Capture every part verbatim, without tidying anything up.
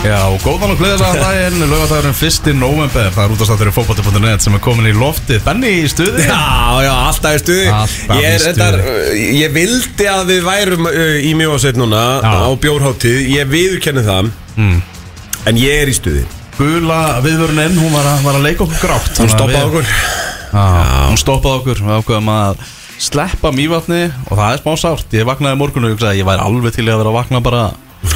Já, og góðan og gleðilega daginn, laugardagurinn fyrsta nóvember. Það er útastáttur í fótbolti punktur net sem er komin í loftið. Benni í stuði. Já, já, alltaf í stuði. Alltaf ég, í stuði. Þetta, ég vildi að við værum uh, í Mjóasveit núna já. á bjórhátíð. Ég viðurkenni það mm. En ég er í stuði. Gula viðvöruninn, hún var að, var að leika okkur grátt. Hún stoppaði okkur. Já, hún stoppaði okkur. Við ákveðum að sleppa Mývatni og það er smá sárt. Ég vaknaði morgun og ég hugsaði að ég væri alveg til að vera að vakna bara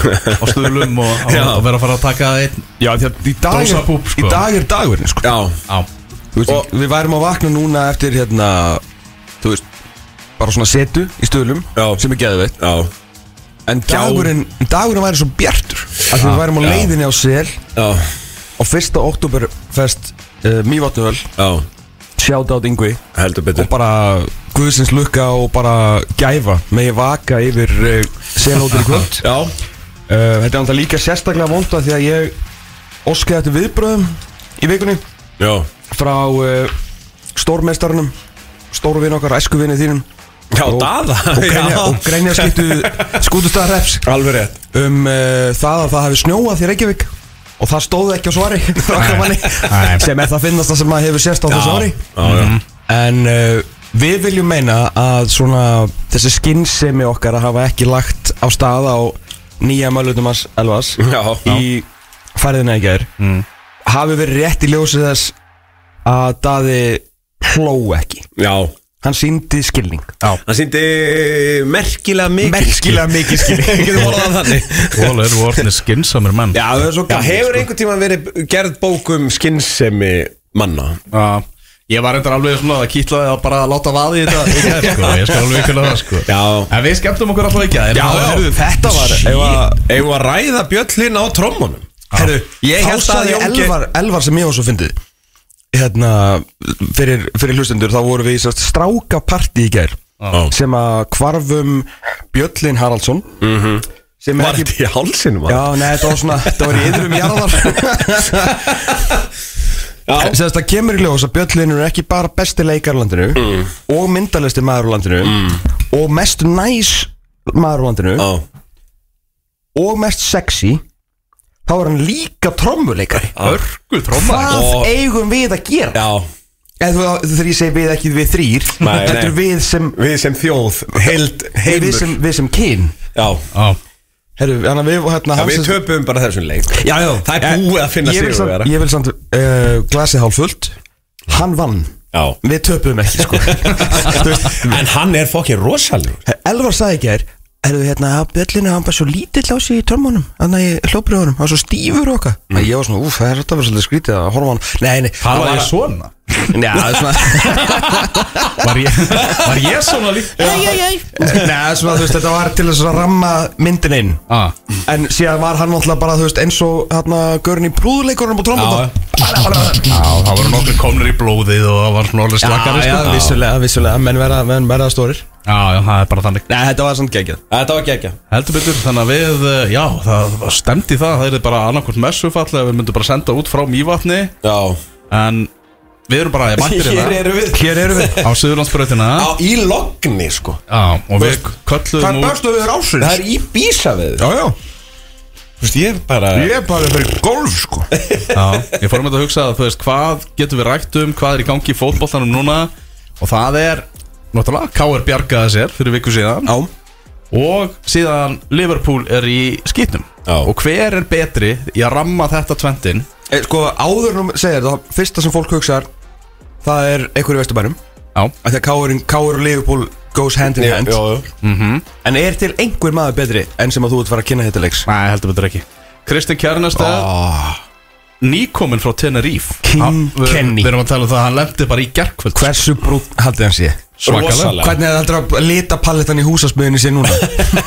á stuðlum og, og, og vera að fara að taka einn. Já, því að í dag er, Dósapúp, sko. í dag er dagurinn, sko. Já, Já. Þú veist, og við værum að vakna núna eftir, hérna, þú veist, bara svona setu í stuðlum Já. sem er geðveitt. já, En dagurinn, dagurinn væri svo bjartur að við værum á Já. leiðinni á Sel já, á fyrsta októberfest uh, Mývatnuöl, já, shout out Yngvi, heldur og betur. bara guðsins lukka og bara gæfa megi vaka yfir uh, Selhóttir í kvöld. Já, Uh, þetta er náttúrulega líka sérstaklega vonda því að ég óskaði eftir viðbröðum í vikunni já, frá uh, stórmeistarunum, stórvinn okkar, æskuvinni þínum já, og, Daða. og, greinja, Já. og greinja skiptu skútustæðarreps Alveg rétt. um uh, það að það hefði snjóað því Reykjavík og það stóði ekki á svari frá okkar manni, sem er það finnasta sem maður hefur sérst á þessu ári. Já, já, En uh, við viljum meina að svona þessi skynsemi okkar að hafa ekki lagt á stað á nýja Möllutum hans Elvas já, já. í færðina í gær mm. hafi verið rétt í ljósið þess að Daði hló ekki. Já, Hann sýndi skilning. hann sýndi merkilega mikið. Merkilega mikið skilning. Getur orðað þannig. Þóla eru orðinir skinsamir menn. Já, það er svo gaman. Hefur sko. einhvern tímann verið gerð bók um skynsemi manna? Já. Ég var reyndar alveg svona að kýtlaði að bara láta vaði í þetta í gær, sko. Ég skal alveg ykkurlega það, sko. Já. En við skemmtum okkur alltaf ekki að Já, já, heyrðu, þetta var Eigum að ræða bjöllin á trommunum? Herru, ég þá held að sagði Jónge- Elvar, Elvar sem ég var svo fyndið hérna, fyrir, fyrir hlustendur þá vorum við í sérst strákapartí í gær Já. sem að hvarfum Bjöllin Haraldsson mm-hmm. sem Var þetta í hálsinum? Já, nei, þetta var svona, þetta var í yðrum jarðar Sérst, það kemur í ljós að Bjöllin er ekki bara besti leikar á landinu mm. og myndalisti maður á landinu mm. og mest næs maður á landinu Já. og mest sexy. Þá er hann líka trommuleikari. Hörgu trommar. Hvað Og- eigum við að gera? Já, Eða þú þegar ég segi við ekki við þrýr, Nei, þetta er nei. við sem við sem þjóð, heild, heimur. við sem, við sem kyn. Já, Já. Herru, hann að við hérna já hann við sem- töpum bara þessum leik. Já, já. Það er búið að finna Ég vil samt- sigurvegara. Ég vil samt uh, glasið hálf fullt. Hann vann. Já. Við töpum ekki, sko. Þú veist, En hann er fokkin rosalegur. Elvar sagði ekki þér, herru, hérna, Bjöllin hann bara svo lítill á sig í trommunum, þannig að ég hljópröðunum, hann var svo stífur og okkar. Mm. Ég var svona, úf, það er þetta verið svolítið skrítið að horfa á hann. Nei, nei. Það var ég svona. Já, það er svona Var ég, var ég svona líka? Nei, svona, þú veist, þetta var til þess að ramma myndin inn Ah. En síðan var hann náttúrulega bara, þú veist, eins og hérna Görn í brúðleikurinn á trombóta. Já, það voru nokkur komnir í blóðið og það var svona orðið slakari, Já, sko. vissulega, vissulega, menn verða, menn verða stórir. Já, já, það er bara þannig. Nei, þetta var samt geggjað. Þetta var geggja. Heldur betur, þannig að við, eh, já, það var stemt í það. Það er bara annarkvort messufall eða við myndum bara senda út frá Mývatni. Já. En við erum bara, ég mættir Hér hérna erum við. Hér erum við. á Suðurlandsbrautina. Á, í logni, sko. Já, og við kölluðum Hvað út. börstu við rásins? Það er í bísa við. Já, já. Þú veist, ég er bara... Ég er bara fyrir golf, sko. Já, ég fórum þetta að hugsa að, þú veist, hvað getum við rætt um, hvað er í gangi í fótboltanum núna. Og það er, náttúrulega, K R bjargaði sér fyrir viku síðan. Já. Og síðan Liverpool er í skítnum. Já. Og hver er betri í að ramma þetta tventinn? E, sko, áður nú segir það, fyrsta sem fólk hugsaðar, það er einhverju vesturbænum. Já. Af því að K R K R og Liverpool goes hand in hand. Já, já. En er til einhver maður betri enn sem að þú ert fara að kynna þetta leiks? Nei, heldur betur ekki. Kristinn Kjarnestad, Oh. nýkominn frá Tenerife. King Hann- við- Kenny. Við erum að tala um það að hann lemdi bara í gerkvöld. Hversu brútt haldið hann sé? Svakalega. Rosalega. Hvernig er það heldur að lita palletan í húsasmiðinni sé núna?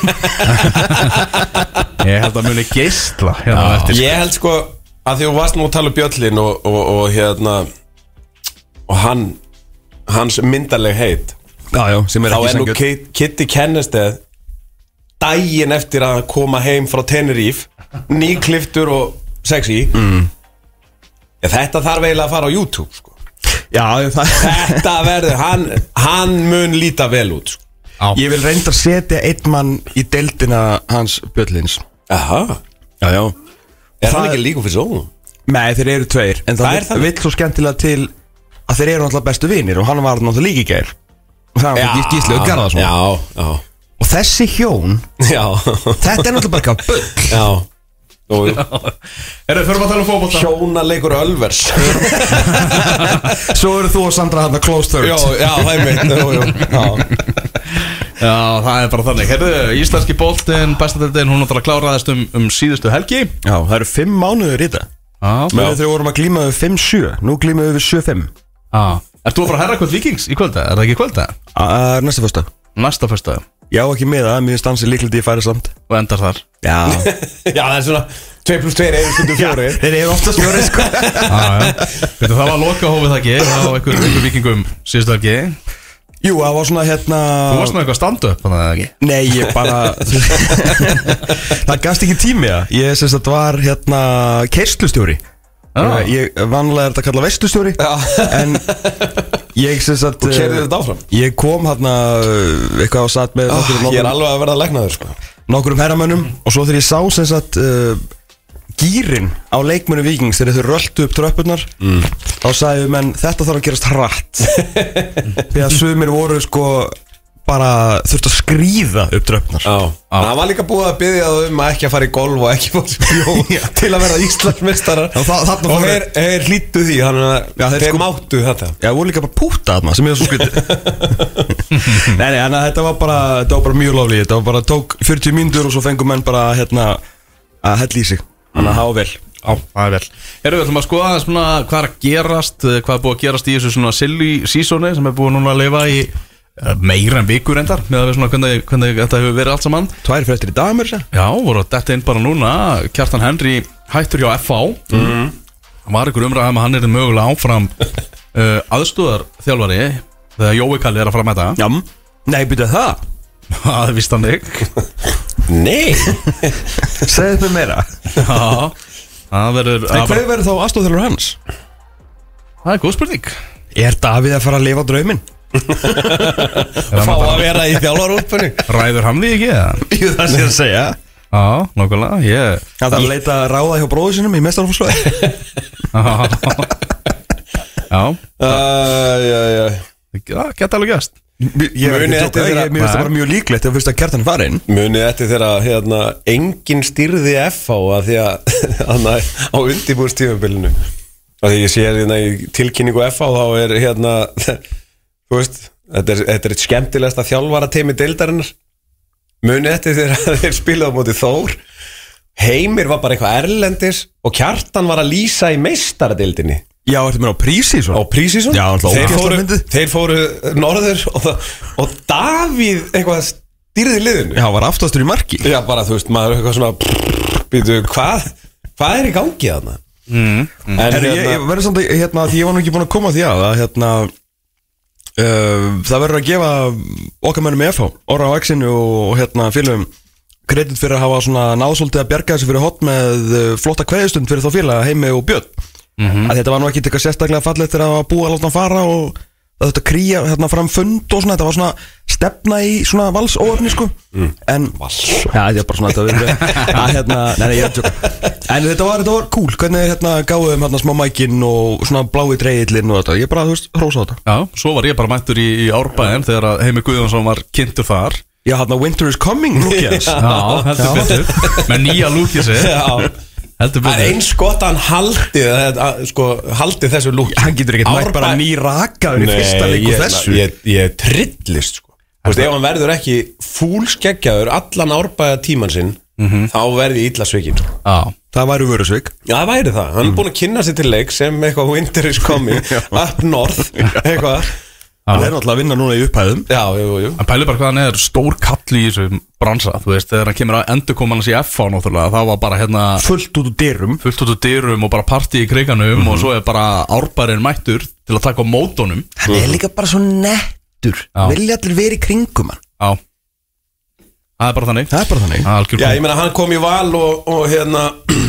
Ég held að muni geistla hérna á eftir. Ég held sko að því þú varst nú að tala um Bjöllin og, og, og hérna og hann hans myndarleg heit Já, já, sem er þá ekki er nú sanngjarnt. Kit- Kitty Kennestead daginn eftir að koma heim frá Tenerife nýkliftur og sexy mm. ja, þetta þarf eiginlega að fara á YouTube sko. Já, það Þetta verður, hann, hann mun líta vel út sko. Ég vil reynda að setja einn mann í deildina hans Bjöllins. Aha. Já, já. Er Það ekki líka fyrir svo? Nei, þeir eru tveir. En það, það vill svo skemmtilega til að þeir eru náttúrulega bestu vinir og hann var náttúrulega líka í gær. Og það var ekki Gísli og Garðarsson. Já, já. Og þessi hjón, já. Þetta er náttúrulega bara eitthvað bull. Já. Jú, jú. Erum við fyrir að tala um fótbolta? Hjónaleikur Ölvers. Svo eru þú og Sandra hann að close third. Já, já, það er mitt. Jú, jú. Já. Já, það er bara þannig. Herðu, íslenski boltinn, bestadeildin, hún náttúrulega kláraðist um, um síðustu helgi. Já, það eru fimm mánuður í þetta. Já. Meðan þau vorum að glíma við fimm sjö. Nú glíma við sjö fimm. Já. Ert þú að fara að herra kvöld Víkings í kvölda? Er það ekki kvölda? Uh, næsta föstudag. Næsta föstudag. Já, ekki með það, mér stansi líklegt í færi samt. Og endar þar. Já. Já, það er svona tvö plus tvö er stundu fjóri. Þeir eru oftast fjóri, sko. Já, já. Veitu, það var lokahófið það ekki, það var einhver, einhver Víkingum síðustu helgi. Jú, það var svona hérna. Þú varst með eitthvað stand-up, þannig að ekki? Nei, ég bara það gafst ekki tími, já. Ég syns að það var hérna keyrslustjóri. Ah. Ég vanlega er þetta að kalla veistustjóri. En ég syns að og keyrði þetta áfram. Ég kom hérna eitthvað og satt með oh, ég er alveg að verða að legnaður, sko. Nokkurum herramönnum. Og svo þegar ég sá syns að uh, gýrin á leikmönu Víkings þegar þau röldu upp tröppurnar, mm. þá sagði menn þetta þarf að gerast hratt. Því að sumir voru sko bara þurft að skríða upp tröppurnar. Já. Það var líka búið að biðja það um að ekki að fara í golf og ekki fór til að verða Íslandsmeistarar. Og þeir, þeir hlýttu því, þannig að já, þeir, þeir sko, máttu þetta. Já, voru líka bara púta þarna sem ég var svo skritið. Nei, nei, en þetta var bara, þetta var bara mjög loflið. Þetta var bara, tók fjörutíu mínútur og svo fengum menn bara hérna að hella í sig. Þannig að hafa vel. Já, það er vel. Erum við ætlum að skoða aðeins svona hvað er að gerast, hvað er búið að gerast í þessu svona silly seasoni sem er búið núna að lifa í meira en vikur endar með að við svona hvernig, hvernig þetta hefur verið allt saman. Tvær fréttir í dag mér sér. Já, voru þetta inn bara núna. Kjartan Henry hættur hjá F H. mm. Það var ykkur umræðum að hann er mögulega áfram uh, aðstöðar þjálfari þegar Jói Kalli er að fara með þetta. Já, nei, byrjuð það. Það vist hann ekki. Nei. Segðu mig meira. Já, það verður. En hvað verður þá aðstöðarþjálfur hans? Það er góð spurning. Er Davíð að fara að lifa drauminn? Fá að vera í þjálfarúlpunni. Ræður hann því ekki eða? Jú, það sé að segja. Já, nákvæmlega, ég Það er að leita að ráða hjá bróðu sinum í meistarafólksvæði. Já Já, já Já, geta alveg gæst. Ég veit ekki, mér finnst það bara mjög líklegt ef fyrst að Kjartan fara inn. Munið eftir þegar hérna enginn stýrði F H að því að hann á undirbúrstímabilinu. Því ég sé hérna í tilkynningu F H þá er hérna þú veist, þetta er, þetta er eitt skemmtilegasta þjálfara teimi deildarinnar. Munið eftir þegar þeir spilaðu á móti Þór. Heimir var bara eitthvað erlendis og Kjartan var að lýsa í meistaradeildinni. Já, ertu meina á Prísísson? Á Prísísson? Já, alltaf þeir fóru, þeir fóru norður og, og Davíð eitthvað stýrði liðinu. Já, var aftastur í marki. Já, bara þú veist, maður eitthvað svona býtu, hvað? Hvað er í gangi þarna? Mm. En Herri, hérna, ég, ég verður samt að, hérna, því ég var nú ekki búin að koma því að, að hérna Uh, það verður að gefa okkar mönnum F H, Orra á X-inu og hérna félagum kredit fyrir að hafa svona náðsóltið að bjarga þessu fyrir hot með uh, flotta kveðustund fyrir þá félag Heimi og Björn. mm-hmm. Að þetta var nú ekki eitthvað sérstaklega fallegt þegar það var búið að láta hann fara og það þurfti að krýja hérna fram fund og svona, þetta var svona stefna í svona valsóöfni sko. mm. En, Vals Já, þetta er bara svona þetta að hérna, nei, nei, ég er að tjóka. En þetta var, þetta var cool, hvernig hérna gáðum hérna smá mækinn og svona blái dreigillinn og þetta, ég bara, þú veist, hrósa á þetta. Já, svo var ég bara mættur í, í Árbæðin þegar að Heimi Guðjónsson var kynntur þar. Já, hérna Winter is Coming, Lukas. Já, heldur betur, með nýja Lukasi. Já. Það er eins gott að hann haldi að, sko, haldi þessu lúk. Hann getur ekkert mætt bara ný rakaður í fyrsta leiku þessu. Ég, ég trillist sko. Þú veist, ef hann verður ekki fúlskeggjaður allan Árbæða tíman sinn, mm-hmm. þá verði illa svikinn sko. Já, það væri vörusvik. Já, það væri það. Hann er mm. búin að kynna sig til leik sem eitthvað Winter is Coming up north, eitthvað. Það er náttúrulega að vinna núna í upphæðum. Já, jú, jú. Hann pælir bara hvað hann er stór kall í þessu bransa. Þú veist, þegar hann kemur að endurkoma hans í F H náttúrulega, það var bara hérna fullt út úr dyrum Fullt út úr dyrum og bara partí í kriganum, mm-hmm. og svo er bara Árbærinn mættur til að taka á mótunum. Hann er líka bara svo nettur. Vilja allir verið í kringum hann. Já. Það er bara þannig. Það er bara þannig. Já, ég meina, hann kom í val og, og hérna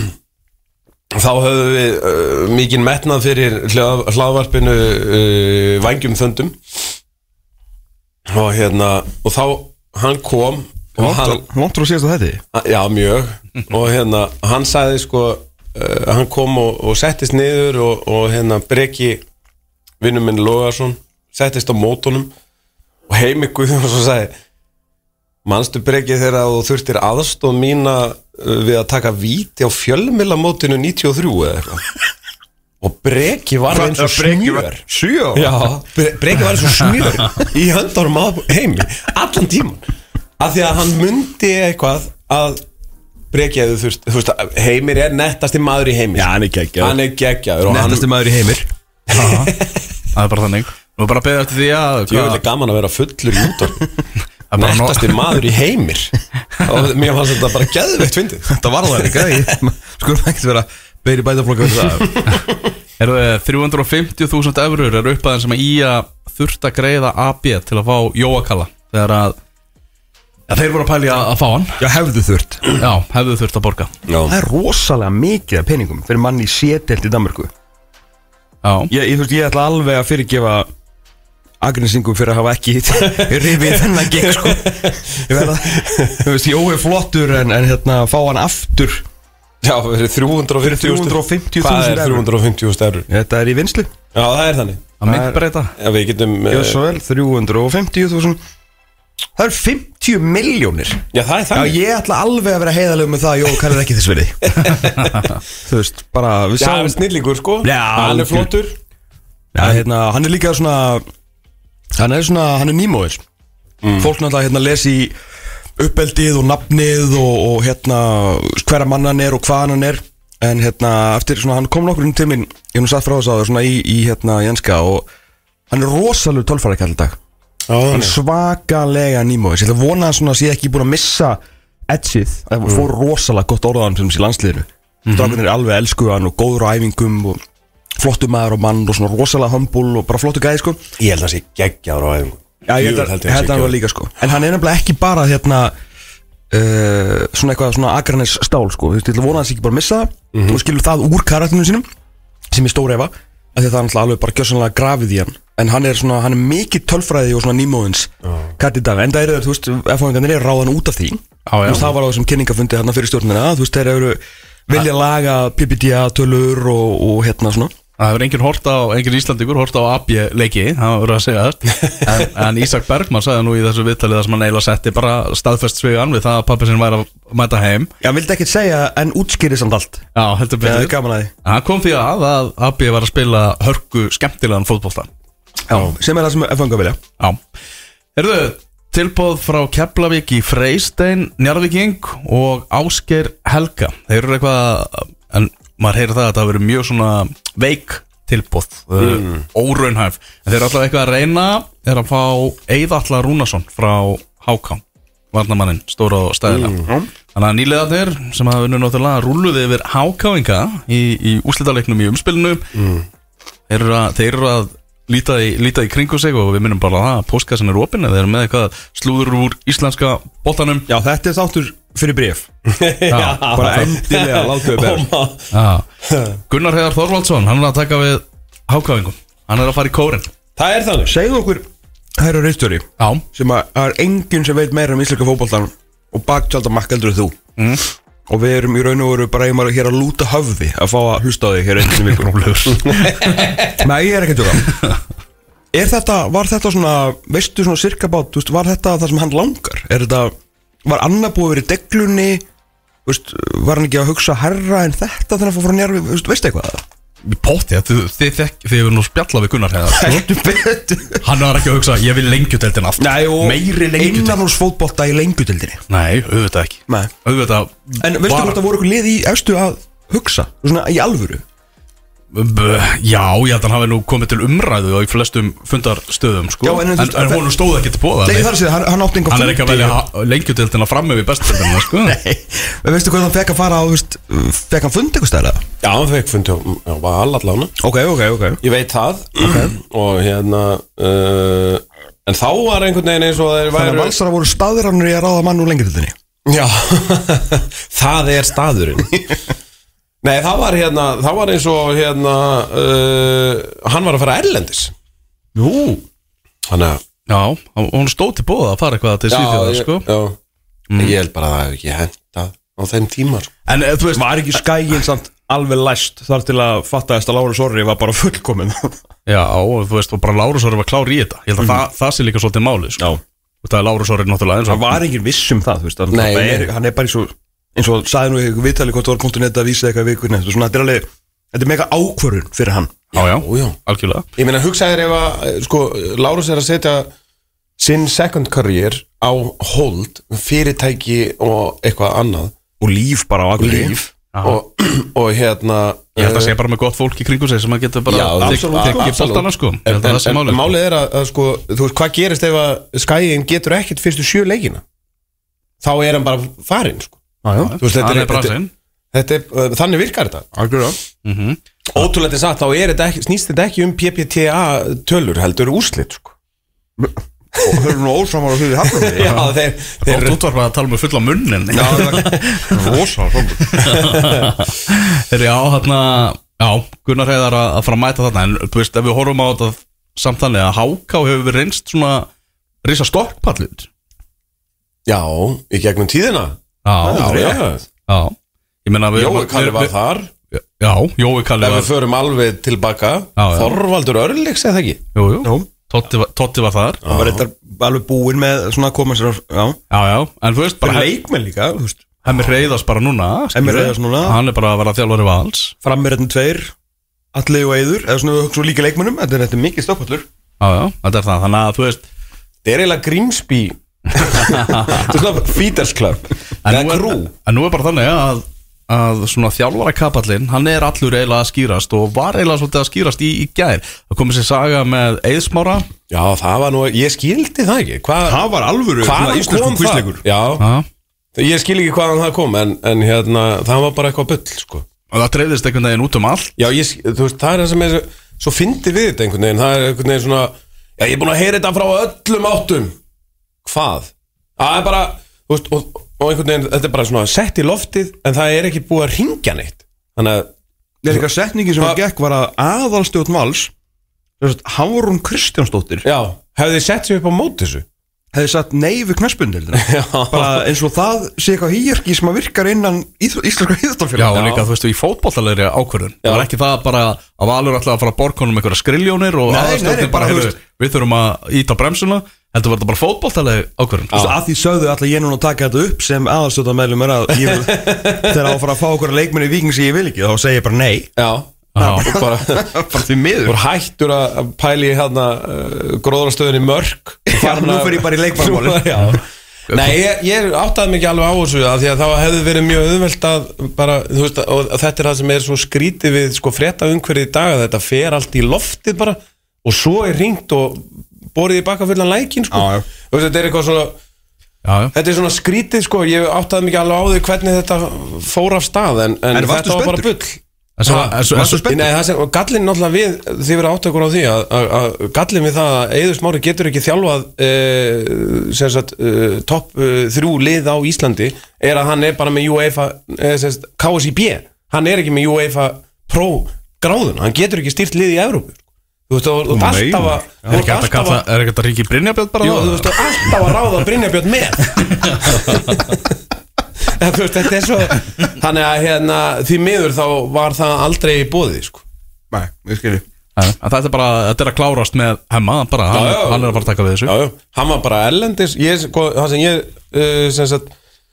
þá höfðu við uh, mikinn metnað fyrir hlaðvarpinu uh, Vængjum þöndum og hérna og þá hann kom Vontur að síðast á þetta? Já, mjög og hérna hann sagði sko uh, hann kom og, og settist niður og, og hérna Breki vinnur minn Logason settist á mótunum og Heimi Guðjónsson sagði manstu Breki þegar þú þurftir aðstoð mína við að taka víti á fjölmiðlamótinu níutíu og þrjú eða eitthvað og Breki var eins og smjör Sjö? Já, Breki var eins og smjör í höndarum á Heimi allan tíman af því að hann mundi eitthvað að Breki hefði þurft, þú veist, Heimir er nettasti maður í heimir. Já, hann er geggjaður. Hann er geggjaður. Nettasti maður í heimir. Já, það er bara þannig. Nú er bara að beða eftir því að... Ég vil gaman að vera fullur í útvarp. Nettasti maður í heimir. Og mér fannst þetta bara geðveikt fyndið. Þetta var það líka. Skulum ekkert vera beiri bætaflokka fyrir það. Eru þrjú hundruð og fimmtíu þúsund evrur er upphæðin sem að í að þurft að greiða A B til að fá Jóakalla þegar að ja, þeir voru að pæli að fá hann. Já, hefðu þurft. Já, hefðu þurft að borga. Já. Það er rosalega mikið af peningum fyrir manni í sételt í Danmörku. Já. Ég, ég, ég ætla alveg að fyrirgefa agnesingum fyrir að hafa ekki rifið þennan gig, sko. Ég verða, þú veist, Jói er flottur en, en hérna, fá hann aftur. Já, fyrir þrjú hundruð og fimmtíu þúsund. Hvað er þrjú hundruð og fimmtíu þúsund eurur? Þetta er í vinslu. Já, það er þannig. Að myndbreyta. Já, við getum... Já, svo vel, þrjú hundruð og fimmtíu þúsund. Það er fimmtíu miljónir. Já, það er þannig. Já, ég ætla alveg að vera heiðaleg með það að Jói kann er ekki þess virði. Þú veist, bara við Já, hann er snillingur, sko. Já, hann er flottur. Já, hérna, hann er líka svona hann er svona, hann er nýmóðis. Mm. Fólk náttúrulega hérna lesi í uppeldið og nafnið og, og hérna hverja mann hann er og hvað hann er. En hérna, eftir svona, hann kom nokkur inn til minn, ég hef nú satt frá þess að svona í, í hérna Jenska og hann er rosalur tölfræðikall í dag. Oh, hann er svakalega nýmóðis. Ég ætla að vona svona að sé ekki búin að missa edgið. Það mm. fór rosalega gott orðaðan sem í landsliðinu. Mm-hmm. Strákunir er alveg elskuðan og góður á æfingum og flottu maður og mann og svona rosalega humble og bara flottu gæði, sko. Ég held að það sé geggjaður á æfingum. Já, ég held að hann var líka, sko. En hann er nefnilega ekki bara hérna uh, svona eitthvað svona Akranes stál, sko. Ég ætla að vona að það sé ekki bara að missa það mm-hmm. og skilur það úr karakterinu sínum sem er stór efa af því að það er náttúrulega alveg bara gjörsanlega grafið í hann. En hann er svona, hann er mikið tölfræði og svona nýmóðins oh. katt í dag. En það er það, þú veist, F-fáingarnir er ráðan út af því. Ah, þú veist, það var á þessum kynningafundi hérna fyrir stjórnina. Þú veist, þeir eru vilja laga P P D A-tölur og, og hérna svona. Það hefur enginn hort á, enginn Íslandingur hort á A B-leiki, það voru að segja þetta. En, en Ísak Bergmann sagði nú í þessu viðtalið þar sem hann eiginlega setti bara staðfest svigan við það að pappi sinn væri að mæta heim. Já, vildi ekkert segja en útskýri samt allt. Já, heldur betur. Já, það er gaman að því. Hann kom því að að A B var að spila hörku skemmtilegan fótbolta. Já, sem er það sem F-fáingar vilja. Já. Heyrðu, tilboð frá Keflavík í Freystein, Njarðvíking og Ásgeir Helga. Þeir eru eitthvað, en maður heyrir það að það verið mjög svona veik tilboð, mm. óraunhæf. En þeir eru alltaf eitthvað að reyna er að fá Eiðatla Rúnarsson frá H K, varnarmanninn, stóra og stæðilega. Mm. Þannig að nýliðarnir sem hafa vunnið náttúrulega rúluði yfir H K-inga í, í úrslitaleiknum í umspilinu. Mm. Þeir eru að, þeir eru að líta í, líta í kringu sig og við minnum bara að það postkassin er opinn eða þeir eru með eitthvað slúður úr íslenska boltanum. Já, þetta er þáttur fyrir bréf. Já, bara endilega látuðu ber. Gunnar Heiðar Þorvaldsson, hann er að taka við H K-ingum. Hann er að fara í kórinn. Það er þannig. Segðu okkur, herra reistjóri, sem að það er enginn sem veit meira um íslenska fótboltan og baktjaldamakk heldur þú. Mm. Og við erum í raun og veru bara einhverjum hér að lúta höfði að fá að hlusta á þig hér einhvern vikur. Nei, ég er ekki að tjóka. Er þetta, var þetta svona, veistu svona cirka bát, þú veist, var þetta það sem hann langar? Er þetta, var annað búið verið í deglunni, veist, var hann ekki að hugsa herra en þetta þannig að fá frá Njarðvík, veist, veistu eitthvað það? Í potti, þið þið hefur nú spjallað við Gunnar Heiðar. Heldur betur. Hann var ekki að hugsa, ég vil lengjudeldina aftur. Nei, og meiri lengjudeldina. Innanhúsfótbolta í lengjudeldinni. Nei, auðvitað ekki. Nei. Auðvitað. En veistu hvort það voru okkur lið í efstu að hugsa, svona í alvöru? Já, ég held að hann hafi nú komið til umræðu og í flestum fundarstöðum, sko. Já, en, en, en hún stóð ekki til bóða. Nei, það er að segja, hann, hann átti enga fundi. Hann er ekki að velja lengjudeldina fram yfir bestdeldina, sko. Nei, en veistu hvað hann fekk að fara á, veist, fekk hann fundi eitthvað stæðlega? Já, hann fekk fundi á Valhallána. Ok, ok, ok. Ég veit það. Okay. Og hérna, uh, en þá var einhvern veginn eins og þeir væru... Þannig að Valsara voru staðrannir í að ráða mann úr lengjudeldinni. Já, það er staðurinn. Nei, það var hérna, það var eins og hérna, uh, hann var að fara erlendis. Jú. Þannig að... Já, hún stóð til bóða að fara eitthvað til Svíþjóðar, sko. Já, mm. Ég held bara að það hefði ekki hentað á þeim tímar. En þú veist, var ekki skægin samt alveg læst þar til að fattaðist að Lárus Orri var bara fullkomin. Já, og þú veist, og bara Lárus Orri var klár í þetta. Ég held að mm. það, það sé líka svolítið máli, sko. Já. Og það er Lárus Orri náttúrulega eins og... Það var engin viss um það, þú veist. Nei, er, hann er bara eins og, eins og sagði nú eitthvað viðtali hvort það var punktur net að vísa eitthvað vikur nefnt. Svona, þetta er alveg, þetta er mega ákvörðun fyrir hann. Já, já, já, algjörlega. Ég meina, hugsaðir ef að, sko, Lárus er að setja sinn second career á hold, fyrirtæki og eitthvað annað. Og líf bara á Akureyri. Líf. Og, og hérna Ég held að sé bara með gott fólk í kringu sig sem að geta bara tekið boltana sko. En, en, en, en málið er að, að sko, þú veist, hvað gerist ef að Skæin getur ekkert fyrstu sjö leikina? Þá er hann bara farinn sko. ah, veist, Þetta er, er, þetta er uh, þannig virkar þetta mm -hmm. Ótrúlega satt, þá er þetta ekki, snýst þetta ekki um P P T A tölur heldur úrslit sko. Og þau eru nú ósamar á því hafnum. Já, þeir Þeir eru útvarpað að tala með fulla munnin. Já, það er ósamar. Þeir eru á þarna, já, Gunnar Heiðar að, að fara að mæta þarna. En þú veist, ef við horfum á þetta samtalið að H K hefur við reynst svona risa stokkpallið. Já, í gegnum tíðina. Já, já, já. já. Ég meina við Jói Kalli var þar. Já, Jói Kalli var. Ef við förum alveg tilbaka, Þorvaldur Örlygs eða ekki? Jú, jú, jú. Totti var, Totti var þar. Það var eitthvað alveg búinn með svona að koma sér á, já. Já, já, en þú veist bara leikmenn líka, þú veist. Hemmi Hreiðars bara núna. Hemmi Hreiðars núna. Hann er bara að vera þjálfari Vals. Frammeirinn tveir, Alli og Eiður, eða svona, svona líka leikmennum, þetta er, þetta er mikið stokkvallur. Já, já, þetta er það, þannig að þú veist. Það er eiginlega Grímsby. Þetta er svona Feeders Club. Það er krú. En nú er bara þannig að að svona þjálfara kapallinn, hann er allur eiginlega að skýrast og var eiginlega svolítið að skýrast í, í gær. Það komið sér saga með Eiðsmára. Já, það var nú, ég skildi það ekki Hva, Það var alvöru íslenskum kvistleikur. Já, Aha. Ég skil ekki hvaðan það kom en, en hérna, það var bara eitthvað bull sko. Og það dreifðist einhvern veginn út um allt. Já, ég, þú veist, það er það sem er svo fyndi við þetta einhvern veginn. Það er einhvern veginn svona, já, ég er búin að heyra þetta frá öllum áttum. Hvað? Það er bara, þú veist, og og einhvern veginn, þetta er bara svona sett í loftið en það er ekki búið að ringja neitt. Þannig að það er eitthvað setningi sem að gekk var að aðalstjórn Vals Hafrún Kristjánsdóttir já, hefði þið sett sig upp á móti þessu hefði sagt nei við knattspyrnudeildina bara eins og það sé eitthvað hýrki sem að virkar innan íslenska íþróttafélag. Já, og líka þú veistu í fótboltalegri ákvörðun það var ekki það bara að Valur ætlaði að fara að borga honum einhverja skriljónir og aðalstjórnin bara heyrðu, við þurfum að íta bremsuna heldur var þetta bara fótboltaleg ákvörðun. Þú veist, að því sögðu ætla ég núna að taka þetta upp sem aðalstjórnarmeðlum er að ég vil þegar á að fara að fá okkur leikmenn í Víking sem ég vil ekki þá segir ég bara nei. Já. Já, bara, bara því miður Þú er hættur að pæli hérna uh, gróðrastöðinni mörk Já, nú fyrir ég bara í leikmannmáli Nei, ég, ég áttaði mikið alveg á þessu að því að það hefði verið mjög auðvelt að bara, þú veist, og þetta er það sem er svo skrítið við sko frétta umhverfið í dag að þetta fer allt í loftið bara og svo er hringt og borið í baka fullan lækin sko já, já. Þú veist, þetta er eitthvað svona já, já. Þetta er svona skrítið sko, ég áttaði mikið alveg á því hvernig þetta fór af stað en, en, en þetta var bara bull Svo, svo, svo, svo Nei, það sem, og gallin náttúrulega við þið verið áttökur á því að, að, að gallin við það að Eiður Smári getur ekki þjálfað e, sem sagt e, topp e, þrjú lið á Íslandi er að hann er bara með UEFA e, sagt, K S I B, hann er ekki með UEFA Pro gráðun, hann getur ekki stýrt lið í Evrópu. Þú veist, þú veist alltaf að Er ekki alltaf að, að, að, að ríki Brynjabjörn bara? Jú, þú veist, alltaf að ráða Brynjabjörn með Þú veist, þetta er svo þannig að hérna, því miður þá var það aldrei í boði sko. Nei, ég skilji Þetta er bara, þetta er að klárast með Hemma bara, já, hann, já, hann er að fara að taka við þessu já, já. Hann var bara erlendis ég, það sem ég uh, sem sagt,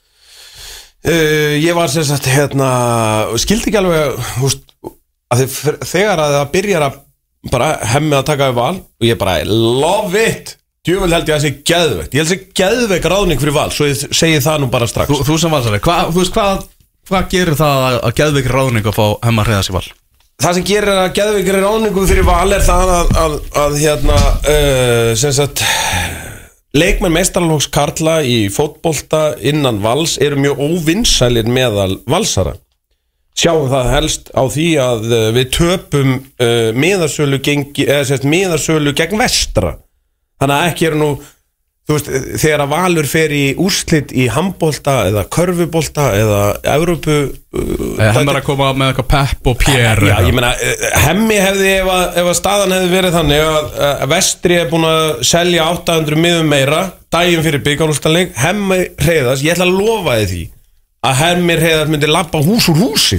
uh, ég var sem sagt hérna, skildi ekki alveg húst, að þið, þegar að það byrjar að bara Hemmi að taka við Val og ég bara love it Djúvel held ég að það sé geðveikt Ég held að það sé geðveik ráðning fyrir Val Svo ég segi það nú bara strax Þú, þú sem valsari, hva, þú veist hvað Hvað gerir það að, að geðveik ráðning að fá Hemma að hreiða sér Val? Það sem gerir að geðveik ráðningu fyrir Val er það að, að, að hérna uh, sem sagt leikmenn meistaralóks karla í fótbolta innan Vals eru mjög óvinsælir meðal Valsara Sjáum það helst á því að uh, við töpum uh, miðarsölu gengi, eða sérst miðarsölu gegn vestra Þannig að ekki eru nú, þú veist, þegar að Valur fer í úrslit í handbolta eða körfubolta eða Evrópu Hemmi er að koma með eitthvað pepp og pér Já, ég meina, Hemmi hefði, ef að, ef að staðan hefði verið þannig að, að Vestri er búin að selja átta hundruð miðum meira daginn fyrir bikarúrslitaleik Hemmi Hreiðars, ég ætla að lofa þið því að Hemmi Hreiðars myndi labba hús úr húsi, sko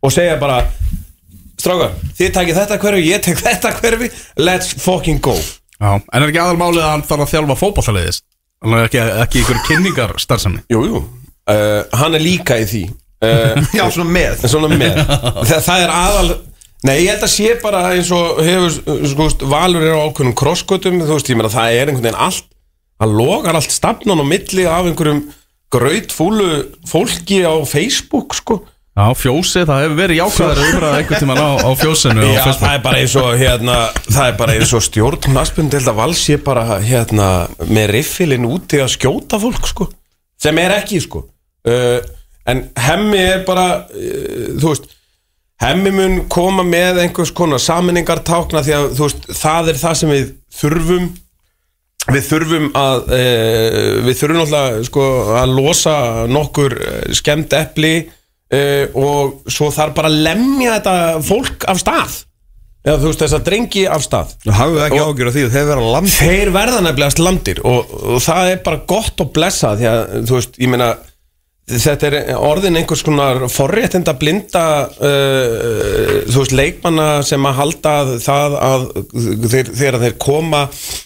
og segja bara strákar, þið takið þetta hverfi, ég tek þetta hverfi, let's fucking go. Já, en er ekki aðalmálið að hann þarf að þjálfa fótboltaliðist? Hann er ekki, ekki ykkur kynningar starfsemi? Jú, jú, uh, hann er líka í því uh, Já, svona með Svona með Þa, Það er aðal Nei, ég held að sé bara eins og hefur, sko, Valur er á ákveðnum krossgötum, þú veist, ég meina það er einhvern veginn allt, hann logar allt stafnan á milli af einhverjum grautfúlu fólki á Facebook, sko. Já, fjósi, það hefur verið jákvæður umræða einhvern tímann á, á fjósinu. Já, það er bara eins og, hérna, það er bara eins og stjórn knattspyrnudeild Vals sé bara, hérna, með riffilinn úti að skjóta fólk, sko, sem er ekki, sko. Uh, en Hemmi er bara, uh, þú veist, Hemmi mun koma með einhvers konar sammenningartákna því að þú veist, það er það sem við þurfum við þurfum að e, við þurfum náttúrulega sko, að losa nokkur skemmt epli e, og svo þarf bara að lemja þetta fólk af stað eða þú veist þess að drengi af stað Þú hafðu ekki ágjör af því að þeir verða lamdir Þeir verða nefnilegast lamdir og, og það er bara gott og blessa því að þú veist, ég meina þetta er orðin einhvers konar forréttinda blinda uh, þú veist leikmanna sem að halda það að þeir, þegar þeir koma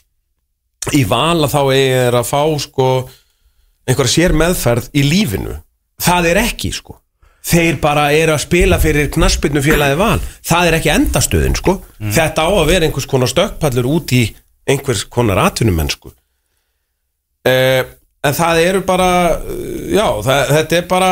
í val að þá er að fá sko einhverja sér meðferð í lífinu það er ekki sko þeir bara eru að spila fyrir knattspyrnufélagið Val það er ekki endastöðin sko mm. þetta á að vera einhvers konar stökkpallur út í einhvers konar atvinnumennsku eða uh, En það eru bara, já, það, þetta er bara,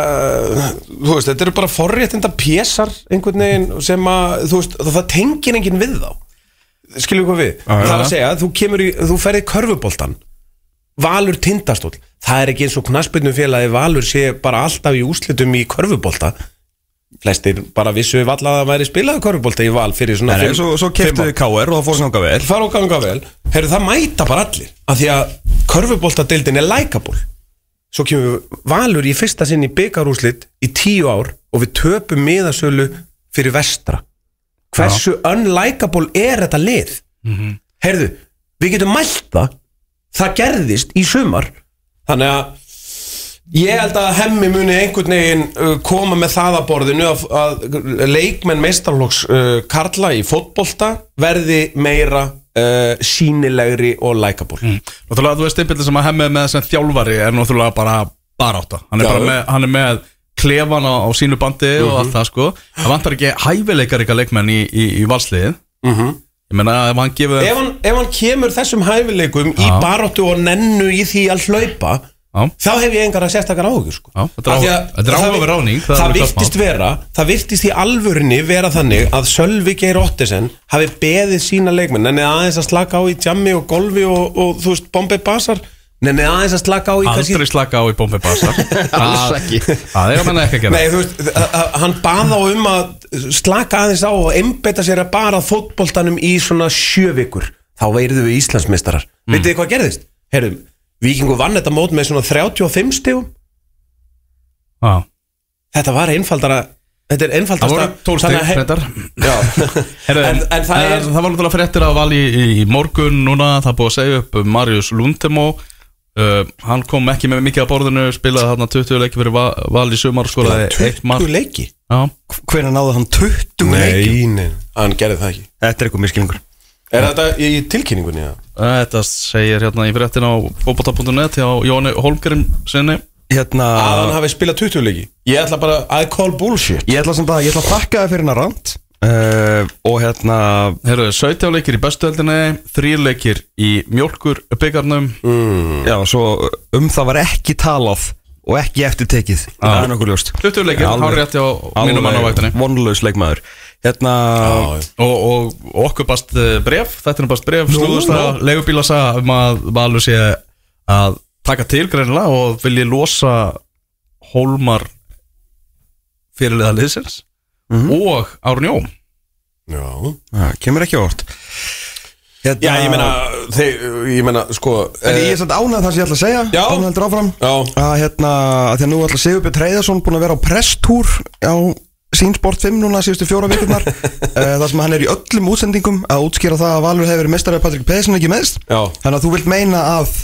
þú veist, þetta eru bara forréttinda pésar einhvern veginn sem að, þú veist, það tengir enginn við þá. Skilur hvað við? Ah, það er að segja, þú kemur í, þú ferði körfuboltan, Valur Tindastóll, það er ekki eins og knattspyrnufélagi Valur sé bara alltaf í úrslitum í körfubolta. Flestir bara vissu við valla að það væri spilaði körfubolta í Val fyrir svona Nei, fimm, svo, svo keftuði K R og það fór ganga vel Fór ganga vel Heyrðu, það mæta bara allir af því að körfuboltadeildin er likeable Svo kemur Valur í fyrsta sinn í bikarúrslit í tíu ár og við töpum miðasölu fyrir vestra Hversu ja. unlikeable er þetta lið? Mm-hmm. Heyrðu, við getum mælt það Það gerðist í sumar Þannig að Ég held að Hemmi muni einhvern veginn uh, koma með það að borðinu að, að leikmenn meistarflokks uh, karla í fótbolta verði meira uh, sýnilegri og likeable. Mm. Náttúrulega þú veist einbildið sem að Hemmi með sem þjálfari er náttúrulega bara barátta. Hann er, bara með, hann er með klefan á, á sínu bandi mm-hmm. og allt það sko. Það vantar ekki hæfileikar ykkar leikmenn í, í, í valsliðið. Mm-hmm. Ég meina ef hann gefur... Ef hann, ef hann kemur þessum hæfileikum ja. í baráttu og nennu í því að hlaupa Já. Þá hef ég engar að sérstakar áhugur sko. Já, þetta er áhugaverð ráning Það, það virtist vera Það virtist í alvörinni vera þannig að Sölvi Geir Ottesen hafi beðið sína leikmenn Nenni aðeins að slaka á í jammi og golfi og, og þú veist Bombay Basar Nenni aðeins að slaka á í Aldrei kannski... slaka á í Bombay Basar Alls ekki Það er að menna ekki að gera Nei, þú veist, hann bað á um að slaka aðeins á og einbeita sér að bara fótboltanum í svona sjö vikur Þá veirðu við Íslandsmeistarar mm. Vitið þið hvað gerðist? Herrum Víkingur vann þetta mót með svona þrjátíu og fimm stigum ah. Þetta var einfaldara Þetta er einfaldasta Það voru tólf stig fréttar en, en það er Það var náttúrulega fréttir að Val í, í morgun núna Það búið að segja upp Marius Lundemo uh, Hann kom ekki með mikið á borðinu Spilaði þarna tuttugu leiki fyrir Val, Val í sumar Skolaði eitt mark tuttugu leiki? Já Hvenær náði hann tuttugu leiki? Nei, nei, hann gerði það ekki Þetta er eitthvað miskilningur Er þetta í tilkynningunni? Ja? Þetta segir hérna í fréttin á fótbolta punktur net hjá Jóni Holmgren sinni hérna... Að hann hafi spilað tuttugu leiki Ég ætla bara I call bullshit Ég ætla, að, ég ætla að þakka það fyrir hennar rand uh, Og hérna Herru, sautján leikir í bestudeldinni Þrír leikir í mjólkurbikarnum mm. Já, svo um það var ekki talað Og ekki eftir tekið ah. Það er nokkuð ljóst tuttugu leikir, hár rétt hjá mínum mann á vaktinni Vonlaus leikmaður Hérna ah, og, og, og okkur bast bref Þetta er bast bref Slúðustæða leigubíla sagði um að Valur sé að taka til greinilega og vilji losa Hólmar fyrirliða liðsins mm-hmm. og Árni Jón Já, það kemur ekki á orð hérna... Já, ég meina þeir, ég meina, sko En ég er samt ánægð það sem ég ætla að segja Já Ánægður áfram Já að hérna, að því að nú ætla Sigurbjörn Hreiðarsson búin að vera á presstúr á Sýnsport fimm núna síðustu fjóra vikurnar þar sem hann er í öllum útsendingum að útskýra það að Valur hefur verið meistari Patrik Pedersen ekki meðst Já. Þannig að þú vilt meina að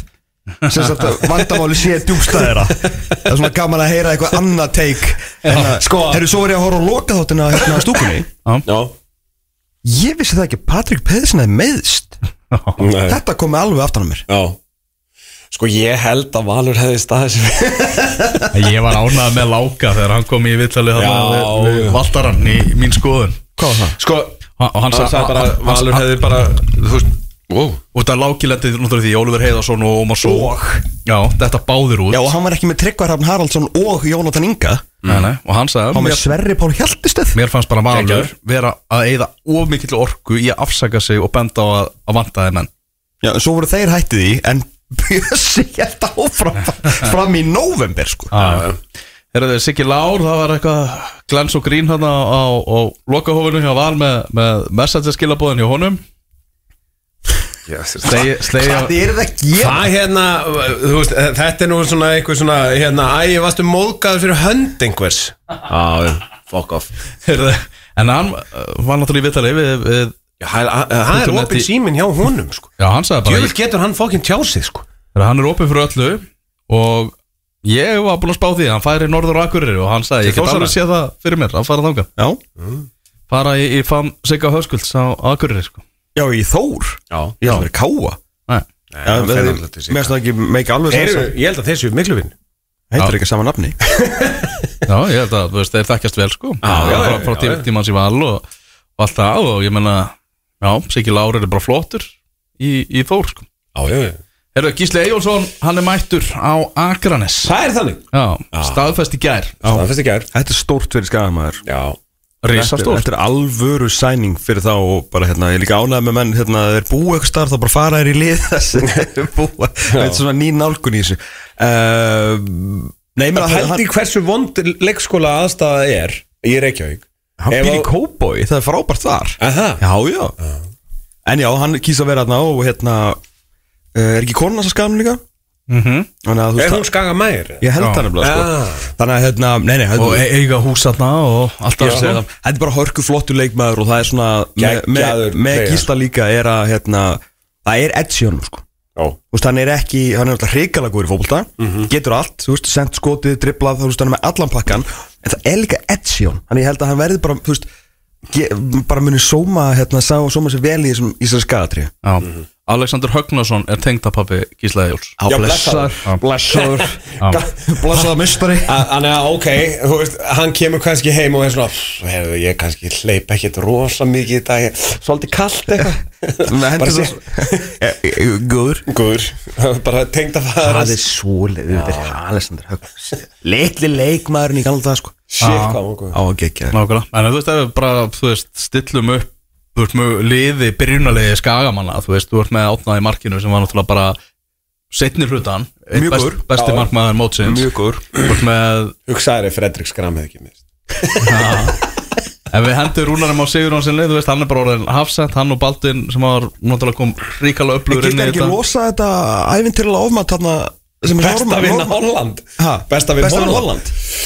sem sagt að vandamáli sé djúpstæðira. Það er svona gaman að heyra eitthvað annað take. Sko, herru, svo var ég að horfa á lokaþáttina hérna á stúkunni. Já. Ég vissi það ekki að Patrik Pedersen hefði meiðst. Þetta kom með alveg aftan á mér. Já. Sko ég held að Valur hefði staðið sem Ég var ánægð með Láka þegar hann kom í viðtalið þarna við, við Valdarann í mín skoðun. Hvað var það? Sko, og hann sagði bara Valur hefði bara, þú veist, wow. Og það lákilendi náttúrulega því Ólafur Heiðarsson og Ómar Só Og Já, þetta báðir út. Já, og hann var ekki með Tryggvar Hrafn Haraldsson og Jónatan Inga. Nei, nei, og hann sagði Hann með Sverri Pál Hjaltested. Mér fannst bara Valur vera að eyða of mikill orku í að afsaka sig og benda á að, að vantaði menn. Já, svo voru þeir hættið í en Bjössi helt áfram fram í november sko. Já, Herðu þið, Siggi Lár, það var eitthvað glens og grín hérna á, á lokahófinu hjá Val með, með messagerskilabóðin hjá honum. Slegja Hvað er það að gera? Það hérna, þú veist, þetta er nú svona eitthvað svona, hérna, æ, ég varstu móðgæður fyrir hönd einhvers. Já, fuck off. Herðu, en hann var náttúrulega í viðtali við, við Já, hann er opinn síminn hjá honum, sko. Já, hann sagði bara Djöfull getur hann fokkin tjásið, sko. Hann er opinn fyrir öllu og ég var búin að spá því, hann færi norður og Akureyri og hann sagði, ég get alveg séð það fyrir mér að fara þangað. Já. Mm. Fara í, í fann Sigga Höskulds á Akureyri, sko. Já, í Þór. Já. Ég hef verið káa. Nei. Já, mér finnst það ekki meika alveg sens. Ég held að þessu miklu vinn. Heitir ekki sama nafni. Já, ég held að, þú veist, þeir þekkjast vel, sko. Já, já, frá, frá já, já. tímans í Val og, og allt það og ég menna, já, Siggi Lár er bara flottur í, í Þór, sko. Já, já, já. Herru, Gísli Eyjólfsson, hann er mættur á Akranes. Það er þannig. Já, staðfest í gær. Staðfest í gær. Þetta er stórt fyrir Skagamæður. Já. Risastórt. Þetta er alvöru sæning fyrir þá og bara hérna, ég er líka ánægð með menn hérna, þeir búa eitthvað starf, þá bara fara þeir í lið þessi búa. Þetta er svona ný nálgun í þessu. Uh, nei, menn að held í hversu vond leikskóla aðstæða er í Reykjavík. Hann býr í Kópavogi, það er frábært þar. Aha. Já, já. Uh. En já, hann kýsa að vera hérna og hérna uh, er ekki konan þess að Skaganum líka? Mhm. Mm er hún Skagamæður? Ég held það nefnilega, sko. Ah. Þannig að hérna, nei, nei, og e eiga hús þarna og allt af þessu. Þetta er bara hörku flottur leikmaður og það er svona með, með, með Gísla líka er að hérna, það er edge í honum, sko. Oh. Þú veist, hann er ekki, hann er alltaf hrikalega góður í fótbolta, mm -hmm. getur allt, þú veist, sendt skotið, driblað, þú veist, hann er með allan pakkan, en það er líka edge í honum. Þannig ég held að hann verði bara, þú veist, bara muni sóma, hérna, sá og sóma sér vel í þessum, í þessum Skagatré. Já. Mm -hmm. Alexander Högnason er tengdapappi Gísla Eyjóls. Já, blessaður. Blessaður. Blessaður mistari. Þannig að, ok, þú veist, hann kemur kannski heim og er svona, hefur ég kannski hleyp ekkert rosa mikið í dag, svolítið kallt eitthvað. Bara sé. Góður. Góður. Bara tengdafæður. Það er svoleið, þetta er Alexander Högnason. Leikli leikmaðurinn í gamla dag, sko. Shit, hvað var góð. Á að gegja. Nákvæmlega. En þú veist, ef við bara, þú veist, stillum upp þú ert með liði, byrjunarliði Skagamanna, þú veist, þú ert með Átnaði markinu sem var náttúrulega bara seinni hlutan, mjög góður, best, besti markmaður mótsins, mjög góður. Þú ert með hugsaðri Fredrik Skram hefði ekki mist. Ef við hendur Rúnarum á Sigurjónsinni, þú veist, hann er bara orðin hafsend, hann og Baldvin sem var náttúrulega kom ríkala upplöfur inn í þetta. Getur ekki losa þetta ævintýralega ofmat þarna besta vinna Holland besta vinna Holland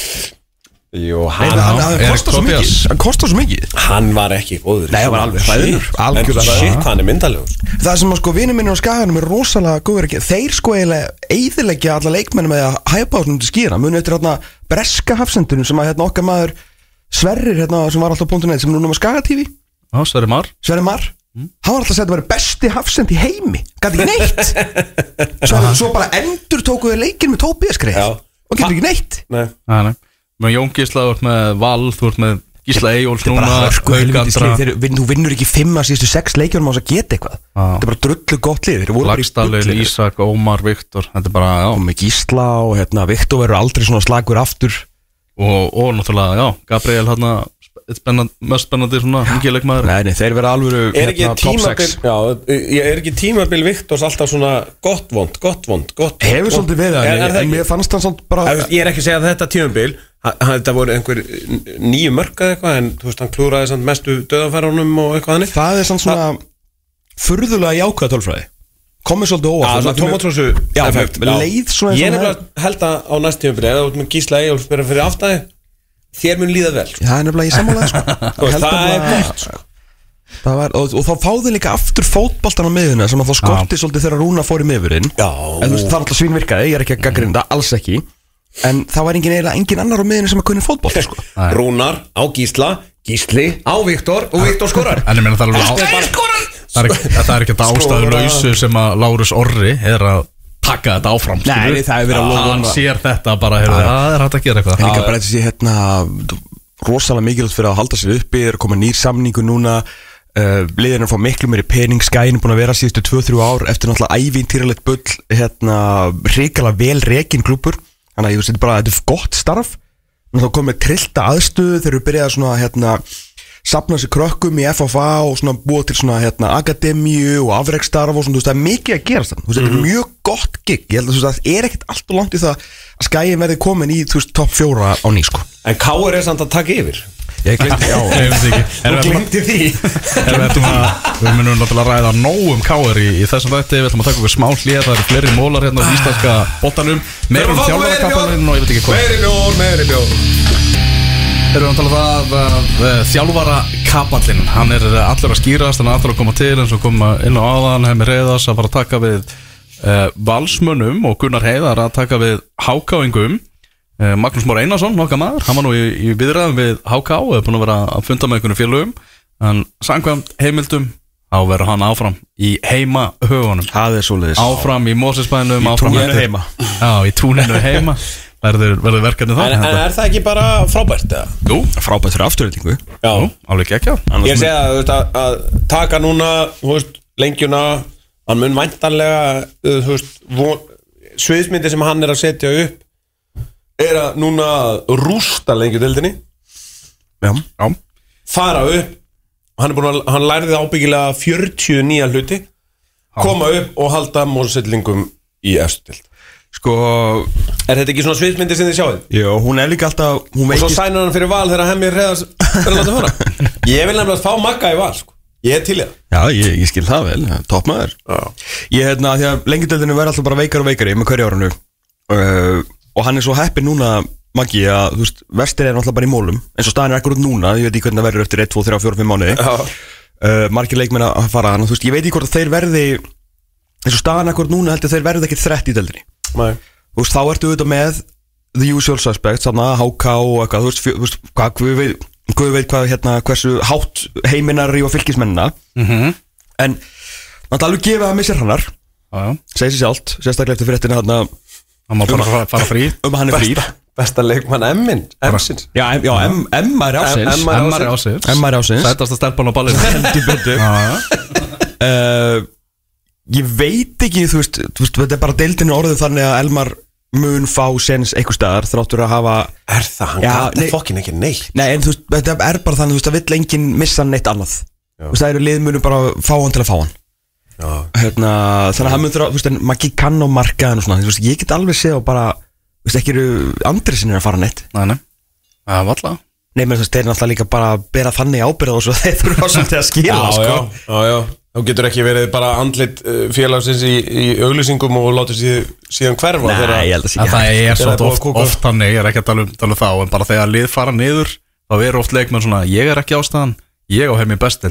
Jú, hann, hann, hann, hann kostar svo mikið Hann kostar svo mikið Hann var ekki góður. Nei, hann var alveg hlæður. Algjörlega shit, hvað hann er myndalegur. Það sem að sko vinur minni á Skaganum er rosalega góður ekki. Þeir sko eiginlega eyðileggja alla leikmenni með að hæpa átnum til skýra. Muni eftir hérna breska hafsendunum sem að hérna okkar maður Sverrir hérna sem var alltaf á .net sem núna með Skaga T V. Já, Sverrir Mar. Sverrir Mar. Mm. Hann var alltaf að segja að það var besti hafsend í heimi. Gæti ekki neitt. Svo, svo bara endur tókuðu leikinn með Tóbíaskreið og getur ekki neitt. Nei. Nei, nei. Með Jón Gísla, þú ert með Val, þú ert með Gísla Eyjóls núna. Þú vinnur ekki fimm að síðustu sex leikjum á þess að geta eitthvað. Þetta er bara drullu gott lið. Lagsdalur, Ísak, Ómar, Viktor. Þetta er bara, já. Og með Gísla og hérna, Viktor verður aldrei svona slagur aftur. Og, og náttúrulega, já, Gabriel hérna spennandi, mest spennandi svona hungileikmaður. Nei, nei, þeir verða alvöru hérna top sex. Já, er ekki tímabil Viktors alltaf svona gott vond, gott vond, gott vond. Hefur svolítið við það, en mér fannst það svona bara. Ég er ekki að segja að þetta tímabil þetta voru einhver nýju mörk eða eitthvað, en þú veist, hann klúraði samt mestu döðafærunum og eitthvað hannig. Það er svona furðulega jákvæða tölfræði. Komið svolítið óvart. Já, svona tómatrósu effekt. Leið svona. Ég er nefnilega held að á næst tímabili, eða út með Gísla Eyjóls byrja fyrir aftæði, þér mun líða vel. Það er nefnilega í sammálaði, sko. Það er gott, sko. var, og, og þá fáðu líka aftur fótboltan á miðuna sem að þá skorti svolítið þegar Rúna fór í miðurinn. Já. En þú veist, það er alltaf svínvirkaði, ég er ekki að gagnrýna það, alls ekki. En það var engin eiginlega engin annar á miðunni sem að kunni fótbolta, sko. Rúnar á Gísla, Gísli á Viktor og Viktor skorar. En ég meina það er alveg Það er, það er ekki þetta ástæðu lausu sem að Lárus Orri er að taka þetta áfram. Nei, það hefur verið að lofa. Hann sér þetta bara, heyrðu, það er hægt að gera eitthvað. En líka bara þessi hérna rosalega mikilvægt fyrir að halda sér uppi, er að koma nýr samningu núna. Uh, liðin er að fá miklu meiri pening, Skæin er búin að vera síðustu tvö þrjú ár eftir náttúrulega ævintýralegt bull, hérna hrikalega vel rekin klúbbur, þannig að ég veist þetta bara, þetta er gott starf, en þá komið trillta aðstöðu, þeir eru byrjað svona hérna, safna sér krökkum í F F A og svona búið til svona hérna akademíu og afreksstarf og svona, þú veist, það er mikið að gerast þannig, þú veist, þetta er mjög gott gig, ég held að þú veist, það er ekkert allt og langt í það að Skæin verði komin í, þú veist, topp fjóra á ný, sko. En K R er samt að taka yfir. Ég glemdi, já, þú glemdi því. Við ætlum að, við munum náttúrulega að ræða nóg um K R í, í þessum þætti, við ætlum að taka okkur smá hlið, það eru fleiri mólar hérna á íslenska boltanum, meira um þjálfarakapalinn og ég veit ekki hvað. Meiri bjór, meiri bjór. Þeir eru að tala það að, að þjálfarakapallinn, hann er allur að skýrast, hann er allur að koma til eins og koma inn á áðan, Hemmi Reiðars að fara að taka við uh, Valsmönnum og Gunnar Heiðar að taka við Hákáingum. Uh, Magnús Már Einarsson, nokkað maður, hann var nú í, í viðræðum við H K og er búin að vera að funda með einhvern félögum, en samkvæmt heimildum þá verður hann áfram í heima höfunum. Það er svoleiðis. Áfram í Mosesbænum, í áfram túninu heima. Já, í túninu heima verður, verður verkefni það. En, en er það ekki bara frábært, eða? Jú, frábært fyrir afturreitingu. Já, Jú, alveg ekki. Ég segja að, að, að taka núna, þú veist, lengjuna, hann mun væntanlega, þú veist, sviðsmyndi sem hann er að setja upp er að núna rústa lengjudeildinni. Já. Já. Fara upp, hann er búin að, hann lærði ábyggilega fjörutíu nýja hluti, koma upp og halda Mosellingum í efstu deild. Sko, er þetta ekki svona sviðsmyndir sem þið sjáðu? Já, hún er líka alltaf, hún veikist. Og svo sænar hann fyrir Val þegar Hemmi Reiðars er að láta fara. Ég vil nefnilega fá Magga í Val, sko. Ég er til í það. Já, ég, ég skil það vel, toppmaður. Ég hérna, því að lengjudeildinu verður alltaf bara veikar og veikari með hverju árinu. Uh, og hann er svo heppinn núna, Maggi, að þú veist, vestir er náttúrulega bara í mólum, eins og staðan er akkurat núna, ég veit ekki hvernig það verður eftir eitt, tvö, þrjá, fjóra, fimm mánuði. Uh, margir leikmenn að fara, þannig að þú veist, ég veit ekki hvort að þeir verði, eins og staðan akkurat núna held að þeir verði ekkert þrett í deildinni. Nei. Þú veist, þá ertu auðvitað með the usual suspects, þarna, H K og eitthvað, þú veist, þú veist, hvað, við veit, hvað, veit hvað, hérna, hversu hátt heiminari og fylgismennina, Mhm. en náttúrulega alveg gefið að missir hannar, segir sér sjálft, sérstaklega eftir fréttina þarna, hann má bara fara, fara frí, um að hann er frýr. Besta leikmann M-in, M-sins. Já, já, M- M-ar ásins, M-ar ásins, M-ar ásins, sætast að stelpa hann á ballinu. heldur betur. Uh, ég veit ekki, þú veist, þú veist, þetta er bara deildinu orðið þannig að Elmar mun fá sens einhver staðar þráttur að hafa. Er það, hann Já, gæti nei- fokkin ekki neitt. Nei, en þú veist, þetta er bara þannig, þú veist, að vill enginn missa neitt annað. Þú veist, það eru liðmunum bara að fá hann til að fá hann. Já. Hérna, þannig að hann mun þurfa, þú veist, en maður ekki kann á markaðan og svona, þú veist, ég get alveg séð og bara, þú veist, ekki eru Andri sinni að fara neitt. Nei, nei, það var alltaf. Nei, menn þú veist, þeir náttúrulega líka bara að bera þannig ábyrgð og svo þeir þurfa svolítið að skila, Já, sko. já, já, já. Þú getur ekki verið bara andlit uh, félagsins í, í auglýsingum og látið síð, síðan hverfa. Nei, þegar- ég held að sé En ekki það hægt. er Þegar svo það er búið að oft, kúka. oft þannig, ég er ekki að tala um, tala um þá, en bara þegar lið fara niður, þá eru oft leikmenn svona, ég er ekki ástæðan, ég á heim í best.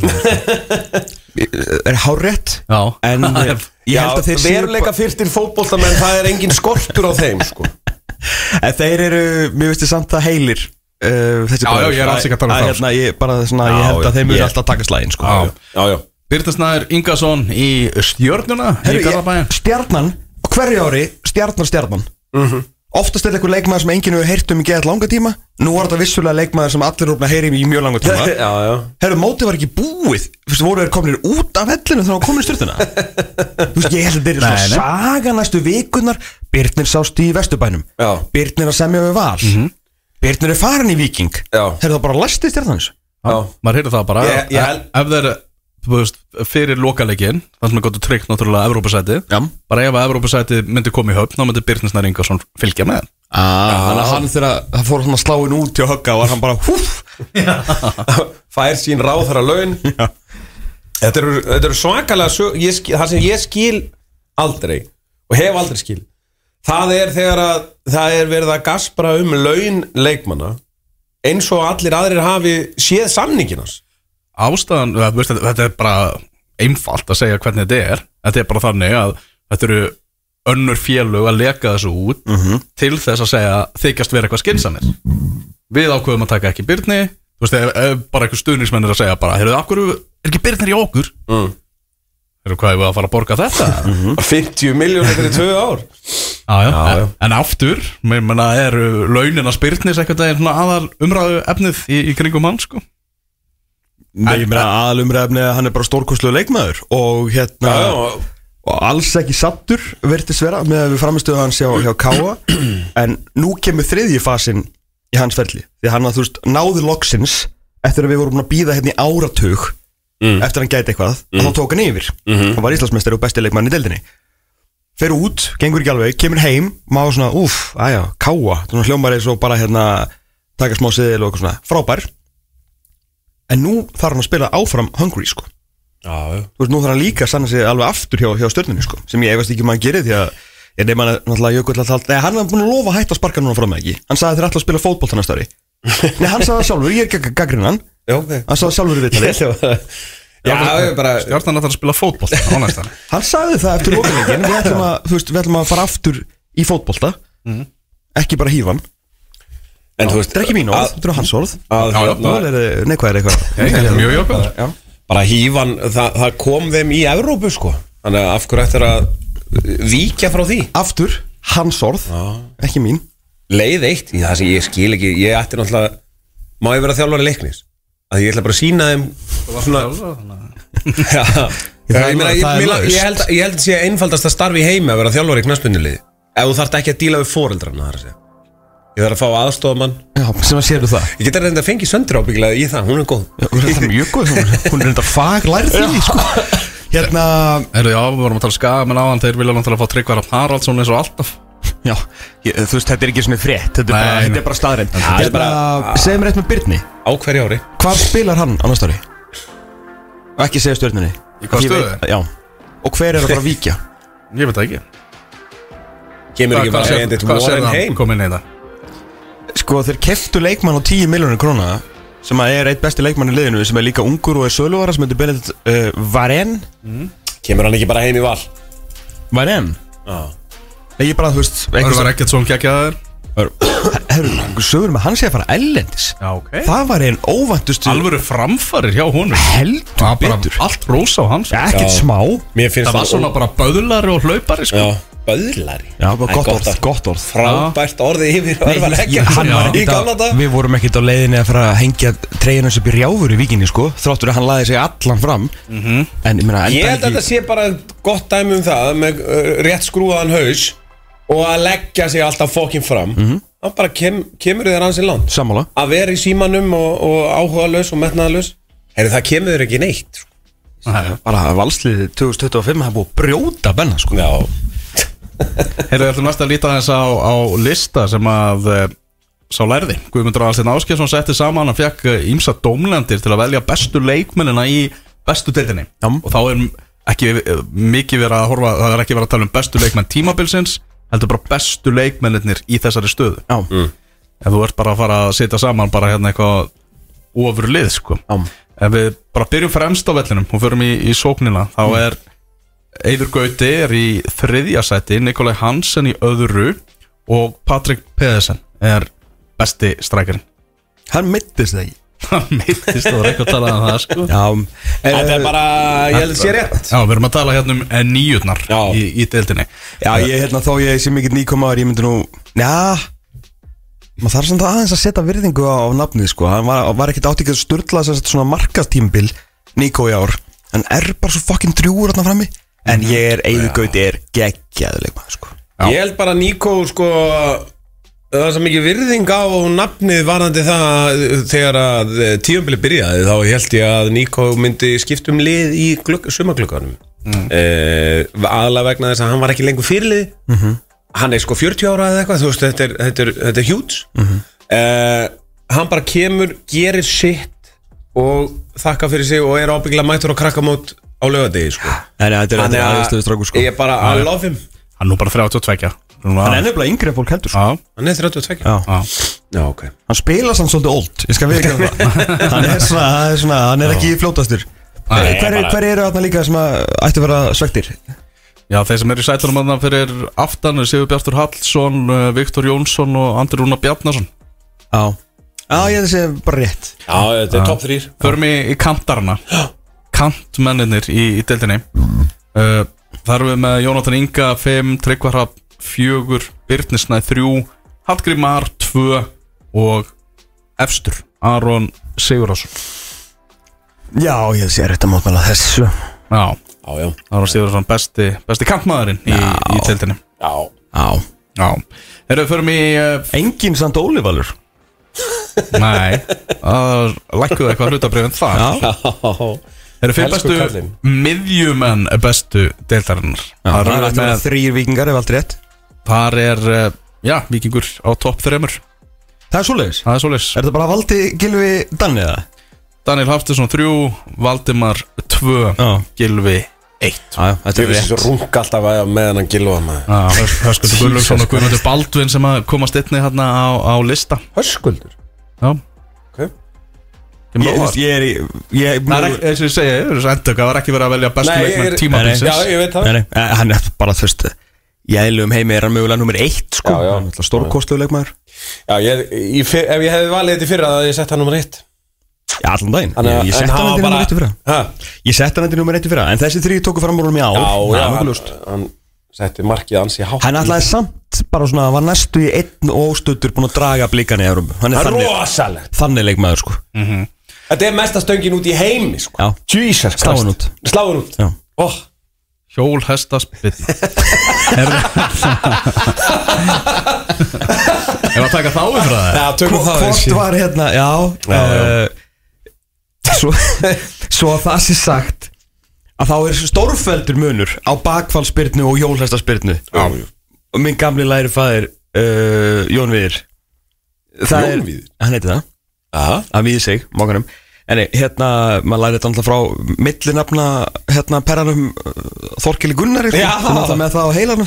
Er hárrétt? Já, En ég Já, held að þeir séu veruleika fyrtir fótboltamenn, það er engin skortur á þeim, sko. En þeir eru, mér veist þið samt það heilir uh, þessi Já, bræður. já, ég er alls ekki að tala um Að, þá, hérna, ég, bara svona, Já, ég held já, að þeir mjög ég- alltaf taka slægin, sko. Já. Já, já. Birta Snær Ingason í Stjörnuna Herru, í Garðabæin. ég- Stjarnan, á hverju ári, stjarnar stjarnan Mhm. Oftast er þetta einhver leikmaður sem enginn hefur heyrt um í geðað langa tíma. Nú var þetta vissulega leikmaður sem allir eru búin að heyra um í mjög langa tíma. Já, já. Herru, mótið var ekki búið. Þú veist, voru þeir kominir út af vellinu þegar hann komin í stjörnuna. Þú veist, ég held að þetta er Nei, svona nei. saga næstu vikunnar. Birnir sást í Vesturbænum. Já. Birnir að semja við Val. Birnir er farin í Víking. Já. Herru, það bara læsti stjarnans. Já. Maður heyrði það bara, Ég- ég held- ef þeir, þú veist, fyrir lokaleikin, það sem er gott að tryggt náttúrulega Evrópusæti, Já. bara ef að Evrópusæti myndi koma í höfn, þá myndi Birta Snær Ingason fylgja með. Ah, þannig að hann þegar það fór hann að sláin út til að högga var hann bara húf. Fær sín ráðherra laun. Þetta eru, þetta eru svakalega sög, ég skil, það sem ég skil aldrei og hef aldrei skil, það er þegar að það er verið að gaspra um laun leikmanna eins og allir aðrir hafi séð samninginans. ástæðan, veist, þetta er bara einfalt að segja hvernig þetta er. Þetta er bara þannig að þetta eru önnur félög að leka þessu út mm-hmm. til þess að segja þykjast vera eitthvað skynsamir. Við ákveðum að taka ekki Birni. Þú veist, ef, ef bara einhver stuðningsmenn er að segja bara, heyrðu, af hverju er ekki Birnir í okkur? Mm. Heyrðu, hvað er við að fara að borga þetta? Mm-hmm. fimmtíu milljónir fyrir tvö ár. Já, já, já, en, en aftur, mér menna, eru launin að Birnis eitthvað daginn svona aðal umræðu efnið í, í kringum hann, sko? Nei, ég meina aðal umræðu efnið að hann er bara stórkostlegur leikmaður og hérna, já, já. Og alls ekki sattur virtist vera með að við framistöðu hans hjá, hjá Káa en nú kemur þriðji fasinn í hans ferli, því hann að þú veist náði loksins eftir að við vorum að býða hérna í áratug mm. eftir að hann gæti eitthvað mm. að þá tók hann yfir mm-hmm. hann var Íslandsmeistari og besti leikmann í deildinni fer út, gengur ekki alveg, kemur heim maður svona, úff, aðja, Káa svona hljómar eins og bara hérna taka smá siðil og eitthvað svona, frábær en nú þarf hann að spila áfram hungry, sko já, þú veist, nú þarf hann líka að sanna sig alveg aftur hjá, hjá stjörnunni, sko, sem ég efast ekki maður gerir því að ég nefn að náttúrulega Jökull alltaf Nei, hann var búin að lofa að hætta að sparka núna frá mig ekki Hann sagði þeir alltaf að spila fótbolta næsta ári Nei, hann sagði það sjálfur, ég er gag gaggrinnan hann okay. Hann sagði það sjálfur í viðtali Já, það er bara Stjarnan ætlar að spila fótbolta á næsta ári Hann sagði það eftir lokaleikin Við ætlum að, þú veist, við ætlum að fara aftur í fótbolta mm. Ekki bara hífa hann En þú veist Þetta er ekki mín orð, þetta er hans orð að, að, Nei, hvað er eitthvað Mjög jákvæður Bara hífan, það, það kom þeim í Evrópu, sko Þannig að af hverju ættir að víkja frá því Aftur, hans orð, ah. ekki mín Leið eitt, í það sem ég skil ekki Ég ætti náttúrulega, má ég vera þjálfari Leiknis að ég ætla bara að sína þeim svona Já, já ég, meina, ég, meina, ég held að ég held að sé einfaldast að starfi í heimi að vera þjálfari í knattspyrnuliði ef þú þarft ekki að díla við foreldrarna þar að segja Ég þarf að fá aðstofamann Já, sem að séu það Ég geta reynda að fengi Söndru ábyggilega í það, hún er góð Já, hún er mjög góð, hún er reynda faglærð því, sko Hérna Erðu, já, við vorum að tala skamenn á hann Þeir vilja náttúrulega fá Tryggvar Haraldsson eins og alltaf Já, ég, þú veist, þetta er ekki svona frétt Þetta er bara, þetta er bara staðreind Hérna, segð mér eitt með Birni Á hverju ári Hvar spilar hann á næsta ári? Og ekki segja stjörnunni Í hvað stöðu? Já, og hver er að fara að víkja? Ég veit það ekki Kemur ekki bara að þetta Warren heim Kom inn í þetta Sko, þeir keftu leikmann á tíu milljónir króna sem er eitt besti leikmann í liðinu sem er líka ungur og er söluvara sem heitir Benedikt uh, Varén mm. Kemur hann ekki bara heim í val? Varén? Já Nei, ég bara, þú veist Það var ekkert svona geggjaður Herru, sögur með hann sé að fara ellendis Já, ok Það var einn óvæntustu Alvöru framfarir hjá honum Heldur betur Allt rósa á hans Ekkert smá Það var svona bara böðlari og hlaupari, sko Já Böðlari Já, bara gott orð, gott orð Frábært orðið yfir Örvar Heggjart Við vorum ekkert á leiðinni að fara að hengja treyjunum sem byrja áfur í Víkinni, sko Þráttur að hann laði sig allan fram mm-hmm. En ég meina Ég held að þetta sé bara gott dæmi um það með uh, rétt skrúaðan haus og að leggja sig alltaf fokkin fram mm-hmm. Hann bara kem, kemur þér hans í land Sammála Að vera í símanum og, og áhugalaus og metnaðalaus Herri, það kemur þér ekki neitt, sko. Bara valsliðið tvö þúsund tuttugu og fimm það búið að brjóta Benna, sko Já Heyrðu, ætlum næst að líta þess á, á lista sem að uh, sá lærði Guðmundur Aðalsteinn Ásgeirsson setti saman hann fekk ýmsa dómlendir til að velja bestu leikmennina í bestu deildinni Jam. og þá er ekki uh, mikið verið að horfa það er ekki verið að tala um bestu leikmenn tímabilsins heldur bara bestu leikmennir í þessari stöðu mm. ef þú ert bara að fara að setja saman bara hérna eitthvað ofurlið, sko Jam. Ef við bara byrjum fremst á vellinum og förum í, í sóknina þá mm. er Eiður Gauti er í þriðja sæti Nikolaj Hansen í öðru og Patrik Pedersen er besti strækjarinn Hann meittist það ekki Hann meittist, það var eitthvað að tala um það, sko Já Þetta er bara, ég held að sé rétt Já, við erum að tala hérna um nýjurnar í, í deildinni Já, ég hérna þó ég sé mikill nýkomaður ég myndi nú, já maður þarf samt aðeins að setja virðingu á, á nafnið, sko Hann var, var ekkert átt ekki að sturla þess að svona markastímbil Níko í ár Hann er bara svo fucking drjúur þarna frammi En ég er, Eiður Gauti er geggjaðuleik maður, sko Já. Ég held bara Níko, sko það er svo mikið virðing á nafnið varðandi það þegar að tímabili byrjaði þá held ég að Níko myndi skipta um lið í sumarglugganum mm. eh, aðalega vegna þess að hann var ekki lengur fyrirlið mm-hmm. Hann er sko fjörutíu ára eða eitthvað, þú veist, þetta er, þetta er, þetta er huge mm-hmm. eh, Hann bara kemur, gerir shit og þakka fyrir sig og er ábyggilega mættur á krakkamót á laugardegi, sko. Nei, nei, þetta er aðeinstöðu strákur, sko. Ég er bara, I love him. Hann nú bara þrjátíu og tvö Hann er nefnilega yngri en fólk heldur Já, Hann er þrjátíu og tvö Já. já, Já, ok Hann spila samt svolítið old, ég skal við ekki það Hann er svona, hann er, svona, hann er ekki fljótastur Nei, Hver, bara- hver eru þarna líka sem að ættu að vera svektir? já, þeir sem eru í sætunum aðna fyrir aftan er Sigur Bjartur Hallsson, uh, Viktor Jónsson og Andri Rúnar Bjarnason. Já Já, ég held að segja bara rétt Já, þetta er topp þrír Förum í, í kantarna Kantmennir í, í deildinni uh, Þar erum við með Jónatan Inga fimm, Tryggvar Hrafn fjögur, Birnisnæð þrjú, Hallgrímar tvö og efstur Aron Sigurðarsson. Já, ég held að segja rétt að mótmæla þessu Já, Já, já Aron Sigurðarsson besti, besti kantmaðurinn í, í deildinni. Já Já Já, þegar við förum í uh, Engin samt Ólivalur Nei, það lækkuðu eitthvað hlutabrifin þar. Já Þeir eru fimm Elsku bestu kallinn. miðjumenn bestu deildarinnar. Það Þar er erum við alltaf með- þrýr vikingar ef allt rétt Þar er, uh, já, vikingur á topp þremur. Það er svoleiðis Það er svoleiðis. Er þetta bara Valdi Gylfi Danni eða? Daniel Hafstensson þrjú, Valdimar tvö, Já. Gylfi eitt. Já, já, þetta Ég er vissi svo rétt runga alltaf að meðan hann gilva maður Já, Höskuldur Gunnlaugsson og Guðmundur Baldvin sem að komast einni hérna á, á lista. Höskuldur Já, Ok kemur Ég, óvart. ég er í ég, Það er ekki, eins og ég segi, þessu endök, það var ekki verið að velja bestu Nei, ég leikmenn er- tímabilsins. Já, ég veit það Nei, nei, eh, hann er bara þú veist Í eðlum heimi er hann mögulega nummer eitt sko. Já, já. Hann er alltaf stórkostluleik maður Já, ég, í, fyr, ef ég hefði valið þetta í fyrra það ég sett hann nummer eitt Já, allan daginn Þannig Ég, að- ég en sett hann hann var þetta nummer bara- eitt í fyrra Ha? Ég sett hann þetta nummer eitt í fyrra En þessi þrý tóku fram úr honum í ár Já, Það já, er nokkuð hann, ljóst. hann setti markið ansi hátt Hann ætlaði samt bara svona Var næstu í einn og óstuttur búin að draga blikan í Evrópu Hann er Það er þannig, rosalegt þannig leikmaður sko. Þetta er mesta stöngin út í heimi sko. Já. Jesus Christ Sláin út. Sláin út Já. oh. Hjól, hesta, spilna. Ef að taka þá yfir það. Já, tökum það Hvort þessi. var hérna Já, Já, já. uh, Svo, svo að það sé sagt Að þá er stórfeldur munur Á bakfallspyrnu og hjólhestaspyrnu Já. Og minn gamli læri fæðir uh, Jón Víðir Það Jón er- Víðir? Hann heiti það Já. Að víði sig, mókanum En nei, hérna, maður læri þetta alltaf frá millinafna, hérna, perranum uh, Þorkeli Gunnari, sko, Já. sem alltaf með það á heilanum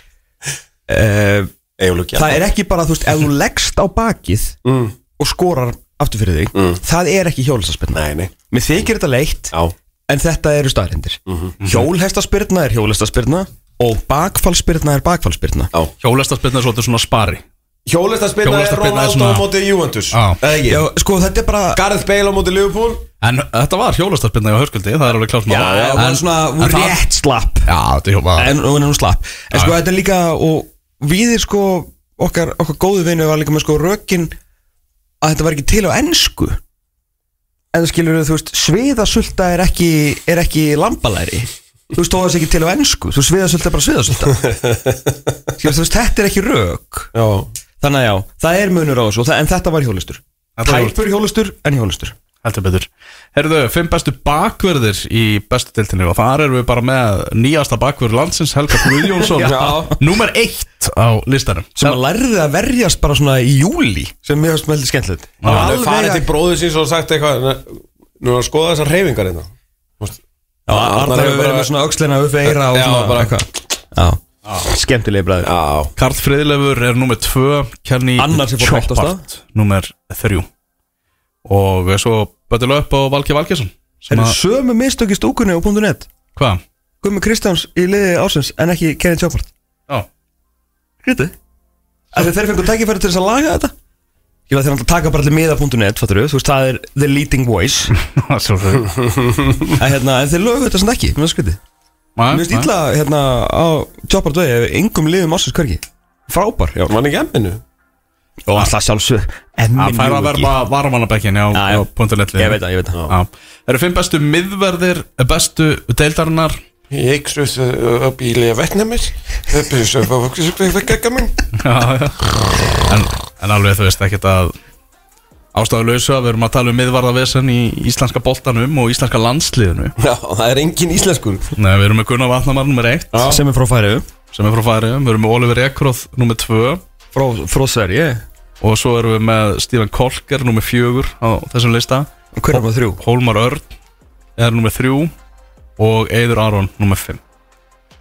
uh, Eyjólfur Gjarnan. Það er ekki bara, þú veist, ef þú leggst á bakið mm. og skorar aftur fyrir þig Mm. Það er ekki hjólhestaspyrna Nei, nei Mér þykir þetta leitt, Já. en þetta eru staðrindir mm Mhm. -hmm. Hjólhestaspyrna er hjólhestaspyrna og bakfallspyrna er bakfallspyrna Já. Hjólhestaspilna er svolítið svona spari. Hjólistaspinna er Hjólistaspyrna er Ronaldo svona- á móti Juventus Já. Eða ekki? Já, sko, þetta er bara Gareth Bale á móti Liverpool En þetta var hjólhestaspilna í Hörskuldi, það er alveg klárt mál. Já, það var En- svona en það- rétt slapp Já, þetta er hjópa. En hún er nú slapp En Já, sko já. þetta er líka Og við sko Okkar, okkar góðu vinnu var líka með sko rökin Að þetta var ekki til á ensku En það skilur þú veist Sviðasulta er ekki Er ekki lambalæri Þú veist, þó það sé ekki til á ensku Þú veist, sviðasulta er bara sviðasulta Skilur þú veist, þetta er ekki rök Já. Þannig að já, það er munur á þessu og það- En þetta var hjólustur Þetta var Tæpur hjólustur, en hjólustur Heldur betur. Herðu, fimm bestu bakverðir í bestu deildinni og þar erum við bara með nýjasta bakverð landsins, Helga Guðjónsson. Já. Númer eitt á listanum. Sem að lærði að verjast bara svona í júli Sem mér finnst með heldur skemmtilegt Já, hann hefur farið að- til bróður síns og sagt eitthvað Nú er að skoða þessar reyfingar hérna Já, Arnar hefur verið með svona öxlina upp við eira og Já, svona bara- eitthvað Já, skemmtilegi bræður Já. Karl Friðleifur er númer tvö, Kenny Annar sem fór hægt á stað. Choppart númer þrjú og svo bættu upp á Valgeir Valgeirsson sem Er að, sömu mistök í stúkunni og punktu net hvað? Gummi Kristjáns í liði ársins en ekki Kenny Choppart Já, Hrítið Þegar þeir fengur tækifæri til þess að laga þetta Ég veist þeir náttúrulega taka bara allir miða punktu net Fattur þú veist það er the leading voice svo fyrir En hérna en þeir lögu þetta sem ekki Mér finnst skrítið Mér finnst illa hérna á Choppart vegi Engum liðum ársins hvergi Frábær já Var hann ekki emminu? Og alltaf sjálfsög Það fær að verða varmannabekkin á, Já, já. á punktunetli. Ég veit það, ég veit það Já. Það eru fimm bestu miðverðir, bestu deildarinnar. Ég ekstu upp í liða vettnæmir upp í sögvekkamin Já, já. En, en alveg þú veist ekkert að ástæðulausu að við erum að tala um miðvarðavesen í íslenska boltanum og íslenska landsliðinu. Já, það er engin íslenskur Nei, við erum með Gunnar Vatnamar nummer eitt Sem er frá Færiðu sem er frá Færeyjum, við erum með Oliver Ekroth nummer tvö Frá, frá Sverige og svo erum við með Stephen Kolker nummer fjögur á þessum lista. Hver er maður þrjú? Hólmar Örn er nummer þrjú og Eiður Aron nummer fimm.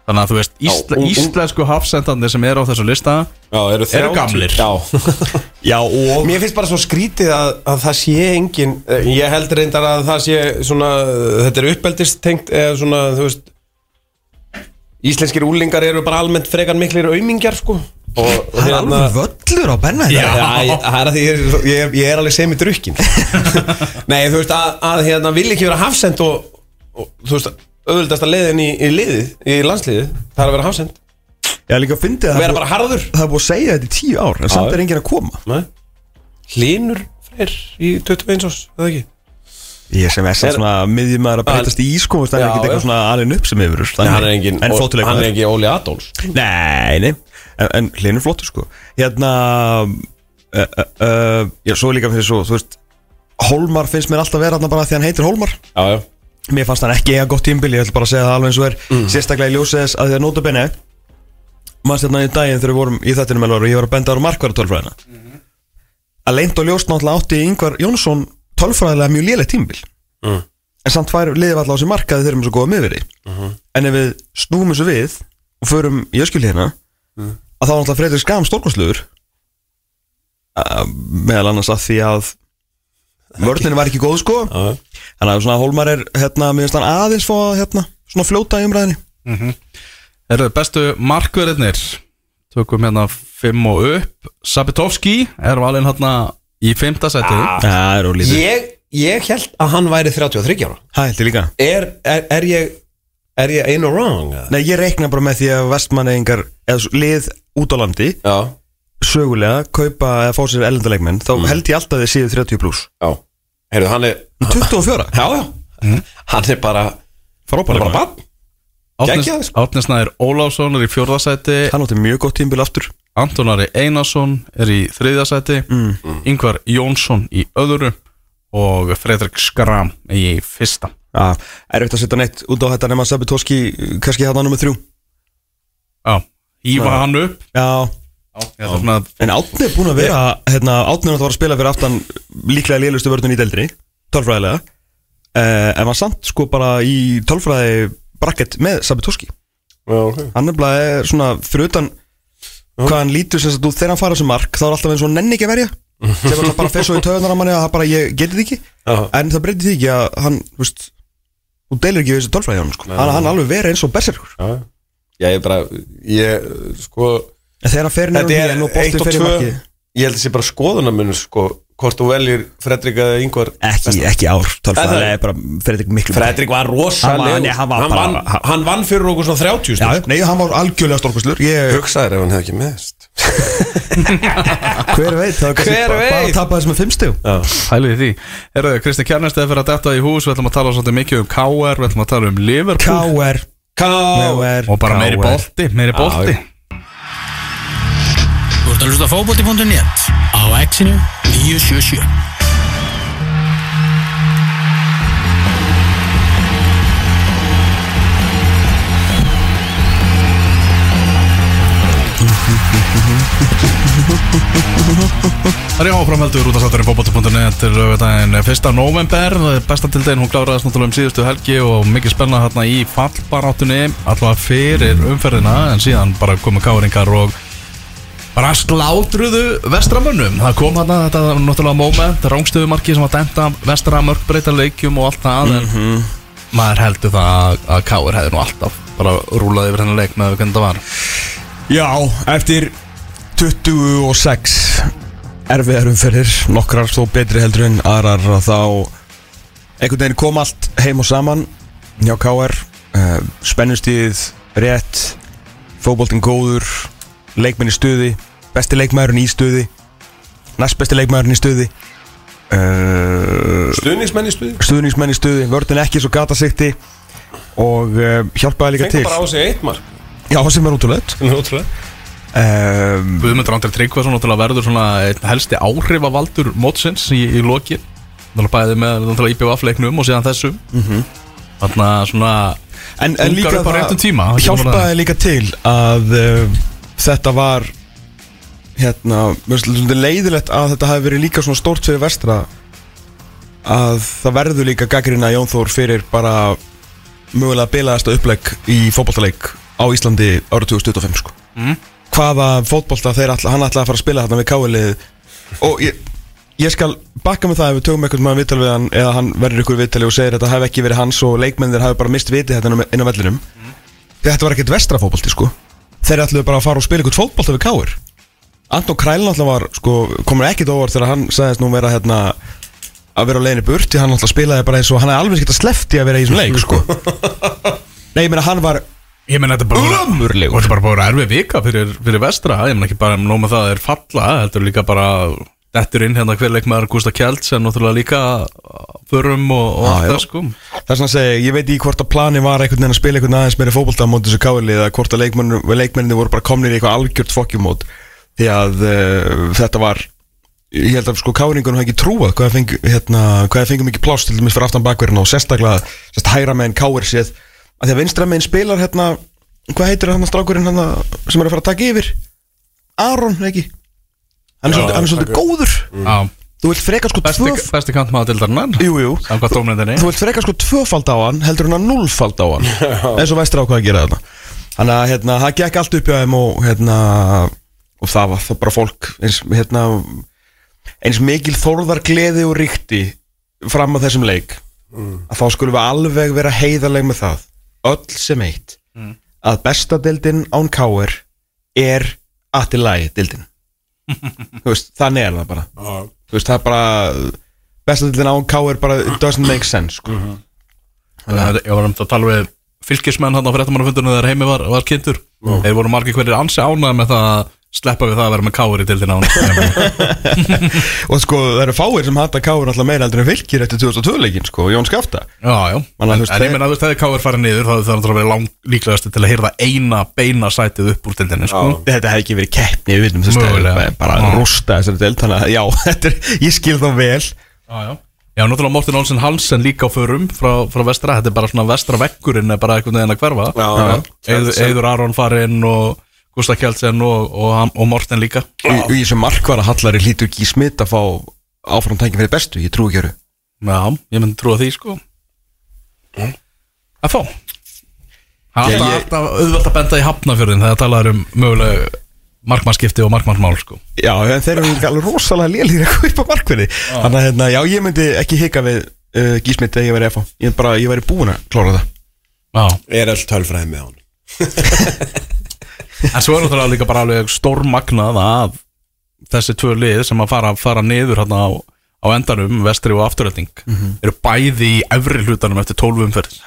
Þannig að þú veist, ísla, Já, og- íslensku hafsendandi sem eru á þessu lista Já, eru, Eru gamlir. Já. Já, og Mér finnst bara svo skrítið að, að það sé engin Ég held reyndar að það sé svona, þetta er uppeldistengt eða svona, þú veist Íslenskir úlingar eru bara almennt frekar miklir aumingjar, sko og, og það er alveg völlur á benna Já, ég, það er að því ég, er- ég, er- ég er alveg semi drukkin Nei, þú veist að, að hérna vil ekki vera hafsend og, og þú veist, auðvöldasta leiðin í, í liðið, í landsliðið það er að vera hafsend, Já, líka að fyndi að vera bara harður það er búið að segja þetta í tíu ár en samt er enginn að koma. Nei. Hlynur Freyr í tuttugu og eins árs, eða ekki? Ég sem er samt Er- svona miðjumæður að breytast í ískóðust það er Já, ekkert já. eitthvað svona alveg upp sem yfir Nei, hann er engin, en ó- flottuleik hann er engin Óli Adolfs Nei, nei, en, en Hlynur flottur sko Hérna uh, uh, uh, Já, svo líka fyrir svo, þú veist Hólmar finnst mér alltaf vera þarna bara því hann heitir Hólmar Já, já Mér fannst hann ekki eiga gott tímbil, ég ætla bara að segja það alveg eins og er mm. Sérstaklega í ljósið þess að því að nota bene Manst hérna í daginn þegar við vorum í þættinum og ég var að benda á markvarðartölfræðina mm -hmm. Að leynt og ljóst náttúrulega átti Ingvar Jónsson tölfræðilega mjög lélegt tímbil mm. En samt tvær liðið alltaf á sér markaði þeir eru með svo góða miðveri mm -hmm. En ef við snúum þessu við og förum í öskjulíðina mm. að þá náttúrulega Freyrir Skam stórkostlegur meðal annars að því að vörninu var ekki góð sko Já. Þannig að svona Hólmar er hérna, mér finnst hann aðeins fá að hérna, svona fljóta í umræðinni mm -hmm. Eru bestu markverðirnir Tökum hérna fimm og upp Sabitovski er valinn hérna í fimmta seti Ah. Það er ólítið Ég, ég held að hann væri þrjátíu og þriggja ára Það held ég líka Er, er, er ég Er ég einu wrong? eða? Nei, ég reikna bara með því að vestmanneyingar eða svo lið út á landi Já, sögulega kaupa eða fá sér ellendaleikmenn þá held ég alltaf þið síðu þrjátíu pluss já Heyrðu, hann er tuttugu og fjögur Já, já Hann er bara Frábæri bara bara bann Geggjað, sko. Árni Snær Ólafsson er í fjórða seti Hann átti mjög gott tímbil aftur Anton Ari Einarsson er í þriðja seti mm. Ingvar Jónsson í öðru og Fredrik Skram í fyrsta. Já, er auðvitað að setja neitt út á þetta nema Sabitovski kannski hérna nummið þrjú. Já, ífa hann upp. Já, Já, já. En Átni er búin að vera hérna, Átni er að vera að spila fyrir aftan líklega lélustu vörðun í deildri tölfræðilega eh, en var samt sko bara í tölfræði bracket með Sabitovski. Já, okay. Hann er bara svona fyrir utan hvað hann lítur sem sagt út þegar hann fara sem mark þá er alltaf eins og nenni ekki að verja sem er bara fyrir svo í töðunar að manni að það bara ég geti þið ekki Já. en það breytir því ekki að hann veist, þú deilir ekki við þessi tölfræði hann sko. hann, hann alveg verið eins og berserkur. Já, já ég bara ég sko En þegar hann fer nefnum þetta er því og boltinn eitt og fer í tvö markið. ég held að það sé bara skoðunarmunur sko hvort þú veljir Fredrik eða Ingvar Ekki, ekki ár tölfræði Það er- er bara Fredrik miklu Fredrik var rosaleg Hann var- nei, hann var hann, bara- vann, hann- hann vann fyrir okkur svona þrjátíu Já, stund, sko. nei, hann var algjörlega stórkostlur ég, hugsaðir ef hann hefði ekki meðst Hver veit, það var kannski Hver bara, bara veit? að tapa þessum með fimm stig Hælið því. Herðu, Kristi Kjarnestæði fyrir að detta í hús. Við ætlum að tala svolítið mikið um K R. Við ætlum að tala um Liverpool K R Ká og bara meiri bolti, meiri bolti. Þú ert að hlusta á fótbolti punktur net á X-inu níu sjö sjö. Það er áframheldur út af satturinn fótbolti punktur net til daginn fyrsta nóvember. Besta til deginn, hún kláraðist náttúrulega um síðustu helgi og mikið spenna hérna í fallbaráttunni allavega fyrir umferðina en síðan bara komu káringar og bara slátruðu vestramönnum. Það kom hérna þetta náttúrulega moment, rángstöðumarki sem var dæmt af vestra mörkbreyta leikjum og allt það en Mhm. maður heldur það að, að K R hefði nú alltaf bara rúlaði yfir hennar leik með hvernig það var. Já, eftir tuttugu og sex erfiðar umferðir, nokkrar þó betri heldur en aðrar þá einhvern veginn kom allt heim og saman hjá K R uh, spennustíð, rétt fótboltinn góður leikmenn í stuði, besti leikmæðurinn í stuði næst besti leikmæðurinn í stuði uh, stuðningsmenn í stuði stuðningsmenn í stuði, vörðin ekki svo gatasikti og uh, hjálpaði líka fengur til bara á sig eitt mark Já, sem er útrúlega sem er ótrúlega um, Guðmundur Andri Tryggvason náttúrulega verður svona einn helsti áhrifavaldur mótsins í, í lokin náttúrulega bæði með náttúrulega I B V F-leiknum og síðan þessu mm -hmm. Þannig að svona En, en líka upp á réttum tíma það hjálpaði líka til að uh, þetta var hérna, mér finnst þetta leiðilegt að þetta hafi verið líka svona stórt fyrir vestra að það verður líka gagnrýna Jón Þór fyrir bara mögulega bilaðasta upplegg í fótboltaleik á Íslandi árið tvö þúsund tuttugu og fimm sko. mm. Hvaða fótbolta þeir ætla, hann ætlaði að fara að spila þarna við K L-ið og ég, ég skal bakka með það ef við tökum eitthvað með viðtal við hann eða hann verður ykkur viðtali og segir að þetta hef ekki verið hans og leikmennir hafi bara mist vitið þetta inn á vellinum mm. því þetta var ekkert vestrafótbolti sko. Þeir ætlaði bara að fara og spila ykkur fótbolta við K R. Anton Krælin alltaf var sko, komur ekkert óvart þegar hann sagðist nú vera hérna að vera á leiðinni burt því hann alltaf spilaði bara eins og hann er alveg ekkert að slefti að vera í þessum leik sko. Nei, ég meina hann var Ég meina þetta bara ömurlegur. Þetta bara bara erfið vika fyrir, fyrir vestra. Ég meina ekki bara nóg með það að þeir falla. Þetta er líka bara dettur inn hérna hver leikmaður Gústa Kjelds en náttúrulega líka förum og, og allt það sko. Það er svona að segja, ég veit ekki hvort að plani var einhvern veginn að spila einhvern aðeins meira fótbolta á móti þessu K L eða hvort að leikmenninni voru bara komnir í eitthvað algjört fokkjumót því að uh, þetta var ég held að sko K-ringunum hafi ekki trúað hvað feng, hérna, hvað fengum ekki pláss til dæmis fyrir aftan bakverðina og sérstaklega sérst hægra meginn K R séð að því að vinstra meginn spilar hérna, hvað heitir hann strákurinn hérna sem er að fara að taka yfir Aron, ekki hann er svolítið, hann er svolítið góður mm. Þú vilt freka sko Besti, tvöf... besti kantmaður deildarinnar Jú, jú Þú vilt freka sko tvöfald á hann heldur hann að núllfald á hann eins og vestra á hvað að gera þetta þannig að hérna, það gekk allt upp hjá þeim og hérna og það var það bara fólk eins, hérna, eins mikil þórðargleði og ríkti fram á þessum leik mm. að þá skulum við alveg vera heiðarleg með það öll sem eitt mm. að besta deildin án K R er aftur lagi deildin þú veist, þannig er það bara uh. þú veist, það er bara besta deildin án K R bara it doesn't make sense sko. uh-huh. Þannig að ég var um að tala við fylkismenn hann á fréttamannafundunum þegar Heimi var, var kynntur uh. þeir voru margir hverjir ansi ánægð með það að sleppa við það að vera með K R í deildina og sko það eru fáir sem hata K R alltaf meira heldur en Fylkir eftir tvö þúsund og tvö leikin sko, Jón Skafta já, já, en, en ég meina að þú veist, þegar K R farið niður þá er það að vera lang líklegast til að hýrða eina beina sætið upp úr deildinni sko. Þetta hefði ekki verið keppni við vinnum þess bara að rústa þessari deild þannig að já, þetta er, ég skil þá vel já, já Já, náttúrulega Morten Olsen Hansen líka á förum frá, frá vestra, þetta er bara svona vestra veggurinn er bara einhvern veginn að hverfa já, Eiður, Eiður Aron farinn og Gústa Kjeldsen og, og, og Morten líka Og í þessum markvara Hallari hlýtur ekki smitt að fá áfram tækja fyrir bestu, ég trú ekki öru Já, ég myndi trúa því sko mm. Að fá Það er alltaf auðvelt að benda í Hafnarfjörðin þegar talaður um mögulega markmannskipti og markmannsmál sko. Já, en þeir eru alveg rosalega lélir að kaupa markverði Þannig að hérna, já, ég myndi ekki hika við uh, Gísmit þegar ég væri F A Ég bara, ég væri búin að klára það Já, er allt tölfræði með hann En svo er náttúrulega líka bara alveg stórmagnað að þessi tvö lið sem að fara, fara niður hérna á, á endanum, vestri og afturölding mm-hmm. eru bæði í efri hlutanum eftir tólf umferð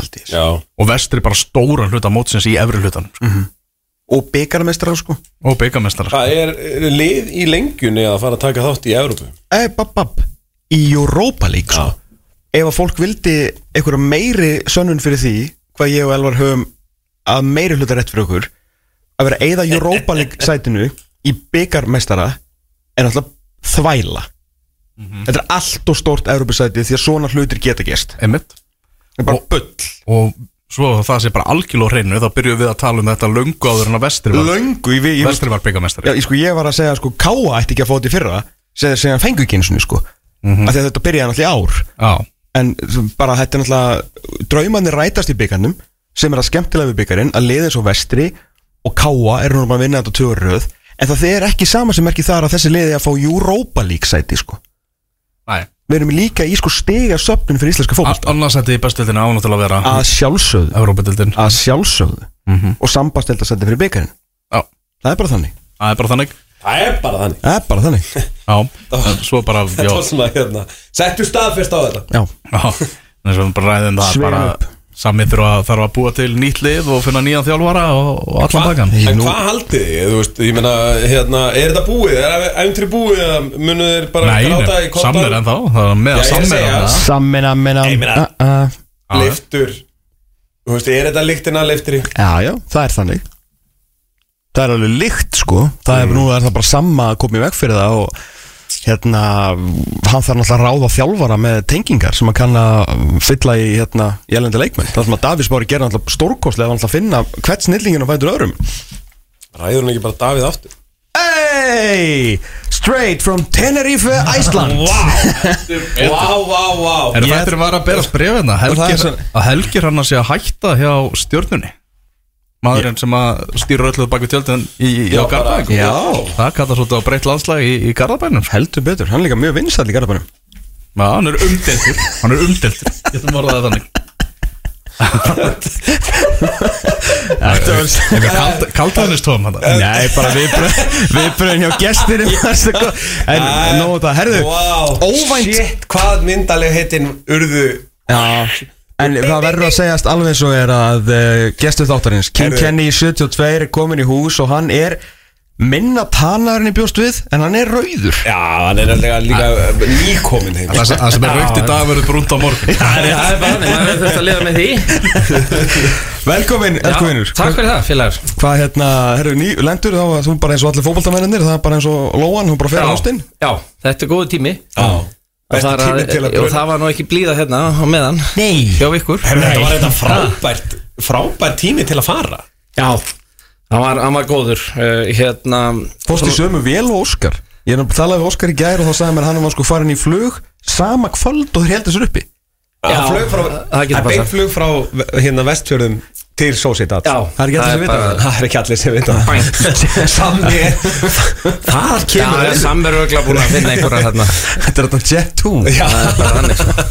og vestri bara stóran hluta mótsins í efri hlutanum sko. mm-hmm. Og byggarmestrar sko Og byggarmestrar Það er, er lið í lengjunni að fara að taka þátt í Evrópu Ei, bab, bab Í Europa League sko ja. Ef að fólk vildi einhverja meiri sönnun fyrir því hvað ég og Elvar höfum að meiri hluta rétt fyrir okkur að vera eða Europa League sætinu í byggarmestara er alltaf þvæla mm-hmm. Þetta er allt og stórt Evrópusæti því að svona hlutir geta gerst Einmitt Það er bara og, bull Og svo það sé bara algjörlega á hreinu þá byrjuðum við að tala um þetta löngu áður en að vestri var Löngu, ég, ég, Vestri var byggamestari Já, ég, sko, ég var að segja sko Káa ætti ekki að fá þetta í fyrra segja að hann fengu ekki eins og sko mm-hmm. af því að þetta byrjaði náttúrulega í ár Já. En bara þetta er náttúrulega draumarnir rætast í byggarnum sem er að skemmtilega við byggarinn að liða svo vestri og Káa er nú bara að vinna þetta tvö röð en það er ekki sama sem merki þar að þessi liði að fá Europa League sæti sko Nei Við erum líka í sko stiga söfnun fyrir íslenska fótbolta Annars sæti í bestildinu ánáttúrulega að vera Að sjálfsögðu Evrópadeildin Að sjálfsögðu mm-hmm. Og sambastelda sæti fyrir byggarinn Já Það er bara þannig Það er bara þannig Það er bara þannig Það er bara þannig Já Svo bara Þetta var svona hérna Settu staðfyrst á þetta Já Já En svo bara ræðum það Svein bara upp. Samið þurfa að, þarf að búa til nýtt lið og finna nýjan þjálfara og, og allan bakan En hvað haldið þið? Þú veist, ég meina, hérna, er þetta búið? Er æfintri búið eða munu þeir bara gráta í kottan? Nei, samir en þá Það er með að samir en það Samir en meina uh, uh. Liftur Þú veist, er þetta lyktina liftri? Já, já, það er þannig Það er alveg lykt, sko Það er nú er það bara sama að koma í veg fyrir það og hérna, hann þarf náttúrulega að ráða þjálfara með tengingar sem að kann að fylla í, hérna, í elendi leikmenn það sem að Davíð Smári gerði náttúrulega stórkostlega að náttúrulega finna hvert snillingin og fætur öðrum Ræður hann ekki bara Davíð aftur? Hey, straight from Tenerife, Iceland Wow, wow, wow Er þetta var að berast brefina Helgir, að Helgir hann að sé að hætta hjá Stjörnunni maðurinn sem að stýra ölluð bak við tjöldin í, í á Garðabænum. Já. Það kallar svolítið á breytt landslag í, í Garðabænum. Heldur betur, hann er líka mjög vinsæll í Garðabænum. Já, hann er umdeltur. Hann er umdeltur. Getum orðað þannig. Þetta var kaltaðnistóm hann. Nei, bara viðbröðin hjá gestinum. En nóg það, herðu, óvænt. Shit, hvað myndaleg heitin urðu. Já. En það verður að segjast alveg eins og er að uh, gestur þáttarins King Kenny sjötíu og tvö er komin í hús og hann er minna tanarinn í bjóst við en hann er rauður. Já, hann er líka, líka nýkomin heim. Það sem er raukt í dag verður brúnt á morgun. Það er bara þannig, maður þurft að lifa með því. Velkomin, elskvinur. Takk fyrir það, félagar. Hvað hérna, herru, ný lendur, þá var þú bara eins og allir fótboltamennir, það er bara eins og Lóan, hún bara fer á hóstinn. Já, þetta er góðu tími. Já. Og það, að, og það var nú ekki blíða hérna á meðan. Nei. Hjá ykkur. Herru, þetta var þetta frábært, frábært tími til að fara. Já, hann var, hann var góður. uh, Hérna Fórst í sömu vel og Óskar. Ég er að tala við Óskar í gær og þá sagði mér hann var sko farin í flug sama kvöld og þeir heldur sér uppi. Já, það flug frá, það getur beint passað. flug frá hérna Vestfjörðum til Sociedad. Já, Það er ekki allir sem vita það. Það er ekki allir sem vita það. Sammi Það Já, kemur er Samver örugglega búin að finna einhverja hérna. Þetta er þetta Jet two. Já. Það er bara þannig sko.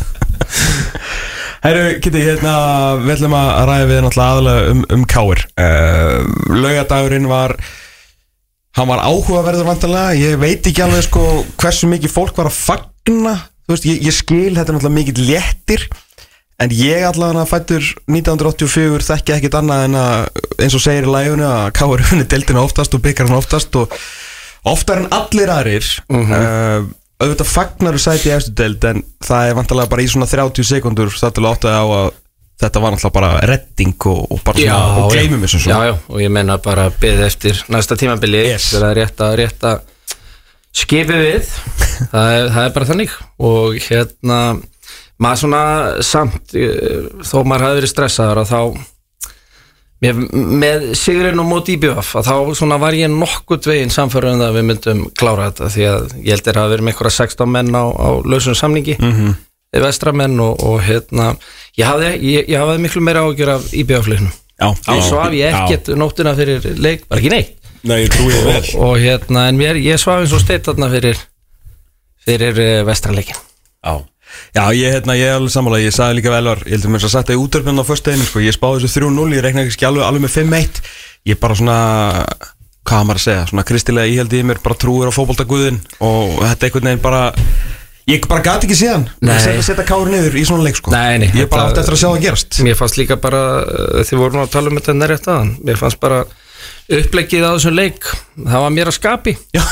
Herru, Kitty, hérna, við ætlum að ræða við náttúrulega aðalega um, um Káir. uh, Laugardagurinn var hann var áhugaverður vantarlega. Ég veit ekki alveg sko hversu mikið fólk var að fagna. Þú veist, ég, ég skil, þetta er náttúrulega mikið léttir. En ég allavega fættur nítján hundruð áttatíu og fjögur þekki ekkert annað en að eins og segir í lægunu að Káir unni deildina oftast og byggar hann oftast og oftar en allir aðrir. mm-hmm. uh, auðvitað fagnar og sæti í eftir deild en það er vantarlega bara í svona þrjátíu sekundur það til að áttaði á að þetta var náttúrulega bara redding og, og bara svona Já, og gleymum þessu svona. Já, já, og ég menna bara beðið eftir næsta tímabili. Yes. Það er rétt að, rétt að skipið við. það, er, það er bara þannig. Og hérna maður svona samt þó maður hafi verið stressaður að þá Mér, með sigurinn og móti í B V að þá svona var ég nokkuð veginn samfæður um það að við myndum klára þetta því að ég heldur að vera með einhverja sextán menn á, á lausum samningi mm-hmm. vestramenn og, og hérna ég hafði, ég, ég hafði miklu meira ágjör af í B V-fleiknum og svo af ég ekkert nóttina fyrir leik, bara ekki neitt. Nei, ég trúi það vel. og, og hérna en mér, ég svaf eins og steitt þarna fyrir fyrir vestraleikin. Já. Já, ég, hérna, ég er alveg sammála, ég sagði líka vel var, ég heldur mér að setja í útörpun á föstudaginn, sko, ég spáði þessu þrjú núll, ég reikna ekki alveg, alveg með fimm eitt, ég bara svona, hvað maður að segja, svona kristilega íhaldi í mér, bara trúir á fótboltaguðinn og þetta einhvern veginn bara, ég bara gati ekki síðan, ég setja, setja Kári niður í svona leik, sko, nei, nei, ég bara átti eftir að sjá það gerast. Mér fannst líka bara, þið voru nú að tala um þetta nærrétt aðan, mér fannst bara uppleggið á þessum leik það var mér að skapi. Já,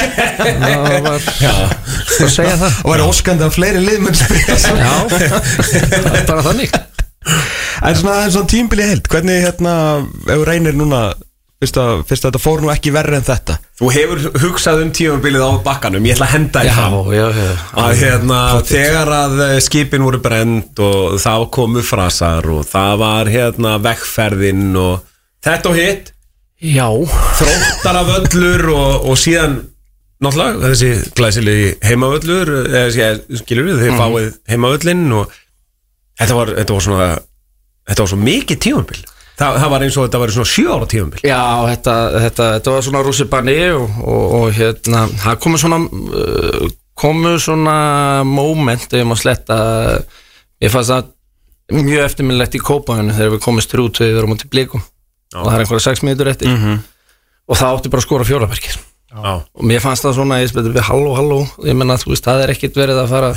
það var að segja það og var óskandi að fleiri liðmenn spila saman. Já, það er bara þannig. En svona, svona tímabili held, hvernig hérna ef þú reynir núna fyrst að, fyrst að þetta fór nú ekki verri en þetta. Þú hefur hugsað um tímabilið á bakkanum, ég ætla að henda í það já, já, að hérna þegar að skipin voru brend og það komu frasar og það var hérna veggferðin og þetta og hitt. Já. Þróttaraföllur og, og síðan náttúrulega þessi glæsilegi heimavöllur eða skilur við, þeir mm. fáið heimavöllin og þetta var, þetta var svona þetta var svo mikið tímabil. Það, það var eins og þetta var svona sjö ára tímabil. Já, þetta, þetta, þetta var svona rússibanni og, og, og hérna það komu svona uh, komu svona moment ef maður sletta ég fannst það mjög eftirminnilegt í Kópavoginum þegar við komumst þrjú tvö við vorum út í Blikum og það er einhverja sex mínútur eftir mm-hmm. og það átti bara að skora fjóraverkir og mér fannst það svona, ég spyrir við halló, halló ég menna, þú veist, það er ekkit verið að fara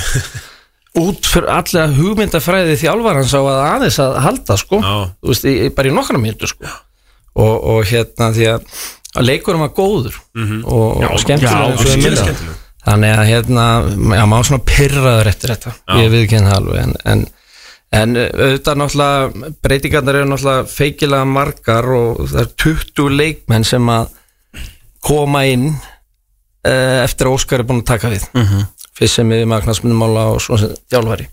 út fyrir allega hugmyndafræði þjálfarans á að aðeins að halda, sko, Já. Þú veist, í, bara í nokkra mínútur, sko og, og hérna, því að, að leikurum var góður mm-hmm. og, og skemmtilega þannig að, hérna, já, maður svona pirraður eftir þetta, Já. Ég viðurkenni það alveg, en, en En auðvitað náttúrulega, breytingarnar eru náttúrulega feikilega margar og það er tuttugu leikmenn sem að koma inn uh, eftir að Óskar er búin að taka við. Mm-hmm. Fyrst sem við maður knattspyrnumála og svona sem þjálfari.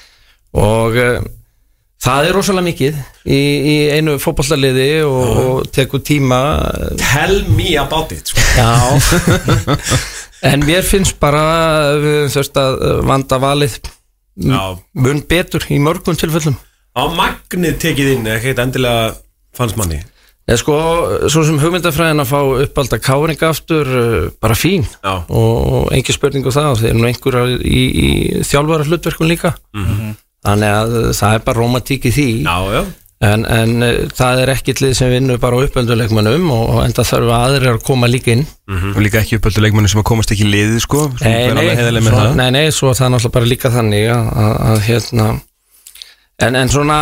Og uh, það er rosalega mikið í, í einu fótboltaliði og, uh. og tekur tíma. Tell me about it. Sko. Já, en mér finnst bara við þurft að vanda valið mun betur í mörgum tilfellum á magnið tekið inn, ekkert endilega fannst manni. Eða sko, svo sem hugmyndafræðin að fá uppalda káring aftur bara fín Já. og engin spurning á það, þeir eru nú einhverjar í, í þjálfara hlutverkun líka mm-hmm. þannig að það er bara rómantík í því Já, já En, en það er ekkert lið sem vinnur bara á uppölduleikmönnum og enda þarf aðrir að koma líka inn mm-hmm. Og líka ekki uppölduleikmönnum sem að komast ekki í liðið sko Nei, nei, svo, nei, nei, svo það er náttúrulega bara líka þannig að, að, að hérna En, en svona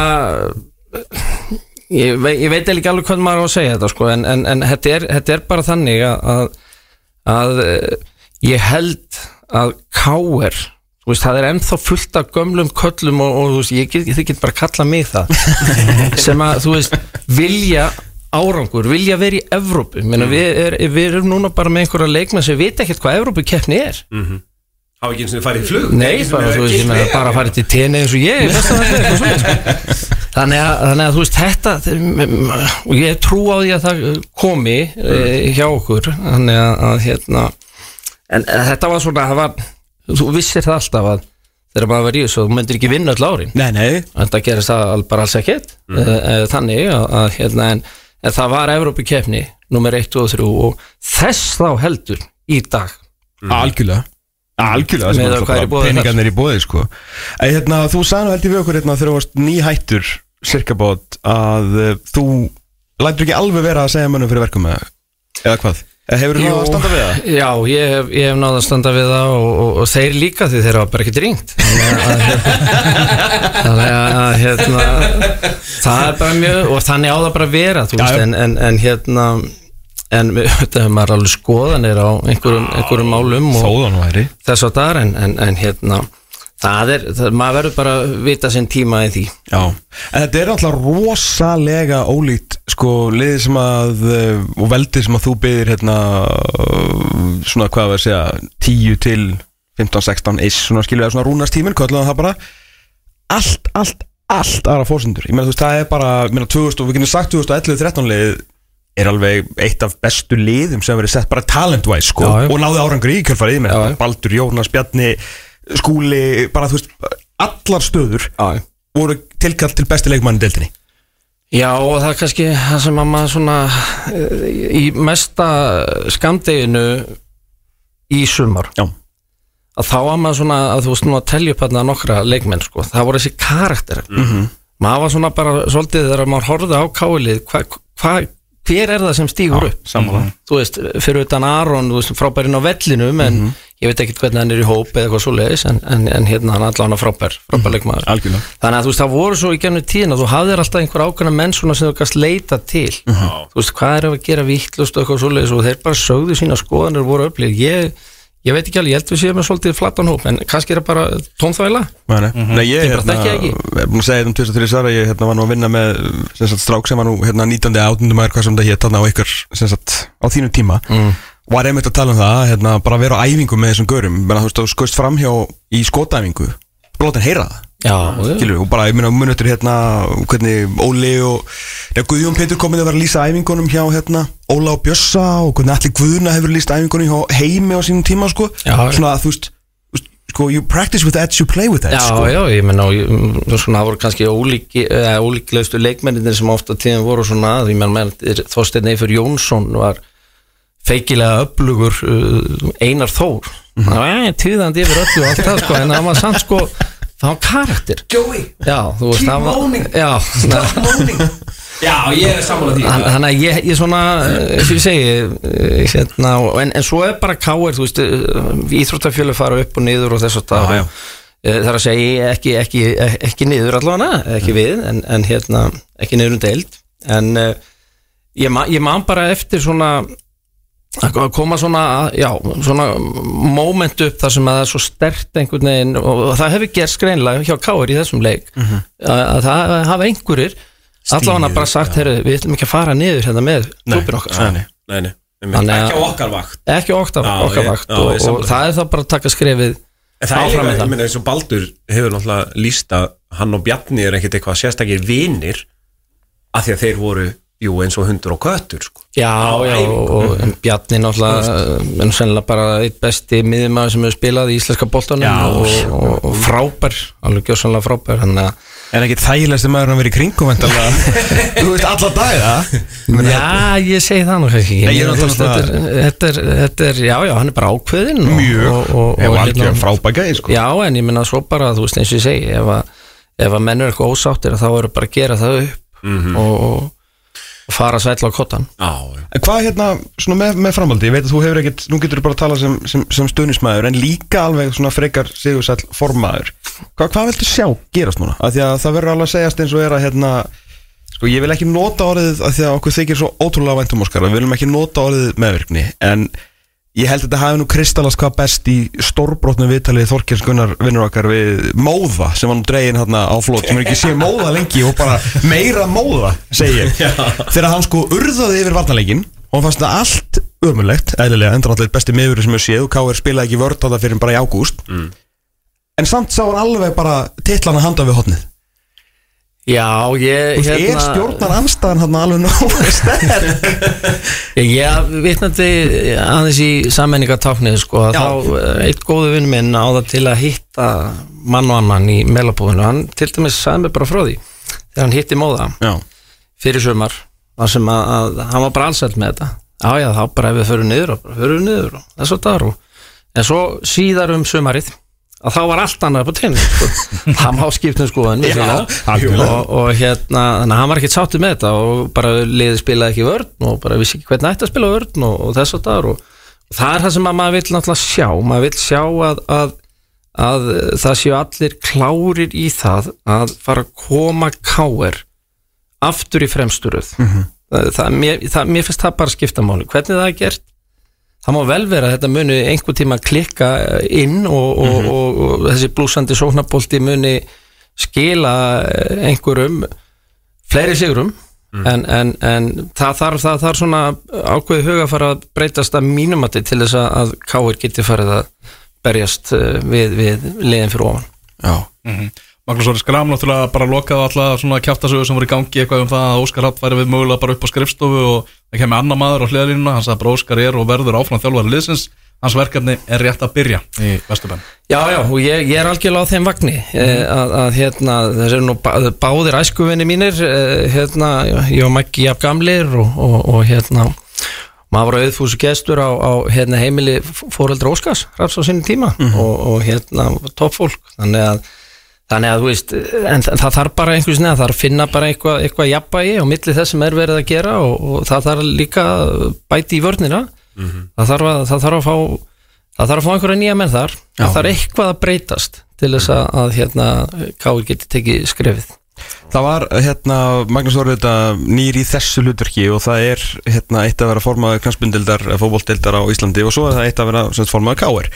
ég, ve, ég veit ekki alveg hvað maður á að segja þetta sko En, en, en þetta, er, þetta er bara þannig að, að, að ég held að K R Þú veist, það er ennþá fullt af gömlum köllum og, og þú veist, ég get, þið get bara kalla mig það sem að, þú veist, vilja árangur, vilja vera í Evrópu Meina, við, er, við erum núna bara með einhverja leikmenn sem vita ekkert hvað Evrópukeppni er mm-hmm. Hafa ekki eins og þið farið í flug Nei, bara, þú veist, ég með bara að fara til tenni eins og ég þannig, að, þannig að, þú veist, þetta og ég trú á því að það komi mm. hjá okkur þannig að, að hérna en þetta var svona, það var Þú vissir það alltaf að þegar maður var í þessu, þú myndir ekki vinna öll árin Nei, nei Þetta gerist það bara alls ekkert mm. Þannig að, að hérna, en, en það var Evrópukeppni, númer eitt og þrjú og þess þá heldur í dag mm. Algjörlega Algjörlega, með hvað er í boði peningarnir í boði sko. Æ, hérna, Þú sagði nú held ég við okkur hérna, þegar þú varst nýhættur cirka bát að uh, þú lætur ekki alveg vera að segja mönnum fyrir verkum eða, eða hvað? Hefur þú náða að standa við það? Já, ég hef, ég hef náða að standa við það og, og, og þeir líka því þeir hafa bara ekkert ringt þannig að, að hérna, það er bara mjög og þannig á það bara að vera þú veist, en, en, en hérna en þetta hefur maður alveg skoðanir á einhverjum, einhverjum málum og þess að það er en, en, en hérna það er, það, maður verður bara að vita sinn tíma í því Já, en þetta er alltaf rosalega ólíkt sko, liðið sem að og veldið sem að þú byggðir hérna svona hvað var að segja tíu til fimmtán sextán is svona skilur við svona rúnastíminn, hvað ætlaðum það bara allt, allt, allt aðra fórsendur ég meina þú veist, það er bara, ég meina tvö þúsund og við getum sagt tvö þúsund og ellefu þrettán liðið er alveg eitt af bestu liðum sem verið sett bara talent-wise sko, já, og náði árangri í kjölfarið með Baldur, Jónas, Bjarni Skúli, bara þú veist allar stöður já. Voru tilkall til besti leikmann í deildinni Já, og það er kannski það sem að maður svona í mesta skamdeginu í sumar Já. Að þá að maður svona að þú veist nú að telja upp hérna nokkra leikmenn sko, það voru þessi karakter mm-hmm. maður var svona bara svolítið þegar maður horfði á kálið hvað hva, hver er það sem stígur upp sammála. Þú veist, fyrir utan Aron þú veist, frábærinn á vellinum en mm-hmm. ég veit ekkert hvernig hann er í hóp eða eitthvað svoleiðis en, en, en hérna hann allan á frábær frábær leikmaður mm-hmm. þannig að þú veist, það voru svo í gennum tíðina þú hafðir alltaf einhver ákveðna menn svona sem þú kannst leita til mm-hmm. þú veist, hvað er að gera vittlust og eitthvað svoleiðis og þeir bara sögðu sína skoðanir voru öflýr ég Ég veit ekki alveg, ég held við séum með svolítið flattan hóp en kannski er það bara tónþvæla Nei, nei, mm-hmm. nei ég Þið bara hérna, þekkja ekki. er búin að segja þetta um tvisvar þrisvar að ég hérna, var nú að vinna með sem sagt, strák sem var nú hérna, nítjándi átjánda maður hvað sem það hétt þarna á ykkur sem sagt, á þínum tíma mm. var einmitt að tala um það hérna, bara að vera á æfingu með þessum görum menn að þú veist, þú skoist framhjá í skotæfingu bara láta hann heyra það Já, Skilur, og bara, ég meina, munötur hérna hvernig Óli og ja, Guðjón Pétur komið að vera að lýsa æfingunum hjá hérna, Óla og Bjössa og hvernig allir Guðna hefur lýst æfingunum hjá Heimi á sínum tíma, sko Já, svona að þú veist, sko, you practice with that, you play with that, já, sko já, ég menna, svona það voru kannski ólíki, eða ólíklegustu leikmennir sem ofta tíðin voru svona, ég menna, Þorsteinn Eifur Jónsson var feikilega öflugur uh, Einar Þór, mm-hmm. það var tíðandi yfir öllu og allt það, sko, en það var samt, sko það var karakter Joey, já, þú veist, keep moaning já, stop moaning Já, ég er sammála því Þannig að ég, ég svona, eins og ég segi hérna, en, en svo er bara K R, þú veist íþróttafélög fara upp og niður og þess að það það er að segja ekki, ekki, ekki niður allavega, ekki mm. við en, en hérna, ekki niður um deild en uh, ég, ma, ég man bara eftir svona að koma svona, já, svona moment upp þar sem að það er svo sterkt einhvern veginn og það hefur gerst greinlega hjá K R í þessum leik mm-hmm. að, að það hafa einhverjir allavega bara sagt, heyrðu, við ætlum ekki að fara niður hérna með klúbin okkar Nei, nei, nei, nei. Ekki á okkar vakt Ekki á okkar, já, okkar ég, vakt já, og, og það er það bara að taka skrefið Það er líka, ég meina eins og Baldur hefur náttúrulega lýst að hann og Bjarni er ekkert eitthvað sérstakir vinir af því að þeir voru jú eins og hundur og köttur sko. Já, já, og, og Bjarni náttúrulega en sennilega bara eitt besti miðjumaður sem hefur spilað í íslenska boltanum og, og, og frábær, alveg gjössanlega frábær þannig að En ekki þægilegst maður að vera í kringum Þú veist, alla daga Já, ég segi það nú ekki Nei, ég er Þú veist, þetta er, þetta er, þetta er, já, já, hann er bara ákveðinn og- Mjög, og- og- ef og algjör hérna- frábæk gæði, sko. Já, en ég minna svo bara, þú veist, eins og ég segi ef að, ef að menn er eitthvað ósáttir þá eru bara að gera það upp og, og, og fara sætla á kottan Já, En hvað hérna, svona með, með framhaldi, ég veit að þú hefur ekkert, nú getur þú bara að tala sem, sem, sem stuðnismæður, en líka alveg svona frekar sigursæll formaður. Hvað, hvað viltu sjá gerast núna? Af því að það verður alveg að segjast eins og er að hérna, sko ég vil ekki nota orðið af því að okkur þykir svo ótrúlega vænt um Óskar, við viljum ekki nota orðið meðvirkni, en ég held að þetta hafi nú kristallast hvað best í stórbrotnu viðtalið Þorkels Gunnar vinnur okkar við Móða sem var nú dregin hérna á flót sem er ekki séð Móða lengi og bara meira Móða segi ég þegar hann sko urðaði yfir varnarleikin og hann fannst það allt ömurlegt eðlilega endur allir besti miðurinn sem við séð og K R spilaði ekki vörd á það fyrir bara í ágúst mm. en samt sá hann alveg bara titlana handa við hotnið Já, ég Þú veist, er stjórnar anstæðan hann alveg nógu sterk? Ég vitnandi aðeins í sammenningatáknið sko, að þá eitt góðu vinn minn á það til að hitta mann og annan í meilabúðinu, hann til dæmis sagði mig bara frá því þegar hann hitti Móða Já. fyrir sumar, þar sem að, að hann var bara allsælt með þetta, já já þá bara ef við förum niður og bara förum niður og þess að dagur en svo síðar um sumarið að þá var allt annað på tréning sko. hann má skiptum sko en, og, og hérna þannig að hann var ekkert sáttið með þetta og bara liðið spilaði ekki vörn og bara vissi ekki hvernig ætti að spila vörn og, og þess að dagur og, og það er það sem maður vill náttúrulega sjá maður vill sjá að, að, að það séu allir klárir í það að fara að koma K R aftur í fremsturöð mm-hmm. það, það, mér, það, mér finnst það bara skipta máli hvernig það er gert það má vel vera að þetta muni einhver tíma klikka inn og, og, mm-hmm. og, og, og þessi blúsandi sóknarbolti muni skila einhverjum fleiri sigurum mm. en, en, en það þarf það þarf svona ákveði huga að fara að breytast að mínumati til þess að K R geti farið að berjast við, við liðin fyrir ofan Já mm-hmm. Magnús Orri Skram náttúrulega bara lokaði alltaf svona kjaftasögu sem voru í gangi eitthvað um það að Óskar Hrafn væri við mögulega bara upp á skrifstofu og það kemur annar maður á hliðarlínuna, hann sagði bara Óskar er og verður áfram þjálfari liðsins, hans verkefni er rétt að byrja í Vesturbænum. Já, já, og ég, ég er algjörlega á þeim vagni mm. að, að hérna, þessi eru nú bá, báðir æskuvinni mínir hérna, ég og Maggi jafn gamlir og, og, og hérna maður var auðfúsu gestur á, á hérna, heimili foreldra Óskars Hrafns á sinni tíma mm. og, og hérna toppfólk, þannig að Þannig að þú veist, en það þarf bara einhvers neða, það þarf að finna bara eitthvað, eitthvað jafnvægi á milli þess sem er verið að gera og, og það þarf líka bæti í vörnina, mm-hmm. það, þarf að, það þarf að fá, það þarf að fá einhverja nýja menn þar, Já. Það þarf eitthvað að breytast til þess að, að hérna, K R geti tekið skrefið. Það var, hérna, Magnús Orri þetta nýr í þessu hlutverki og það er, hérna, eitt að vera formaður knattspyrnudeildar, fótboltadeildar á Íslandi og svo er það eitt að vera sem sagt, formaður K R.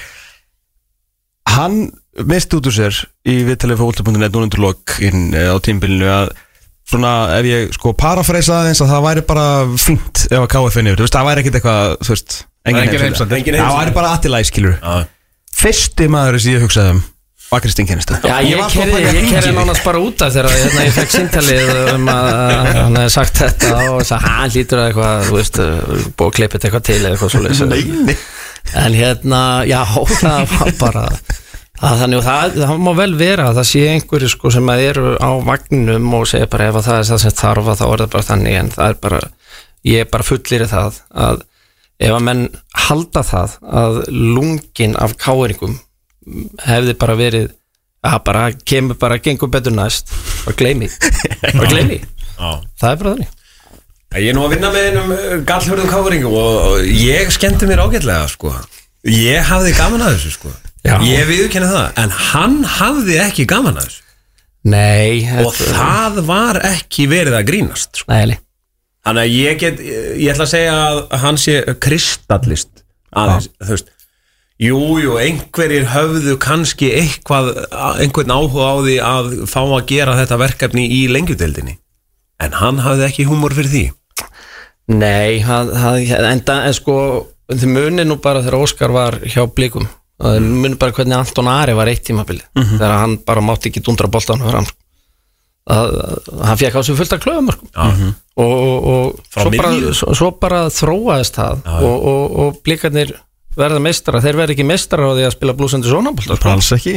Hann misti út úr sér í viðtalið fótbolti punktur net núna undir lokinn á tímabilinu að svona ef ég sko parafreisa aðeins að það væri bara fínt ef að K F N yfir, þú veist, það væri ekkert eitthvað, þú veist, engin heimsend, það væri bara aðtilæg, skilur. Fyrsti maður sem ég hugsaði um var Kristín Kennestad. Já, ég kerði, ég kerði nánast bara út af þegar hérna, ég fekk síntalið um að hann hefði sagt þetta og þess að hann lítur að eitthvað, þú veist, búið að klippa eitthvað til eða eitthvað svoleiðis. En hérna, já, það var bara að þannig og það, það má vel vera að það sé einhverju sko sem að eru á vagninum og segja bara ef að það er það sem þarf þá er það bara þannig en það er bara, ég er bara fullir í það að ef að menn halda það að lungin af káeringum hefði bara verið að bara kemur bara gengur betur næst bara gleymi, bara gleymi það er bara þannig. Ég er nú að vinna með einum gallhörðum káeringum og ég skemmti mér ágætlega sko, ég hafði gaman að þessu sko. Já. Ég viðurkenni það, en hann hafði ekki gaman að þessu. Nei. Og það var ekki verið að grínast sko. Nei. Þannig að ég get, ég ætla að segja að hann sé kristallist aðeins, þú veist. Jú, jú, einhverjir höfðu kannski eitthvað, einhvern áhuga á því að fá að gera þetta verkefni í lengjudeildinni. En hann hafði ekki húmor fyrir því. Nei, hann, hann, en, en sko, þið munið nú bara þegar Óskar var hjá Blikum. Það mm. munir bara hvernig Anton Ari var eitt tímabili mm-hmm. þegar hann bara mátti ekki dundra boltan fram að, hann fekk á sig fullt af klöfumörkum mm-hmm. og, og, og svo, bara, svo, svo bara þróaðist það ja. og, og, og Blikarnir verða meistara þeir verða ekki meistara á því að spila blúsandi sónabolta alls ekki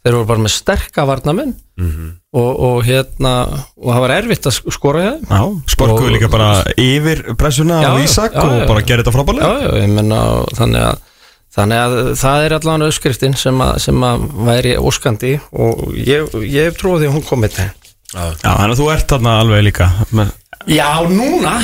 þeir voru bara með sterka varnamenn mm-hmm. og, og hérna og það var erfitt að skora hjá þeim. Já, sporkuðu líka bara yfir pressuna á Ísak og bara gera þetta frábærlega. Já, já, ég menna þannig að þannig að það er allavega uppskriftin sem að, sem að væri óskandi og ég, ég hef trúið því að hún kom með þetta. Já, þannig að þú ert þarna alveg líka með Já, núna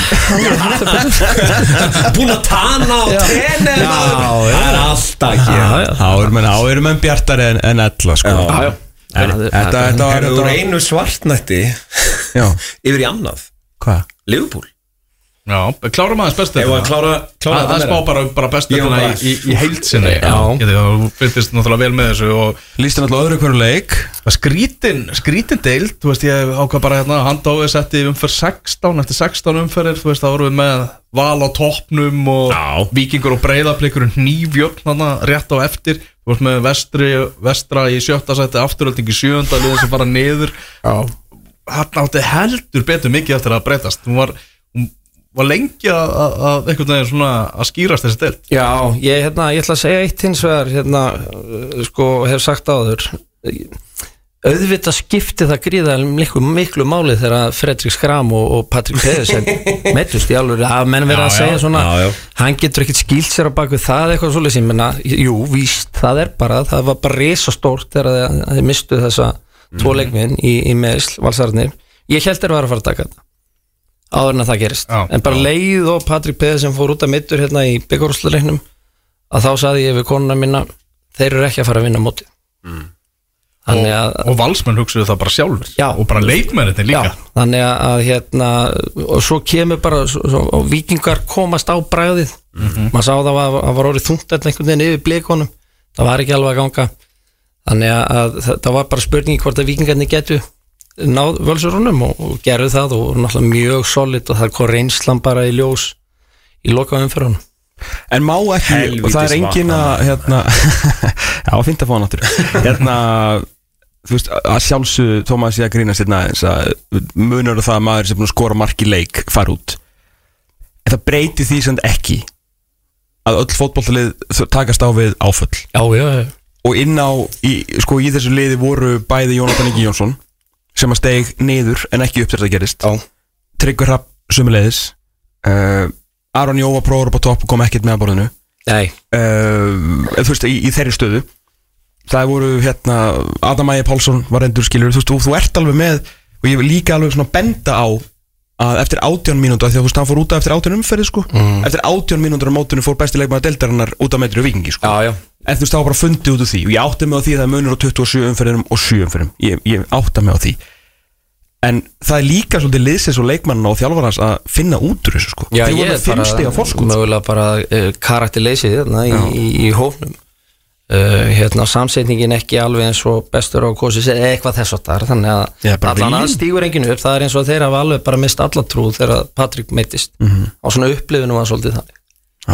búin að tana og trena það er alltaf ekki þá eru menn bjartari en, en ella sko. Já, já. En, þetta, þetta var úr einu svartnætti yfir í annað. Hvað? Liverpool. Já, klárum aðeins bestu Eða klára, klára Það spá bara, bara bestu í, í, í heilsinni. Já, þú fyrstist náttúrulega vel með þessu og lístu náttúrulega öðru hverju leik. Skrítin, skrítin deild. Þú veist, ég ákvað bara hérna handa á við setti umferð sextán, eftir sextán umferðir. Þú veist, það voru við með Val á toppnum og Já. Víkingur og Breiðablik nýfjöfn þarna rétt á eftir. Þú veist með vestri, vestra í sjötta sæti, Afturölding í sjöunda, liðin sem fara niður. Þarna átti heldur betur mikið eftir að breytast. Hún var var lengi að, að einhvern veginn svona að skýrast þessi deild. Já, ég, hérna, ég ætla að segja eitt hins vegar, hérna, sko, hef sagt áður, auðvitað skipti það gríðarlega miklu, miklu máli þegar Fredrik Skram og, og Patrik Pedersen meiddust í alveg, að menn verið að segja já, svona, já, já. Hann getur ekkert skýlt sér á baku það eitthvað svolítið sem, menna, jú, víst, það er bara, það var bara risastórt þegar þeir mistu þessa mm. tvo leikmenn í, í meðsl, valsararnir. Ég held þeir var að fara að taka þetta. Áður en að það gerist já, en bara já. Leið og Patrik Pedersen fór út að middur hérna í bikarúrslitaleiknum að þá saði ég við konuna minna þeir eru ekki að fara að vinna mótið mm. og, og valsmenn hugsuðu það bara sjálfur já, og bara leikmennir líka já, þannig að hérna og svo kemur bara svo, svo, og Víkingar komast á bragðið mm-hmm. maður sá það að það var orðið þungt einhvern veginn yfir blikunum það var ekki alveg að ganga þannig að það var bara spurningi hvort að Víkingarnir getu náð völsurunum og, og gerðu það og voru náttúrulega mjög solid og það kom reynslan bara í ljós í lokaðum umferðunum. En má ekki, Helvítis og það er engin að hérna, já, fínt að fá hann áttur hérna, þú veist, að sjálfsög Tómas ég að grínast hérna eins að munur það að maður sem búin að skora mark í leik fara út en það breyti því sem ekki að öll fótboltalið takast á við áföll já, já, já. Og inn á, í, sko í þessu liði voru bæði Jónatan Ingi Jónsson sem að steig niður en ekki upp til þetta gerist Já. Tryggvi Hrafn sömuleiðis uh, Aron Jóa prófur upp á topp og kom ekkert með að borðinu Nei uh, Þú veist, í, í þeirri stöðu það voru hérna Adam Ægir Pálsson var endur skilur, þú veist, þú, þú ert alveg með og ég vil líka alveg svona benda á að eftir átján mínútur, því að þú veist, hann fór út af eftir átján umferði sko, mm. eftir átján mínútur á mótunum fór besti leikmaður deildarinnar út af meitri og Víkingi sko, já, já. En þú veist, það var bara fundið út úr því og ég átti mig á því að það munur á tuttugu og sjö umferðinum og sjö umferðinum, ég, ég átti mig á því en það er líka svolítið liðsins og leikmanna og þjálfarans að finna út úr þessu sko, já, þeir voru að finnst þig að forskot mögulega bara uh, karakterleysið þarna í, í, í hófnum Uh, hérna samsetningin ekki alveg eins og bestur á kosis eða eitthvað þess að þar þannig að Já, allan að stígur enginn upp það er eins og þeir hafa alveg bara mist alla trúð þegar Patrik meittist mm-hmm. á svona upplifunum var svolítið þannig Já.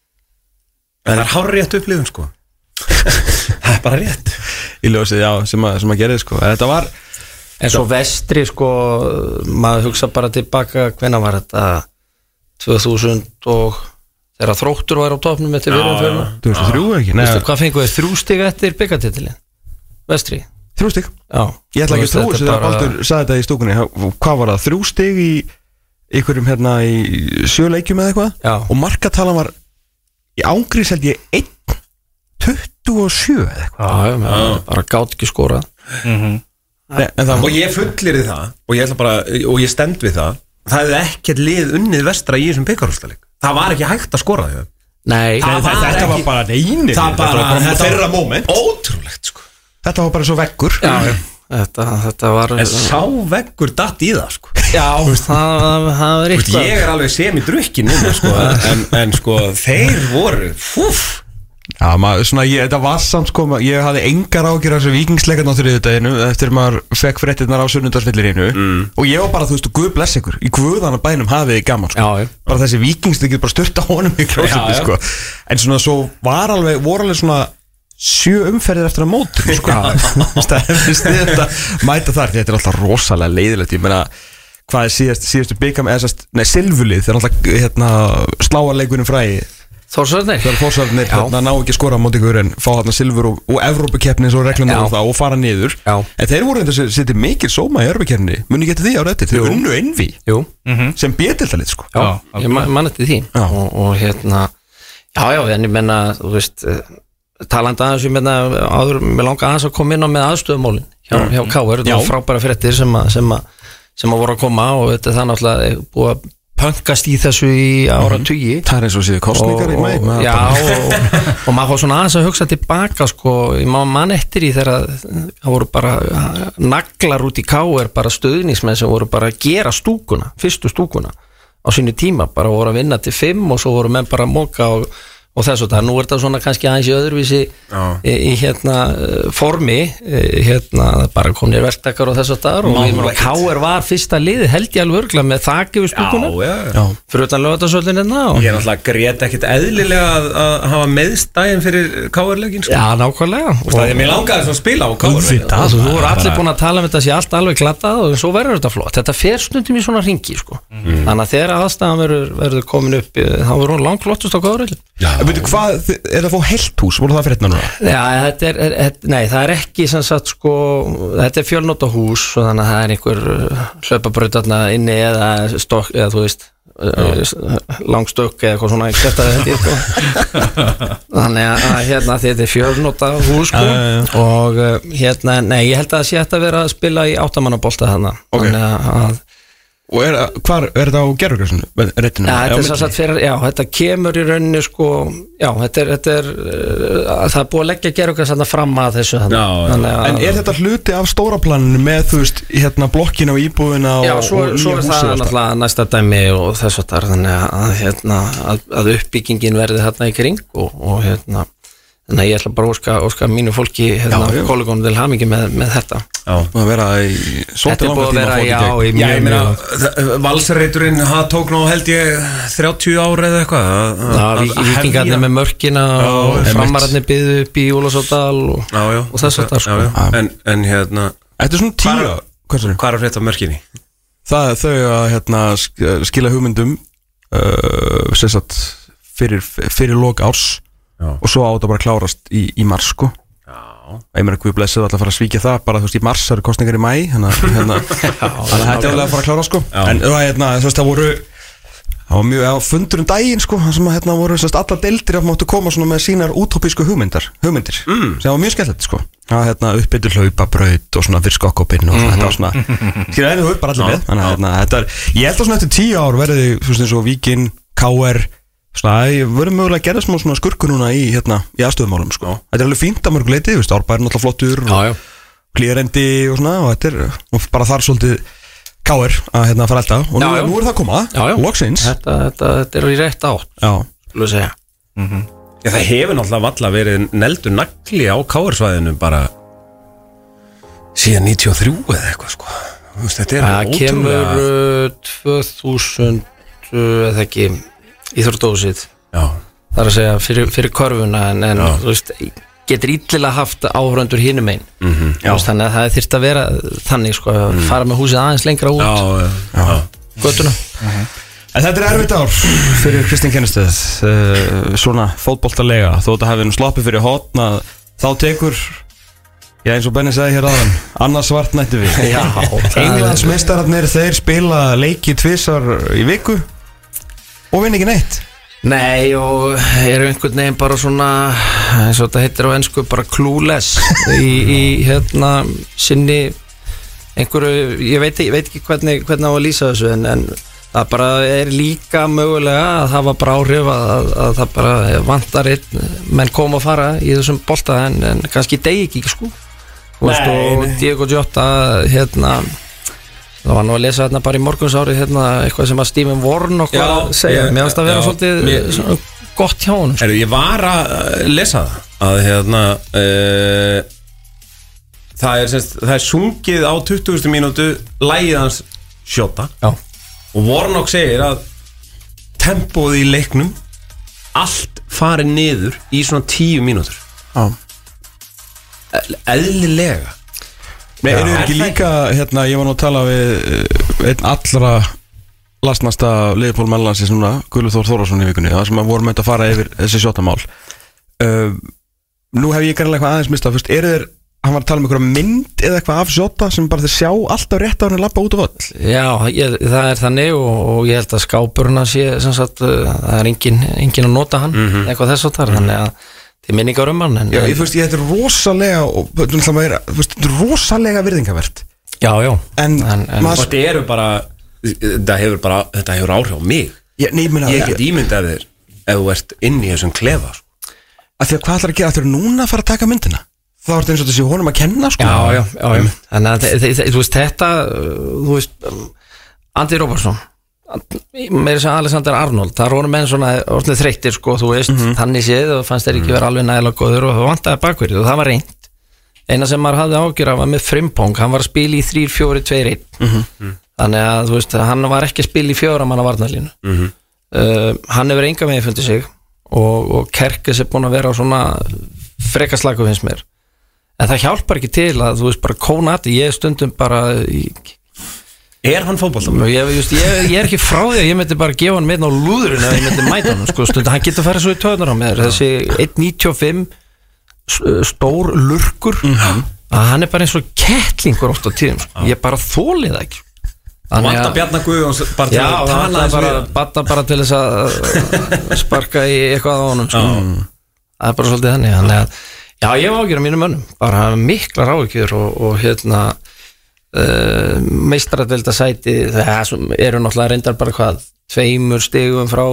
En það er hár rétt upplifun sko það er bara rétt í ljósið, já, sem að, sem að gerði sko þetta var en svo vestri sko maður hugsa bara tilbaka hvenær var þetta tvö þúsund og þegar Þróttur var á topnum eftir virðum fyrir tvö þúsund og þrjú ekki? Nei. Veistu hvað fengu þið þrjú stig eftir byggartitilin? Vestri? Þrjú stig? Já. Ég ætla ekki að þrjú þegar Baldur sagði þetta í stúkunni. Hvað var það? Þrjú stig í einhverjum hérna í sjö leikjum eða eitthvað? Já. Og markatalan var í ángrís held ég einn tuttugu og sjö eða eitthvað. Já, já, bara gátt ekki skora. Mhm. Það... Og ég fullir í það og ég ætla bara og ég stend við það. Það hefði ekkert lið unnið Vestra í þessum bikarúrslitaleik. Það var ekki hægt að skora því. Nei, það var þetta ekki, var bara neynir. Það bara, var bara þetta þeirra moment. Ótrúlegt sko. Þetta var bara svo veggur. Já, þetta, þetta var. En sá veggur datt í það sko. Já, það það er eitthvað. Ég er alveg sem í drukki núna sko, en en sko þeir voru. Fúf. Já, maður, svona, ég, þetta var samt sko, ég hafði engar ágjur af þessu Víkingsleikarn á þriðjudaginu eftir maður fekk fréttirnar á sunnudagsfyllirinu mm. og ég var bara, þú veist, Guð bless ykkur í Guðana bænum hafið þið gaman sko. Já, bara þessi Víkings, þið getur bara styrta honum í klósetti sko. En svona svo var alveg, voru alveg svona sjö umferðir eftir að mótum sko. Það hefði sniðið að mæta þar því þetta er alltaf rosalega leiðilegt, ég meina hvað er síðast, síðastu byggjum eða sérst, nei, silfulið þegar alltaf hérna, sláarleikunum fræði Þórsarnir þegar Þórsarnir hérna ná ekki að skora á móti ykkur en fá þarna silfur og, og Evrópukeppni svo reglunar og það og fara niður Já. En þeir voru þetta setja mikil sóma í Evrópukeppni muni geta því á réttir, þeir unnu Envi mm-hmm. sem B-deildalið sko Já, Já ég man, man eftir því og, og hérna já já en ég menna þú veist talandi aðeins ég menna áður með langa aðeins að koma inn á með aðstöðumólin hjá, mm. hjá K R, þetta var frábæra fréttir sem að sem að sem að voru að koma og þetta er það náttúrulega búið að pönkast í þessu í áratugi mm-hmm. Það er eins og séu kostningar í mæ Já og, og maður fór svona aðeins að hugsa tilbaka sko, ég má mann eftir í þegar það voru bara naglar út í K R bara stöðnismenn sem voru bara að gera stúkuna, fyrstu stúkuna á sínu tíma, bara voru að vinna til fimm og svo voru menn bara að móka og og þess og það, nú er þetta svona kannski aðeins í öðruvísi í, í hérna formi, hérna bara komnir verktakar og þess og það og ég meina K R var fyrsta liði held ég alveg örgla með þak yfir stúkuna já, já. fyrir utan Laugardalsvöllinn hérna og ég er náttúrulega grét ekkit eðlilega að, að hafa meðstæðin fyrir K R-leikinn sko. Já, nákvæmlega og það er mér langaði að spila á K R þú voru allir búin að tala um þetta sé allt alveg glattað og svo verður þetta flott þetta fer stundum í svona ringi sko. mm. þannig að þegar aðstæðan verður, verður komin upp þá verður hún langflottust á K R Veitu hvað, er það að fá heilt hús? Voru það fyrir hérna núna? Já, þetta er, er, er, nei, það er ekki sem sagt sko, þetta er fjölnóta hús og þannig að það er einhver hlaupabraut þarna inni eða stokk, eða þú veist langstökk eða eitthvað svona þetta er þetta þannig að hérna þetta er fjölnóta hús sko, og hérna, nei, ég held að það sé hægt að vera að spila í áttamannabolta þarna okay. þannig að Og er, hvar, er þetta á gerðurgræsinu? Ja, þetta er svo satt fyrir, já, þetta kemur í rauninni sko, já, þetta er, þetta er uh, það er búið að leggja gerðurgræsina fram að þessu já, þannig að En er þetta hluti af stóra planinu með, þú veist, hérna blokkina og íbúðina og, já, svo, og svo er það náttúrulega næsta dæmi og þess að það þannig að, hérna, að, að uppbyggingin verði hérna í kring og, og hérna Þannig að ég ætla bara að óska, óska mínu fólki hérna, kollegónum til hamingi með, með þetta Já, það vera í Þetta er búið að vera, já, í mjög, já, mjög Valsreiturinn, það tók nú held ég þrjátíu ára eða eitthvað Já, vikingarnir með mörkina og framararnir byggðu upp í Ólafsdal og, og þess að það sko já, já. En, en hérna Þetta er svona tíu Hvað er að frétta af mörkinni? Það er þau að hérna, skila hugmyndum uh, sagt, fyrir, fyrir lok árs Já. Og svo á þetta bara að klárast í, í mars sko ég meina hvað blessið alltaf að fara að svíkja það bara þú veist í mars eru kostningar í mæ þannig að hérna, þetta er alveg að fara að klára sko Já. En það, hérna, það voru það var mjög á fundur um daginn sko sem að hérna voru sérst, alla deildir að máttu koma svona með sínar útópísku hugmyndar hugmyndir mm. sem var mjög skemmtilegt sko það hérna uppbyttur hlaupabraut og svona fyrir skokkópinn og svona, mm-hmm. þetta var svona skilja einu höf bara allir með þannig að hérna, þetta er ég held að svona eftir tíu ár verði þú veist eins og Víkin, K R Svona, ég verður mögulega að gera smá svona skurku núna í, hérna, í aðstöðumálum, sko. Þetta er alveg fínt að mörg leiti, þú veist, Árbær er náttúrulega flottur og klíðarendi og svona, og þetta er, og bara þar svolítið K R að, hérna, fara elda, og nú, já, já. nú er það að koma, loksins. Þetta, þetta, þetta er í rétt átt, skulle ég segja. Mm-hmm. Já, það hefur náttúrulega valla verið neldur nagli á K R-svæðinu bara síðan níutíu og þrjú eða eitthvað, sko. Þú veist, þetta er ótrúlega. Það kemur uh, tvö þúsund, uh, eða ekki, Íþróttahúsið það er að segja fyrir, fyrir körfuna en, en þú veist, getur illilega haft áhörundur hinum einn mm-hmm. þannig að það þyrfti að vera þannig sko, að mm. fara með húsið aðeins lengra út já, já. Götuna mm-hmm. En þetta er erfitt ár fyrir Kristín Kennistöð uh, svona fótboltalega þó þetta hefði nú sloppið fyrir hotna þá tekur já eins og Benni sagði hér aðan annars svartnættu við Englandsmeistararnir þeir spila leiki tvisar í viku og vinn ekki neitt Nei og eru einhvern veginn bara svona eins og þetta heitir á ensku bara clueless í, í hérna sinni einhverju, ég veit, ég veit ekki hvernig, hvernig á að lýsa þessu en, en það bara er líka mögulega að það var bara áhrif að, að, að það bara vantar einn menn koma að fara í þessum bolta en, en kannski degi ekki sko veist, og Diego Jota hérna það var nú að lesa hérna bara í morgunsári hérna eitthvað sem að Stephen Warnock var að segja mér finnst að vera já, svolítið mér, svona, gott hjá honum sko. Ég var að lesa það að hérna uh, það er semst, það er sungið á tuttugustu mínútu lagið hans Jota já. Og Warnock segir að tempóð í leiknum allt farið niður í svona tíu mínútur já. Eðlilega Nei, eru þið ekki líka, hérna, ég var nú að tala við einn allra lastnasta Liverpool meðlandsins núna, Guðlaugur Þór Þórðarson í vikunni, það sem að vorum að fara yfir þessi sjótamál uh, Nú hef ég gerðilega eitthvað aðeins mistað, fyrst, eru þeir hann var að tala um einhverja mynd eða eitthvað af sjóta sem bara þeir sjá alltaf rétt á hann að labba út af völl Já, ég, það er þannig og, og ég held að skápurna sé sem sagt, uh, það er engin, engin að nota hann mm -hmm. eitthvað þess að þar, þannig að þið minningar um hann en, Já, ég fyrst, ég þetta er rosalega og, þetta er rosalega virðingavert Já, já En, en, en maður, þetta eru bara þetta hefur bara, þetta hefur áhrif á mig Ég, nei, ég, ég get ímyndað þér ef þú ert inn í þessum klefa sko. Af því að hvað ætlar að gera, ætlar núna að fara að taka myndina þá er þetta eins og þessi honum að kenna sko. Já, já, já, já. Þannig að þe- þe- þú veist þetta þú veist Andy Robertson meira sem Alexander Arnold þar voru menn svona orðnir þreyttir sko, þú veist, mm -hmm. þannig séð og fannst þeir ekki vera alveg nægilega góður og það vantaði bakverðið og það var reynt eina sem maður hafði ágjör af var með Frimpong hann var að spila í þrjú fjögur tvö eitt mm -hmm. þannig að þú veist, hann var ekki að spila í fjóra manna varnarlínu mm -hmm. uh, hann hefur enga megin fundið sig og, og Kerkes er búin að vera á svona frekaslaku finnst mér en það hjálpar ekki til að þú veist bara Konati, ég stundum bara í, Er hann fótboltamaður? Ég, just, ég, ég er ekki frá því að ég myndi bara gefa hann með á lúðurinn ef ég myndi mæta hann sko, stundum, hann getur að fara svo í töðunar á mér þessi eitt níutíu og fimm stór lurkur mm -hmm. að hann er bara eins og kettlingur oft á tíðum sko. ég bara þólið það ekki Hann vantar Bjarnar Guðjóns bara til já, að tala þess við bara, bara til þess að sparka í eitthvað á honum sko. það er bara svolítið henni þannig að já, ég var ágjör á mínum mönnum bara miklar ágjör og, og hérna uh, meistaradvelda sæti það eru náttúrulega reyndar bara hvað tveimur stigum frá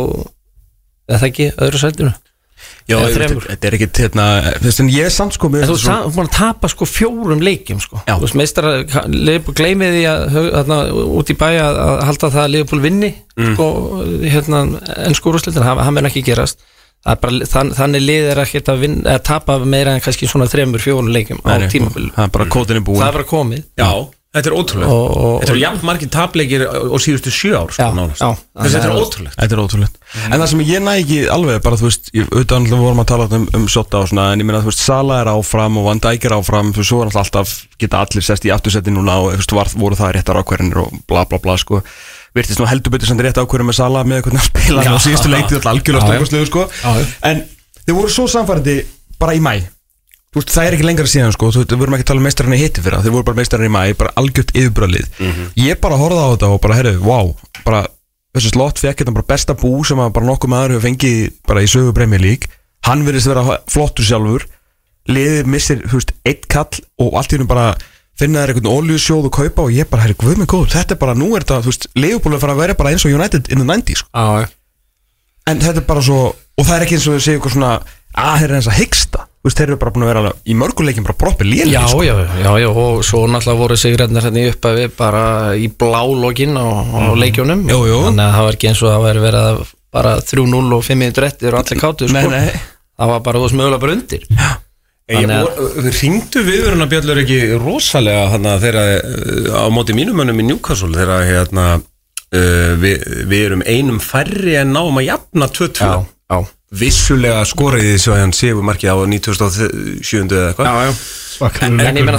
eða ekki, öðru sætinu Já, þetta er ekkit hérna þess að ég er samt sko en þú er búin að tapa sko fjórum leikjum sko Já. þú veist meistara, Liverpool gleymið því að hérna, út í bæ að, að halda það að Liverpool vinni mm. sko hérna ensku úrslitin, það, það mun ekki gerast bara, þann, þannig lið er ekkert að, vinna, að tapa meira en kannski svona þremur, fjórum leikjum á tímabili það er bara kótinu búin það er bara komið Já, þetta er ótrúlegt og, og, Þetta eru jafn margir tapleikir og síðustu sjö ár sko, já, já, Þessi, Þetta er ótrúlegt Þetta er ótrúlegt mm. En það sem ég næ ekki alveg bara þú veist, auðvitað vorum að tala um, um Sota og svona en ég meina þú veist, Sala er áfram og Van Dijk er áfram þú veist, svo er alltaf, geta allir sest í aftursetti núna og þú veist, var, voru það réttar ákverðinir og bla bla bla sko virtist nú heldur betur sem rétt ákverðin með Sala með hvernig að spila já, og síðustu leikti alltaf algjörlega stórkostlegu sko já, en þeir voru svo samfærandi bara í mæ Þú veist, það er ekki lengra síðan sko, þú veist, við vorum ekki að tala um meistararnir hitti fyrir það, þeir voru bara meistararnir í mæ, bara algjört yfirbröðlið. Mm -hmm. Ég bara horfði á þetta og bara, herru, wow, bara þessu slott fekk þetta bara besta bú sem að bara nokkuð maður hefur fengið bara í sögu Premier League, hann virðist vera flottur sjálfur, liðið missir, þú veist, eitt kall og allt í húnum bara finna þær einhvern olíusjóð og kaupa og ég bara, herru, guð mig góð, þetta er bara, nú er þetta, þú veist, Liverpool er fara að vera bara eins og United in the nineties sko. ah. En þetta er bara svo, og það er ekki eins og þau séu eitthvað svona, að þeir eru eins að hyggsta Þú veist, þeir eru bara búin að vera í mörguleikin bara proppi lélir Já, sko. já, já, já, og svo náttúrulega voru sigræðnar hérna í upphafi bara í blálogin á, á leikjónum jú, jú. Þannig að það var ekki eins og það væri verið að bara þrjú núll og fimm mínútur eftir og allir kátu sko. Það var bara þú veist mögulega bara undir Þið hringdu viðvörunarbjöllur ekki rosalega hana, þeirra, á móti mínumönnum í Newcastle þegar hérna, uh, við, við erum einum færri en náum að jafna tvö tvö Já, já Vissulega skoriði svo að hann séu markið á nítugasta og sjöunda eða eitthvað Já, já En, en ég meina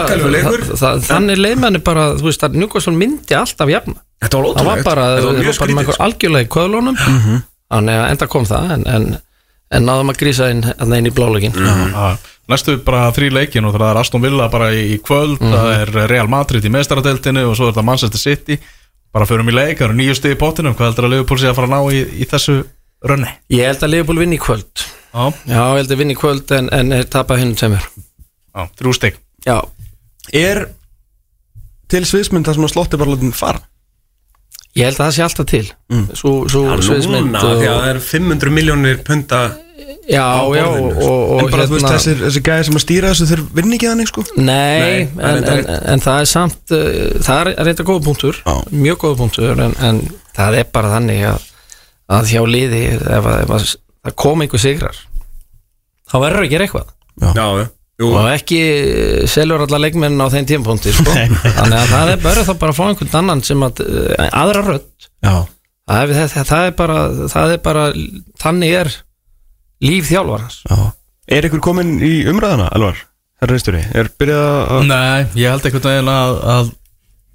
þannig leikmenni bara, þú veist að Newcastle myndi alltaf jafna Þetta var ótrúlegt Það var bara, það var bara með einhver algjörlega í kvöðlunum Þannig að enda kom það En, en, en náðum að grísa inn, inn í bláleikin mm -hmm. Næstu bara þrý leikin og það er Aston Villa bara í kvöld mm -hmm. Það er Real Madrid í meistaradeildinu og svo er það Manchester City Bara förum í leik, það eru nýju stig í pottinum Hvað heldur að Liverpool sé að fara að ná í, í þessu rönni? Ég held að Liverpool vinni í kvöld Já, Já ég held að vinni í kvöld en, en er tapað hinn tveimur Já, þrjú stig Já Er til sviðsmynd það sem að slotti bara látum fara? Ég held að það sé alltaf til mm. Svo, svo Já, núna, og... því að það er fimm hundruð milljónir punta Já, já og, og, En bara hérna... þú veist, þessir, þessir gæðir sem að stýra þessu þeir vinni ekki þannig sko? Nei, Nei en, en, en það er samt uh, það er reynda góða punktur Já. Mjög góða punktur en, en það er bara þannig að, að hjá liði ef að, ef að það kom einhver sigrar þá verður að gera eitthvað Já, já Jú. Og ekki selur alla leikmenn á þeim tímapunkti sko. Þannig að það er bara þá bara að fá einhvern annan sem að aðra rödd það er, það, það er bara það er bara, þannig er líf þjálfarans Er ykkur komin í umræðana, Elvar? Herra Reisturi, er byrjað að Nei, ég held einhvern veginn að, að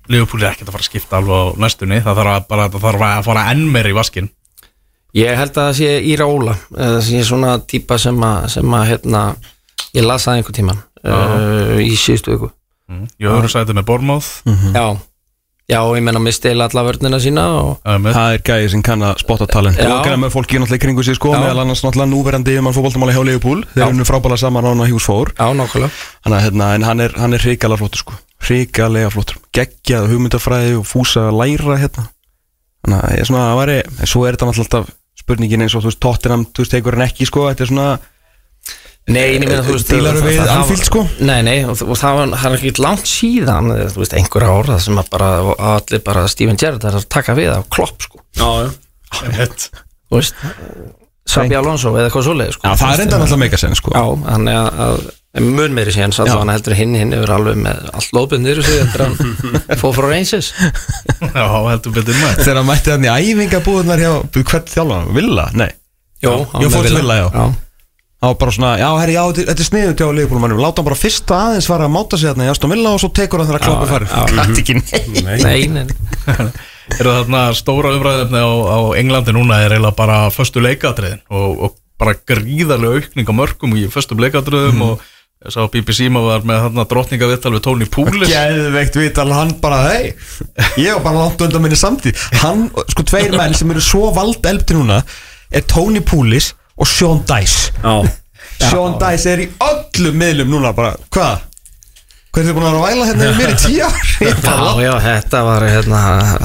Liverpool er ekkert að fara að skipta alveg á næstunni. Það þarf að, bara, það þarf að fara enn meir í vaskinn. Ég held að það sé Íra Óla. Það sé svona típa sem að, sem að hérna, ég las það einhver tíman uh, í síðustu viku. Mm. Ég höfður sætið með Bournemouth. Mm-hmm. Já. Já, ég menna að misti alla vörnina sína og... Það er gæði sem kann að spotta talent og gæði með fólki náttúrulega í kringu sig sko, meðal annars náttúrulega núverandi yfirmann fótboltamála hjá Liverpool. Þeir eru nú frábæla saman á hann á Hughes fór. Já, nákvæmlega. Þannig að hérna, en hann er, hann er hrikalega flottur sko, hrikalega flottur, geggjað hugmyndafræði og fúsa að læra hérna. Þannig að ég svona, það væri, en svo er þetta náttúrulega alltaf spurningin eins og þú veist, Tottenham, þú veist, tekur hann ekki sko, þetta er svona Nei, ég meina, þú veist, dílar við Anfield sko. Nei, nei, og, og það var, það er ekki langt síðan, þú veist, einhver ár það sem að bara, allir bara Steven Gerrard er að taka við af Klopp sko. Já, já. Þú veist, Xabi Alonso eða eitthvað svoleið sko. Já, það er enda náttúrulega mega sen sko. Já, hann er að, að mun meiri síðan, svo hann heldur hinn, hinn yfir alveg með allt lóðbundir og svo þetta hann fór frá Rangers. Já, heldur betur með. Þegar hann mætti hann í æfingabúðunar hjá, hvert þjálfan, Villa? Nei. Jó, Jó, fór til Villa, já. já. Það var bara svona, já, herri, já, þetta er sniðugt hjá Liverpool-mannum. Láta hann bara fyrst aðeins fara að máta sig þarna í Aston Villa og svo tekur hann þegar að klappa farið. Það er ekki neitt. Nei, nei. Er það þarna stóra umræðefni á, á Englandi núna er eiginlega bara föstu leikatriðin og, og bara gríðarlega aukning á mörgum í föstum leikatriðum mm. og ég sá B B C maður var með þarna drottningavittal við Tony Pulis. Geðveikt vital, hann bara, hei, ég var bara langt undan minni samtíð. Hann, sko, tveir menn sem eru svo valdelpti núna er Tony Pulis og Sean Dyche. Já. Sean Dyche er í öllum miðlum núna bara, hvað? Hvað er þið búin að vera að væla hérna í mér í tíu ár? Já, já, þetta var hérna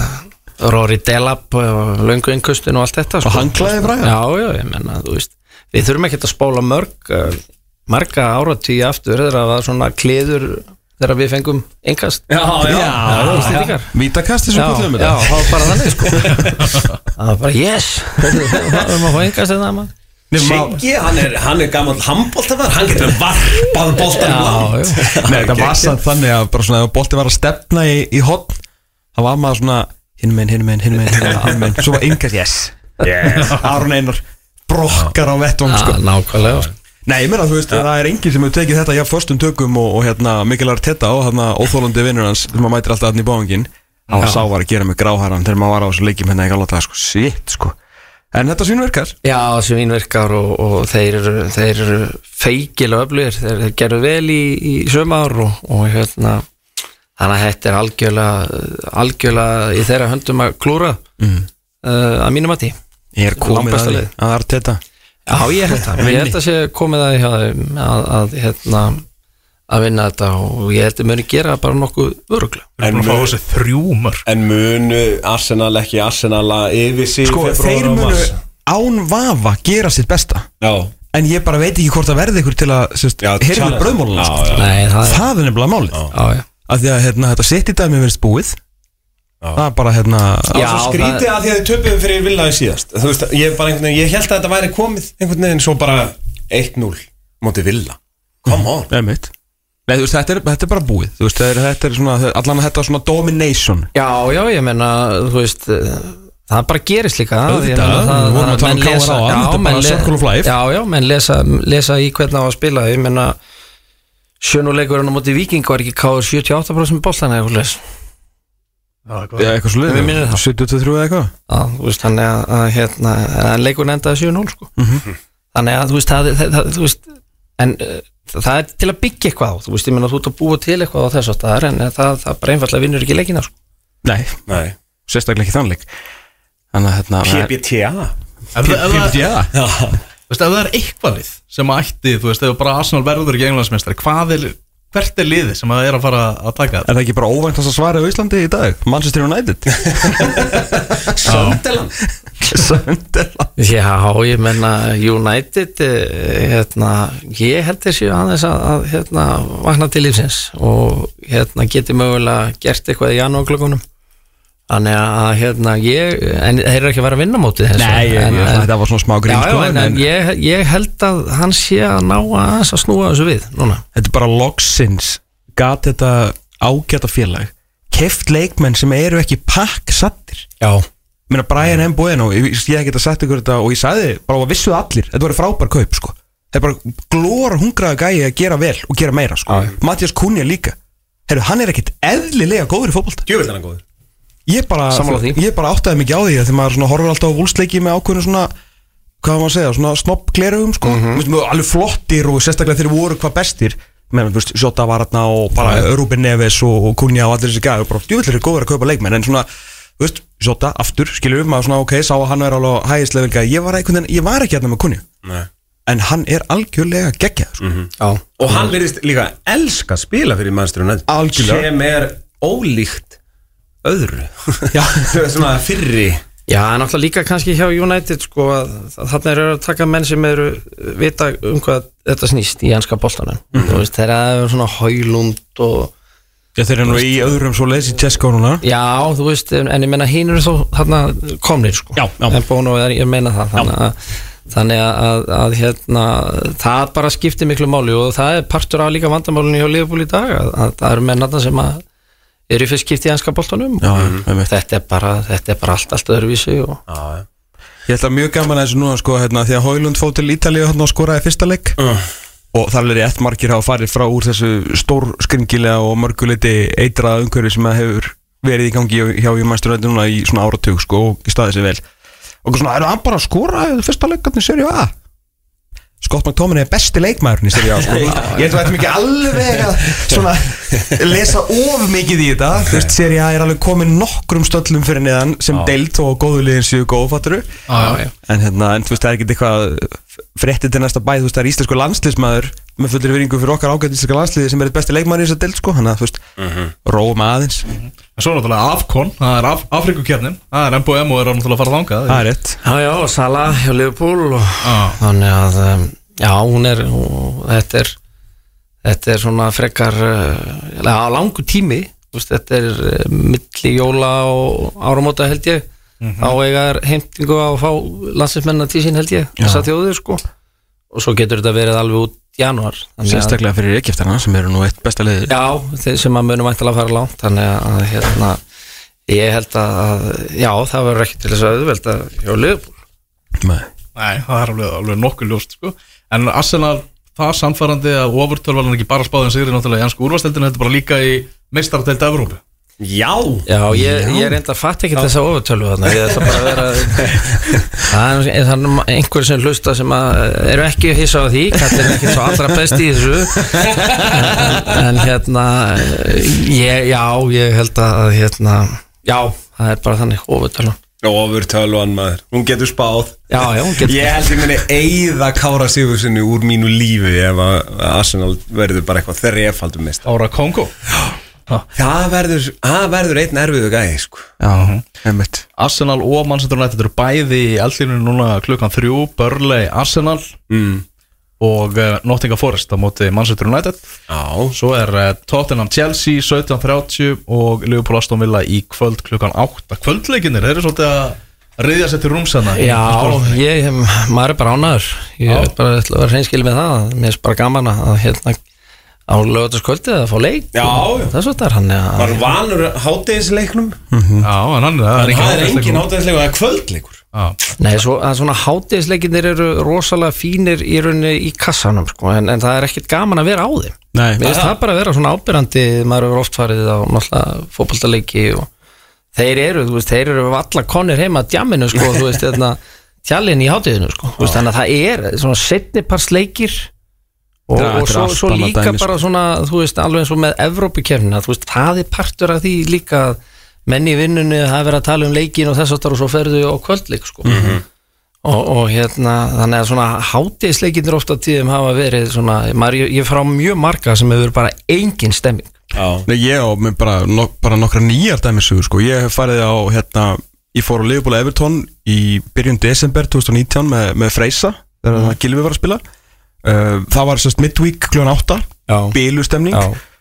Rory Delap og löngu innkustun og allt þetta Og hann klæði fræða? Já, já, ég menna, þú veist við þurfum ekki að spóla mörg marga áratugja aftur þegar það var svona kliður þegar við fengum innkast. Já, já, já, já. Vítakast þessu kullum Já, það var bara þannig sko. Það var bara, yes það var maður að fá innkast þetta maður. Siggi, hann er, hann er gammal handboltamaður, hann getur varpað boltanum langt. Nei, það var samt þannig að bara svona ef boltin var að stefna í, í hotn þá var maður svona hinn meginn, hinn meginn, hinn meginn, hinn meginn svo var innkast, yes, yes. Aron Einar brokkar á vettvang sko. Já, nákvæmlega. Nei, ég meina, þú veist, ja. Það er enginn sem hefur tekið þetta hjá förstum tökum og, og hérna Mikkel Arteta og hérna óþólandi vinnur hans sem maður mætir alltaf þarna í bóðingin hann var sá var að gera með gráhæran þegar maður var á þessu leikjum hérna í gamla daga, sko, shit, sko. En þetta svínvirkar? Já, svínvirkar og, og þeir eru, þeir eru feikilega öflugir, þeir, þeir gerðu vel í, í sömur og, og hérna, þannig að þetta er algjörlega, algjörlega í þeirra höndum að klúra mm. uh, að mínum að tí. Ég er komið að því að Arteta. Já, ég held það, ég held að sé komið að því að, að, að, hérna, að vinna þetta og ég held að muni gera bara nokkuð öruglega. En munu fá þessi þrjú mörg. En munu Arsenal ekki Arsenal að yfir sig sko, þeir munu án vafa gera sitt besta. Já. En ég bara veit ekki hvort það verði ykkur til að hirða bröðmóluna. Nei, það er það er nefnilega málið. Já, já. Af því að hérna, þetta sitt í dag með verðist búið. Já. Það er bara hérna Já, svo skrítið það... að því að þið töpuðum fyrir Villaði síðast. Þú veist, ég bara einhvern veginn, ég held að þetta væri komið einhvern veginn svo bara eitt núll móti Villa. Come on. Það er mitt. Nei, þú veist, þetta er, þetta er bara búið. Þú veist, þetta er svona, allan að þetta er svona domination. Já, já, ég menna, þú veist, það bara gerist líka. Auðvitað, við vorum að tala um K R á hann, þetta er bara circle of life. Já, já, menn lesa, lesa í hvernig það var að spila. Ég menna, sjönuleikurinn á móti Víking var ekki K R sjötíu og átta prósent boltan eða eitthvað leys. Já, eitthvað svo liður, sjötíu og þrjú eða eitthvað. Já, þú veist, þannig að, að hérna, leikurinn endaði sjö núll, sko. Mm-hmm. Þannig að, þú veist, það, það, það, þú veist, en uh, það er til að byggja eitthvað á, þú veist, ég menna, þú ert að búa til eitthvað á þess að það er, en það, það bara einfallega vinnur ekki leikina, sko. Nei, nei, sérstaklega ekki þannleik. Þannig að, hérna... P B T A. P B T A? Já. Þú veist, ef það er eitthvað lið sem ætti, þú veist, ef bara Arsenal verður ekki englandsmeistari, hvað er... Hvert er liðið sem það er að fara að taka þetta? Er það ekki bara óvænt að svara á Íslandi í dag? Manchester United? Sunderland? Sunderland? Já, ég menna United, hérna, ég held þessi aðeins að, að hérna, vakna til lífsins og hérna, geti mögulega gert eitthvað í janúarklökunum. Þannig að hérna, ég, en þeir eru ekki að vera að vinna mótið þessu. Nei, en, en, þetta var svona smá grín. Já, já, en, en ég, ég held að hann sé að ná að, að snúa þessu við núna. Þetta er bara loksins gat þetta ágæta félag keypt leikmenn sem eru ekki pakksattir. Já. Ég meina Brian Mbeumo, ég hef geta sagt ykkur þetta og ég sagði bara að vissuð allir, þetta var frábær kaup sko. Þetta er bara glóra hungraða gæi að gera vel og gera meira sko. Mattias Cunha líka. Herru, hann er ekkit eðlilega góður í fótbolta. Djöfull er hann góður. Ég bara, Sammála því. ég bara áttaði mikið á því Þegar maður svona horfir alltaf á vúlsleiki með ákveðinu svona Hvað var maður að segja, svona snopp glerugum sko. mm -hmm. Alveg flottir og sérstaklega þeir voru hvað bestir Með, þú veist, Jota var þarna og bara ja. Ruben Neves og, og Cunha og allir þessi gæði og bara djúvillir er góður að kaupa leikmenn en svona, þú veist, Jota aftur skilur maður svona, ok, sá að hann er alveg hægist level gæði, ég var einhvern veginn, ég var ekki hérna með Cunha Nei. En hann er algjörlega geggjað sko. mm -hmm. Og hann verðist líka elska að spila fyrir Manchester United algjörlega. Sem er ólíkt öðru svona fyrri. Já, náttúrulega líka kannski hjá United sko að þarna eru að taka menn sem eru vita um hvað þetta snýst í enska boltanum mm -hmm. Þú veist, þeir eru svona Højlund og Já, þeir eru nú í öðrum svo leiðs í Česko núna Já, þú veist, en ég meina hinn eru þó þarna komnir sko Já, já En Bono, ég meina það Þannig að, þannig að, að hérna, það bara skiptir miklu máli og það er partur af líka vandamálunni hjá Liverpool í dag að, að það eru menn þarna sem að eru fyrst skipt í enska boltanum Já, og þetta er bara, þetta er bara allt, allt öðruvísi og Já, Ég ætla mjög gaman að þessu núna sko, hérna, því að Højlund fóð til Ítalíu hérna, og skoraði fyrsta leik uh. og þar er rétt margir hafa farið frá úr þessu stór skringilega og mörguleiti eitraða umhverfi sem hefur verið í gangi hjá Manchester United núna í svona áratug sko, og í staðið sér vel og svona, er hann bara að skora fyrsta leikarni Serie A? Scott McTominay er besti leikmaðurinn í Serie A sko. Ég held að þetta mikið alveg að svona, lesa of mikið í þetta Þú veist, Serie A er alveg komin nokkrum stöllum fyrir neðan sem ah. deild og góðulegin séu góð, fatturu ah, en, hérna, en þú veist, það er ekki eitthvað fréttið til næsta bæ, þú veist, það er íslensku landsliðsmaður með fullri viringu fyrir okkar ágætt íslenska landsliði sem er eitt besti leikmaður í þessa deild sko. Þannig að, þú veist, uh -huh. róum aðeins uh -huh. En svo náttúrulega Afcon, það er Af Afrikukefnin það er M B M og er náttúrulega að fara þangað Það er rétt Já, já, Salah hjá Liverpool og ah. þannig að um, já, hún er og, þetta er þetta er svona frekar á uh, langu tími veist, þetta er uh, milli jóla og áramóta held ég mm -hmm. á eiga heimtingu á að fá landsliðsmennina til sín held ég þessa þjóðir sko og svo getur þetta verið alveg út í janúar Sérstaklega fyrir Egyptarna sem eru nú eitt besta liðið Já, þeir sem að munum væntanlega fara langt þannig að hérna ég held að, já, það verður ekki til þess að auðvelda hjá Liverpool Nei Nei, það er alveg, alveg nokkuð ljóst sko. En Arsenal, það samfærandi að ofurtölvalan ekki bara spáðin sigri náttúrulega í ennsku úrvalsdeildinu, þetta er bara líka í meistaradeild Evrópu Já Já, ég, ég er enda að fatta ekki þessa ofurtölvu þarna ég ætla bara að vera það er, það er einhver sem hlusta sem að eru ekki hissa á því hvað er ekki svo allra best í þessu en, en hérna ég, já, ég held að hérna, já, það er bara þannig ofurtölvan Ofurtölvan maður, hún getur spáð Já, já, hún getur Ég held ég muni eyða Kára Sigurðssoni úr mínu lífi ef að Arsenal verður bara eitthvað þrefaldum mist Ára Kongo Það verður, það verður einn erfiðu gæði sko. Já, einmitt Arsenal og Manchester United eru bæði í eldlínunni núna klukkan þrjú Burnley Arsenal mm. og uh, Nottingham Forest á móti Manchester United Já. Svo er uh, Tottenham Chelsea sautján þrjátíu og Liverpool Aston Villa í kvöld klukkan átta Kvöldleikinir, þeir eru svolítið að riðja sér til rúmsana Já, ég, maður er bara ánæður Ég er bara að vera hreinskil með það Mér er bara gaman að hérna á laugardagskvöldið að fá leik Já, það er svo þar hann Var vanur hádegisleiknum mm-hmm. Já, en hann það er engin hádegisleikur, það er kvöldleikur Já. Nei, svo, svona hádegisleikinir eru rosalega fínir í rauninni í kassanum sko, en, en það er ekkert gaman að vera á þeim Nei, Mér finnst það bara að vera svona ábyrrandi maður hefur oft farið á náttúrulega fótboltaleiki og þeir eru, þú veist, þeir eru alla konir heima að djamminu sko, þú veist, þarna tjallin í hátíðinu sko, þú veist, þannig að það er svona setniparsleikir og, ja, og svo, svo líka dæmis, bara svona, þú veist, alveg eins og með Evrópukefnina, þú veist, það er partur af því líka menn í vinnunni það er verið að tala um leikin og þess aftar og svo ferðu á kvöldleik sko mm-hmm. og, og hérna, þannig að svona hátíðisleikinir ofta tíðum hafa verið svona, maður, ég, ég frá mjög marga sem hefur bara engin stemming Nei, ég og með bara, nok bara nokkra nýjar dæmisugur sko, ég hef farið á hérna, ég fór á Liverpool Everton í byrjun desember tvö þúsund og nítján með, með Freysa, þegar mm. Gylfi var að spila uh, það var sérst midweek klukkan átta, bílustemning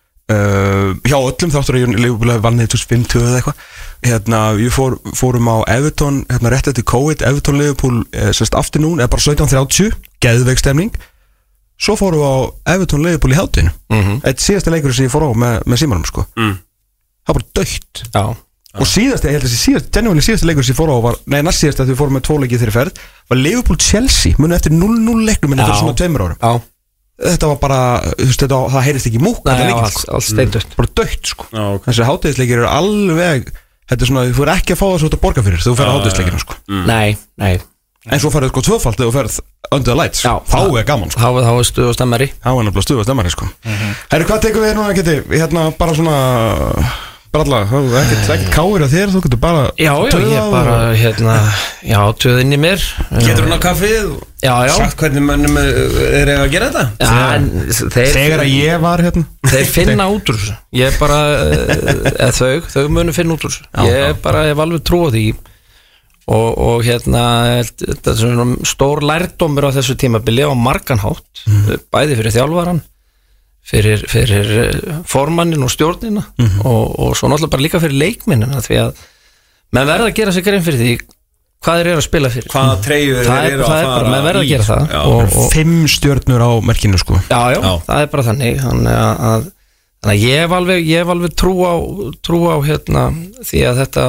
uh, hjá öllum þáttur að Liverpool hefði vannið tvö þúsund og fimm eða eitthvað hérna, við fór, fórum á Everton hérna rétt eftir COVID, Everton Liverpool uh, sérst afternoon, eða bara sautján þrjátíu geðveik stemning Svo fórum við á Everton Liverpool í hátinu mm -hmm. Eitt síðasta leikur sem ég fór á með, með símanum sko. mm. Það var bara dögt Já. Og síðasta, ég held að þessi síðasta genuinely síðasta leikur sem ég fór á var, nei næst síðasta þegar við fórum með tvo leikið þeirri ferð var Liverpool Chelsea, muni eftir núll núll leiknum en þetta er svona tveimur árum Já. þetta var bara, þú veist, þetta, það heyrist ekki múk Nei, þetta já, lengi, allt, sko. allt steindött bara dött sko. Já, ok. Þessi hátíðisleikir eru alveg, þetta er svona, þú fyrir ekki að fá þessu út að borga fyrir, þú fyrir að hátíðisleikina sko. Nei, nei En svo ferðu sko tvöfald þegar þú ferð Under the Lights, Já, þá er gaman sko. Þá þá er stuð og stemmari Þá er nefnilega stuð og stemmari sko. Herru, hvað tekum við núna, Keti? Hérna bara svona Bralla, ekkert, ekkert káir að þér, þú getur bara Já, já, töðað ég bara, og- hérna Já, töðinn í mér Getur hún á kaffið og Já, já sagt hvernig mönnum er að gera þetta? Já, en þeir, Þegar að ég var hérna þeir finna út úr þessu Ég bara, eða þau Þau munu finna út úr þessu Ég bara hef alveg trú á því Og, og hérna, þetta er svona stór lærdómur á þessu tímabili á marganhátt, bæði fyrir þjálfaran, fyrir, fyrir formannin og stjórnina og, og svo náttúrulega bara líka fyrir leikminnina því að menn verða að gera sig grein fyrir því hvað þeir eru að spila fyrir. Hvaða treyjur Það er, eru það að er bara, fara menn verða að í, gera það já. og, og, Fimm stjörnur á merkinu sko. já, já, Já. það er bara þannig þannig að, að, þannig að ég hef alveg, ég hef alveg trú á, trú á hérna, því að þetta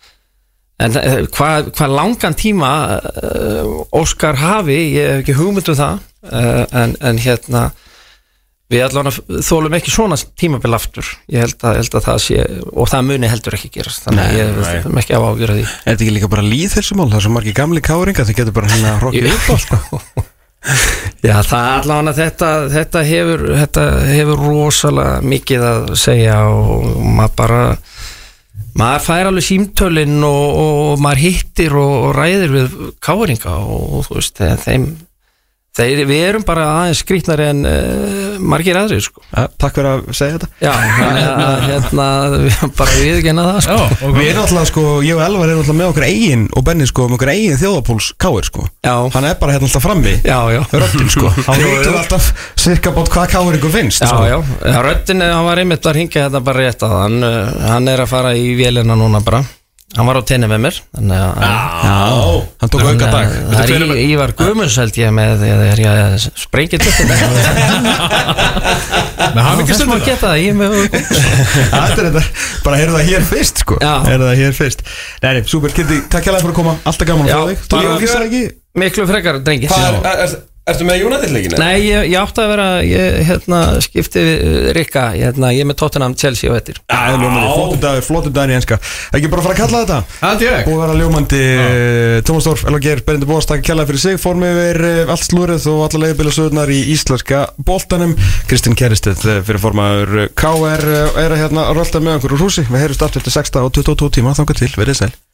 en hvað hva langan tíma uh, Óskar hafi, ég hef ekki hugmynd um það uh, en, en hérna við allavega þólum ekki svona tímabil aftur, ég held að, held að það sé og það muni heldur ekki gerast þannig að ég hef ekki á að gera því Er þetta ekki líka bara lýðhelsumál, það er svo margir gamli káringa þeir getur bara hérna rokkið upp á sko. Já, það allavega þetta, þetta hefur þetta hefur rosalega mikið að segja og maður bara maður fær alveg símtölin og, og maður hittir og, og ræðir við káringa og, og þú veist þeim, þeir, við erum bara aðeins skrýtnari en uh, margir aðrir sko. ja, Takk fyrir að segja þetta Já, þannig að hérna við bara við ekki enna það sko. Já, og Við erum alltaf sko, ég og Elvar erum alltaf með okkur eigin og Benni sko, með okkur eigin þjóðapúls káir sko. Já. Hann er bara hérna alltaf frammi Já, já Röddin sko, þá veitum við alltaf cirka bótt hvað káir ykkur finnst Já, sko. já, já röddin, hann var einmitt að hringja þetta bara rétt að hann, uh, hann er að fara í vélina núna bara hann var á tenni með mér þannig að Já, hann tók auka dag það er í, Ívar Guðmunds held ég með þegar ég sprengið til þetta með hann ekki þess maður stundur geta það ég með Þetta er þetta, bara heyrðu það hér fyrst sko. Já. Heyrðu það hér fyrst Nei, nei, super, Kitty, takk hérlega fyrir að koma Alltaf gaman að Já, fá þig bara- Þú lýsir ekki miklu frekar drengi Hvað er, er, er, Ertu með United-leikina? Nei, ég, ég átti að vera ég, hérna, skipti við Rikka hérna, ég er með Tottenham, Chelsea og ettir Já, flottum dagur, flottum dagur í enska Ekki bara fara að kalla þetta Hald ég Búið að vera ljómandi Tómas Þór, Elvar Geir, Berindi Bóas Takk kærlega fyrir sig Fórum yfir eh, allt slúrið og alla leiðbílasöðunar í íslenska boltanum Kristinn Kjæristið fyrir formaður K R er að hérna rölda með okkur úr húsi Við heyrjumst aftur til sextán og tuttugu og tvo tíma Þangað til, verið sæl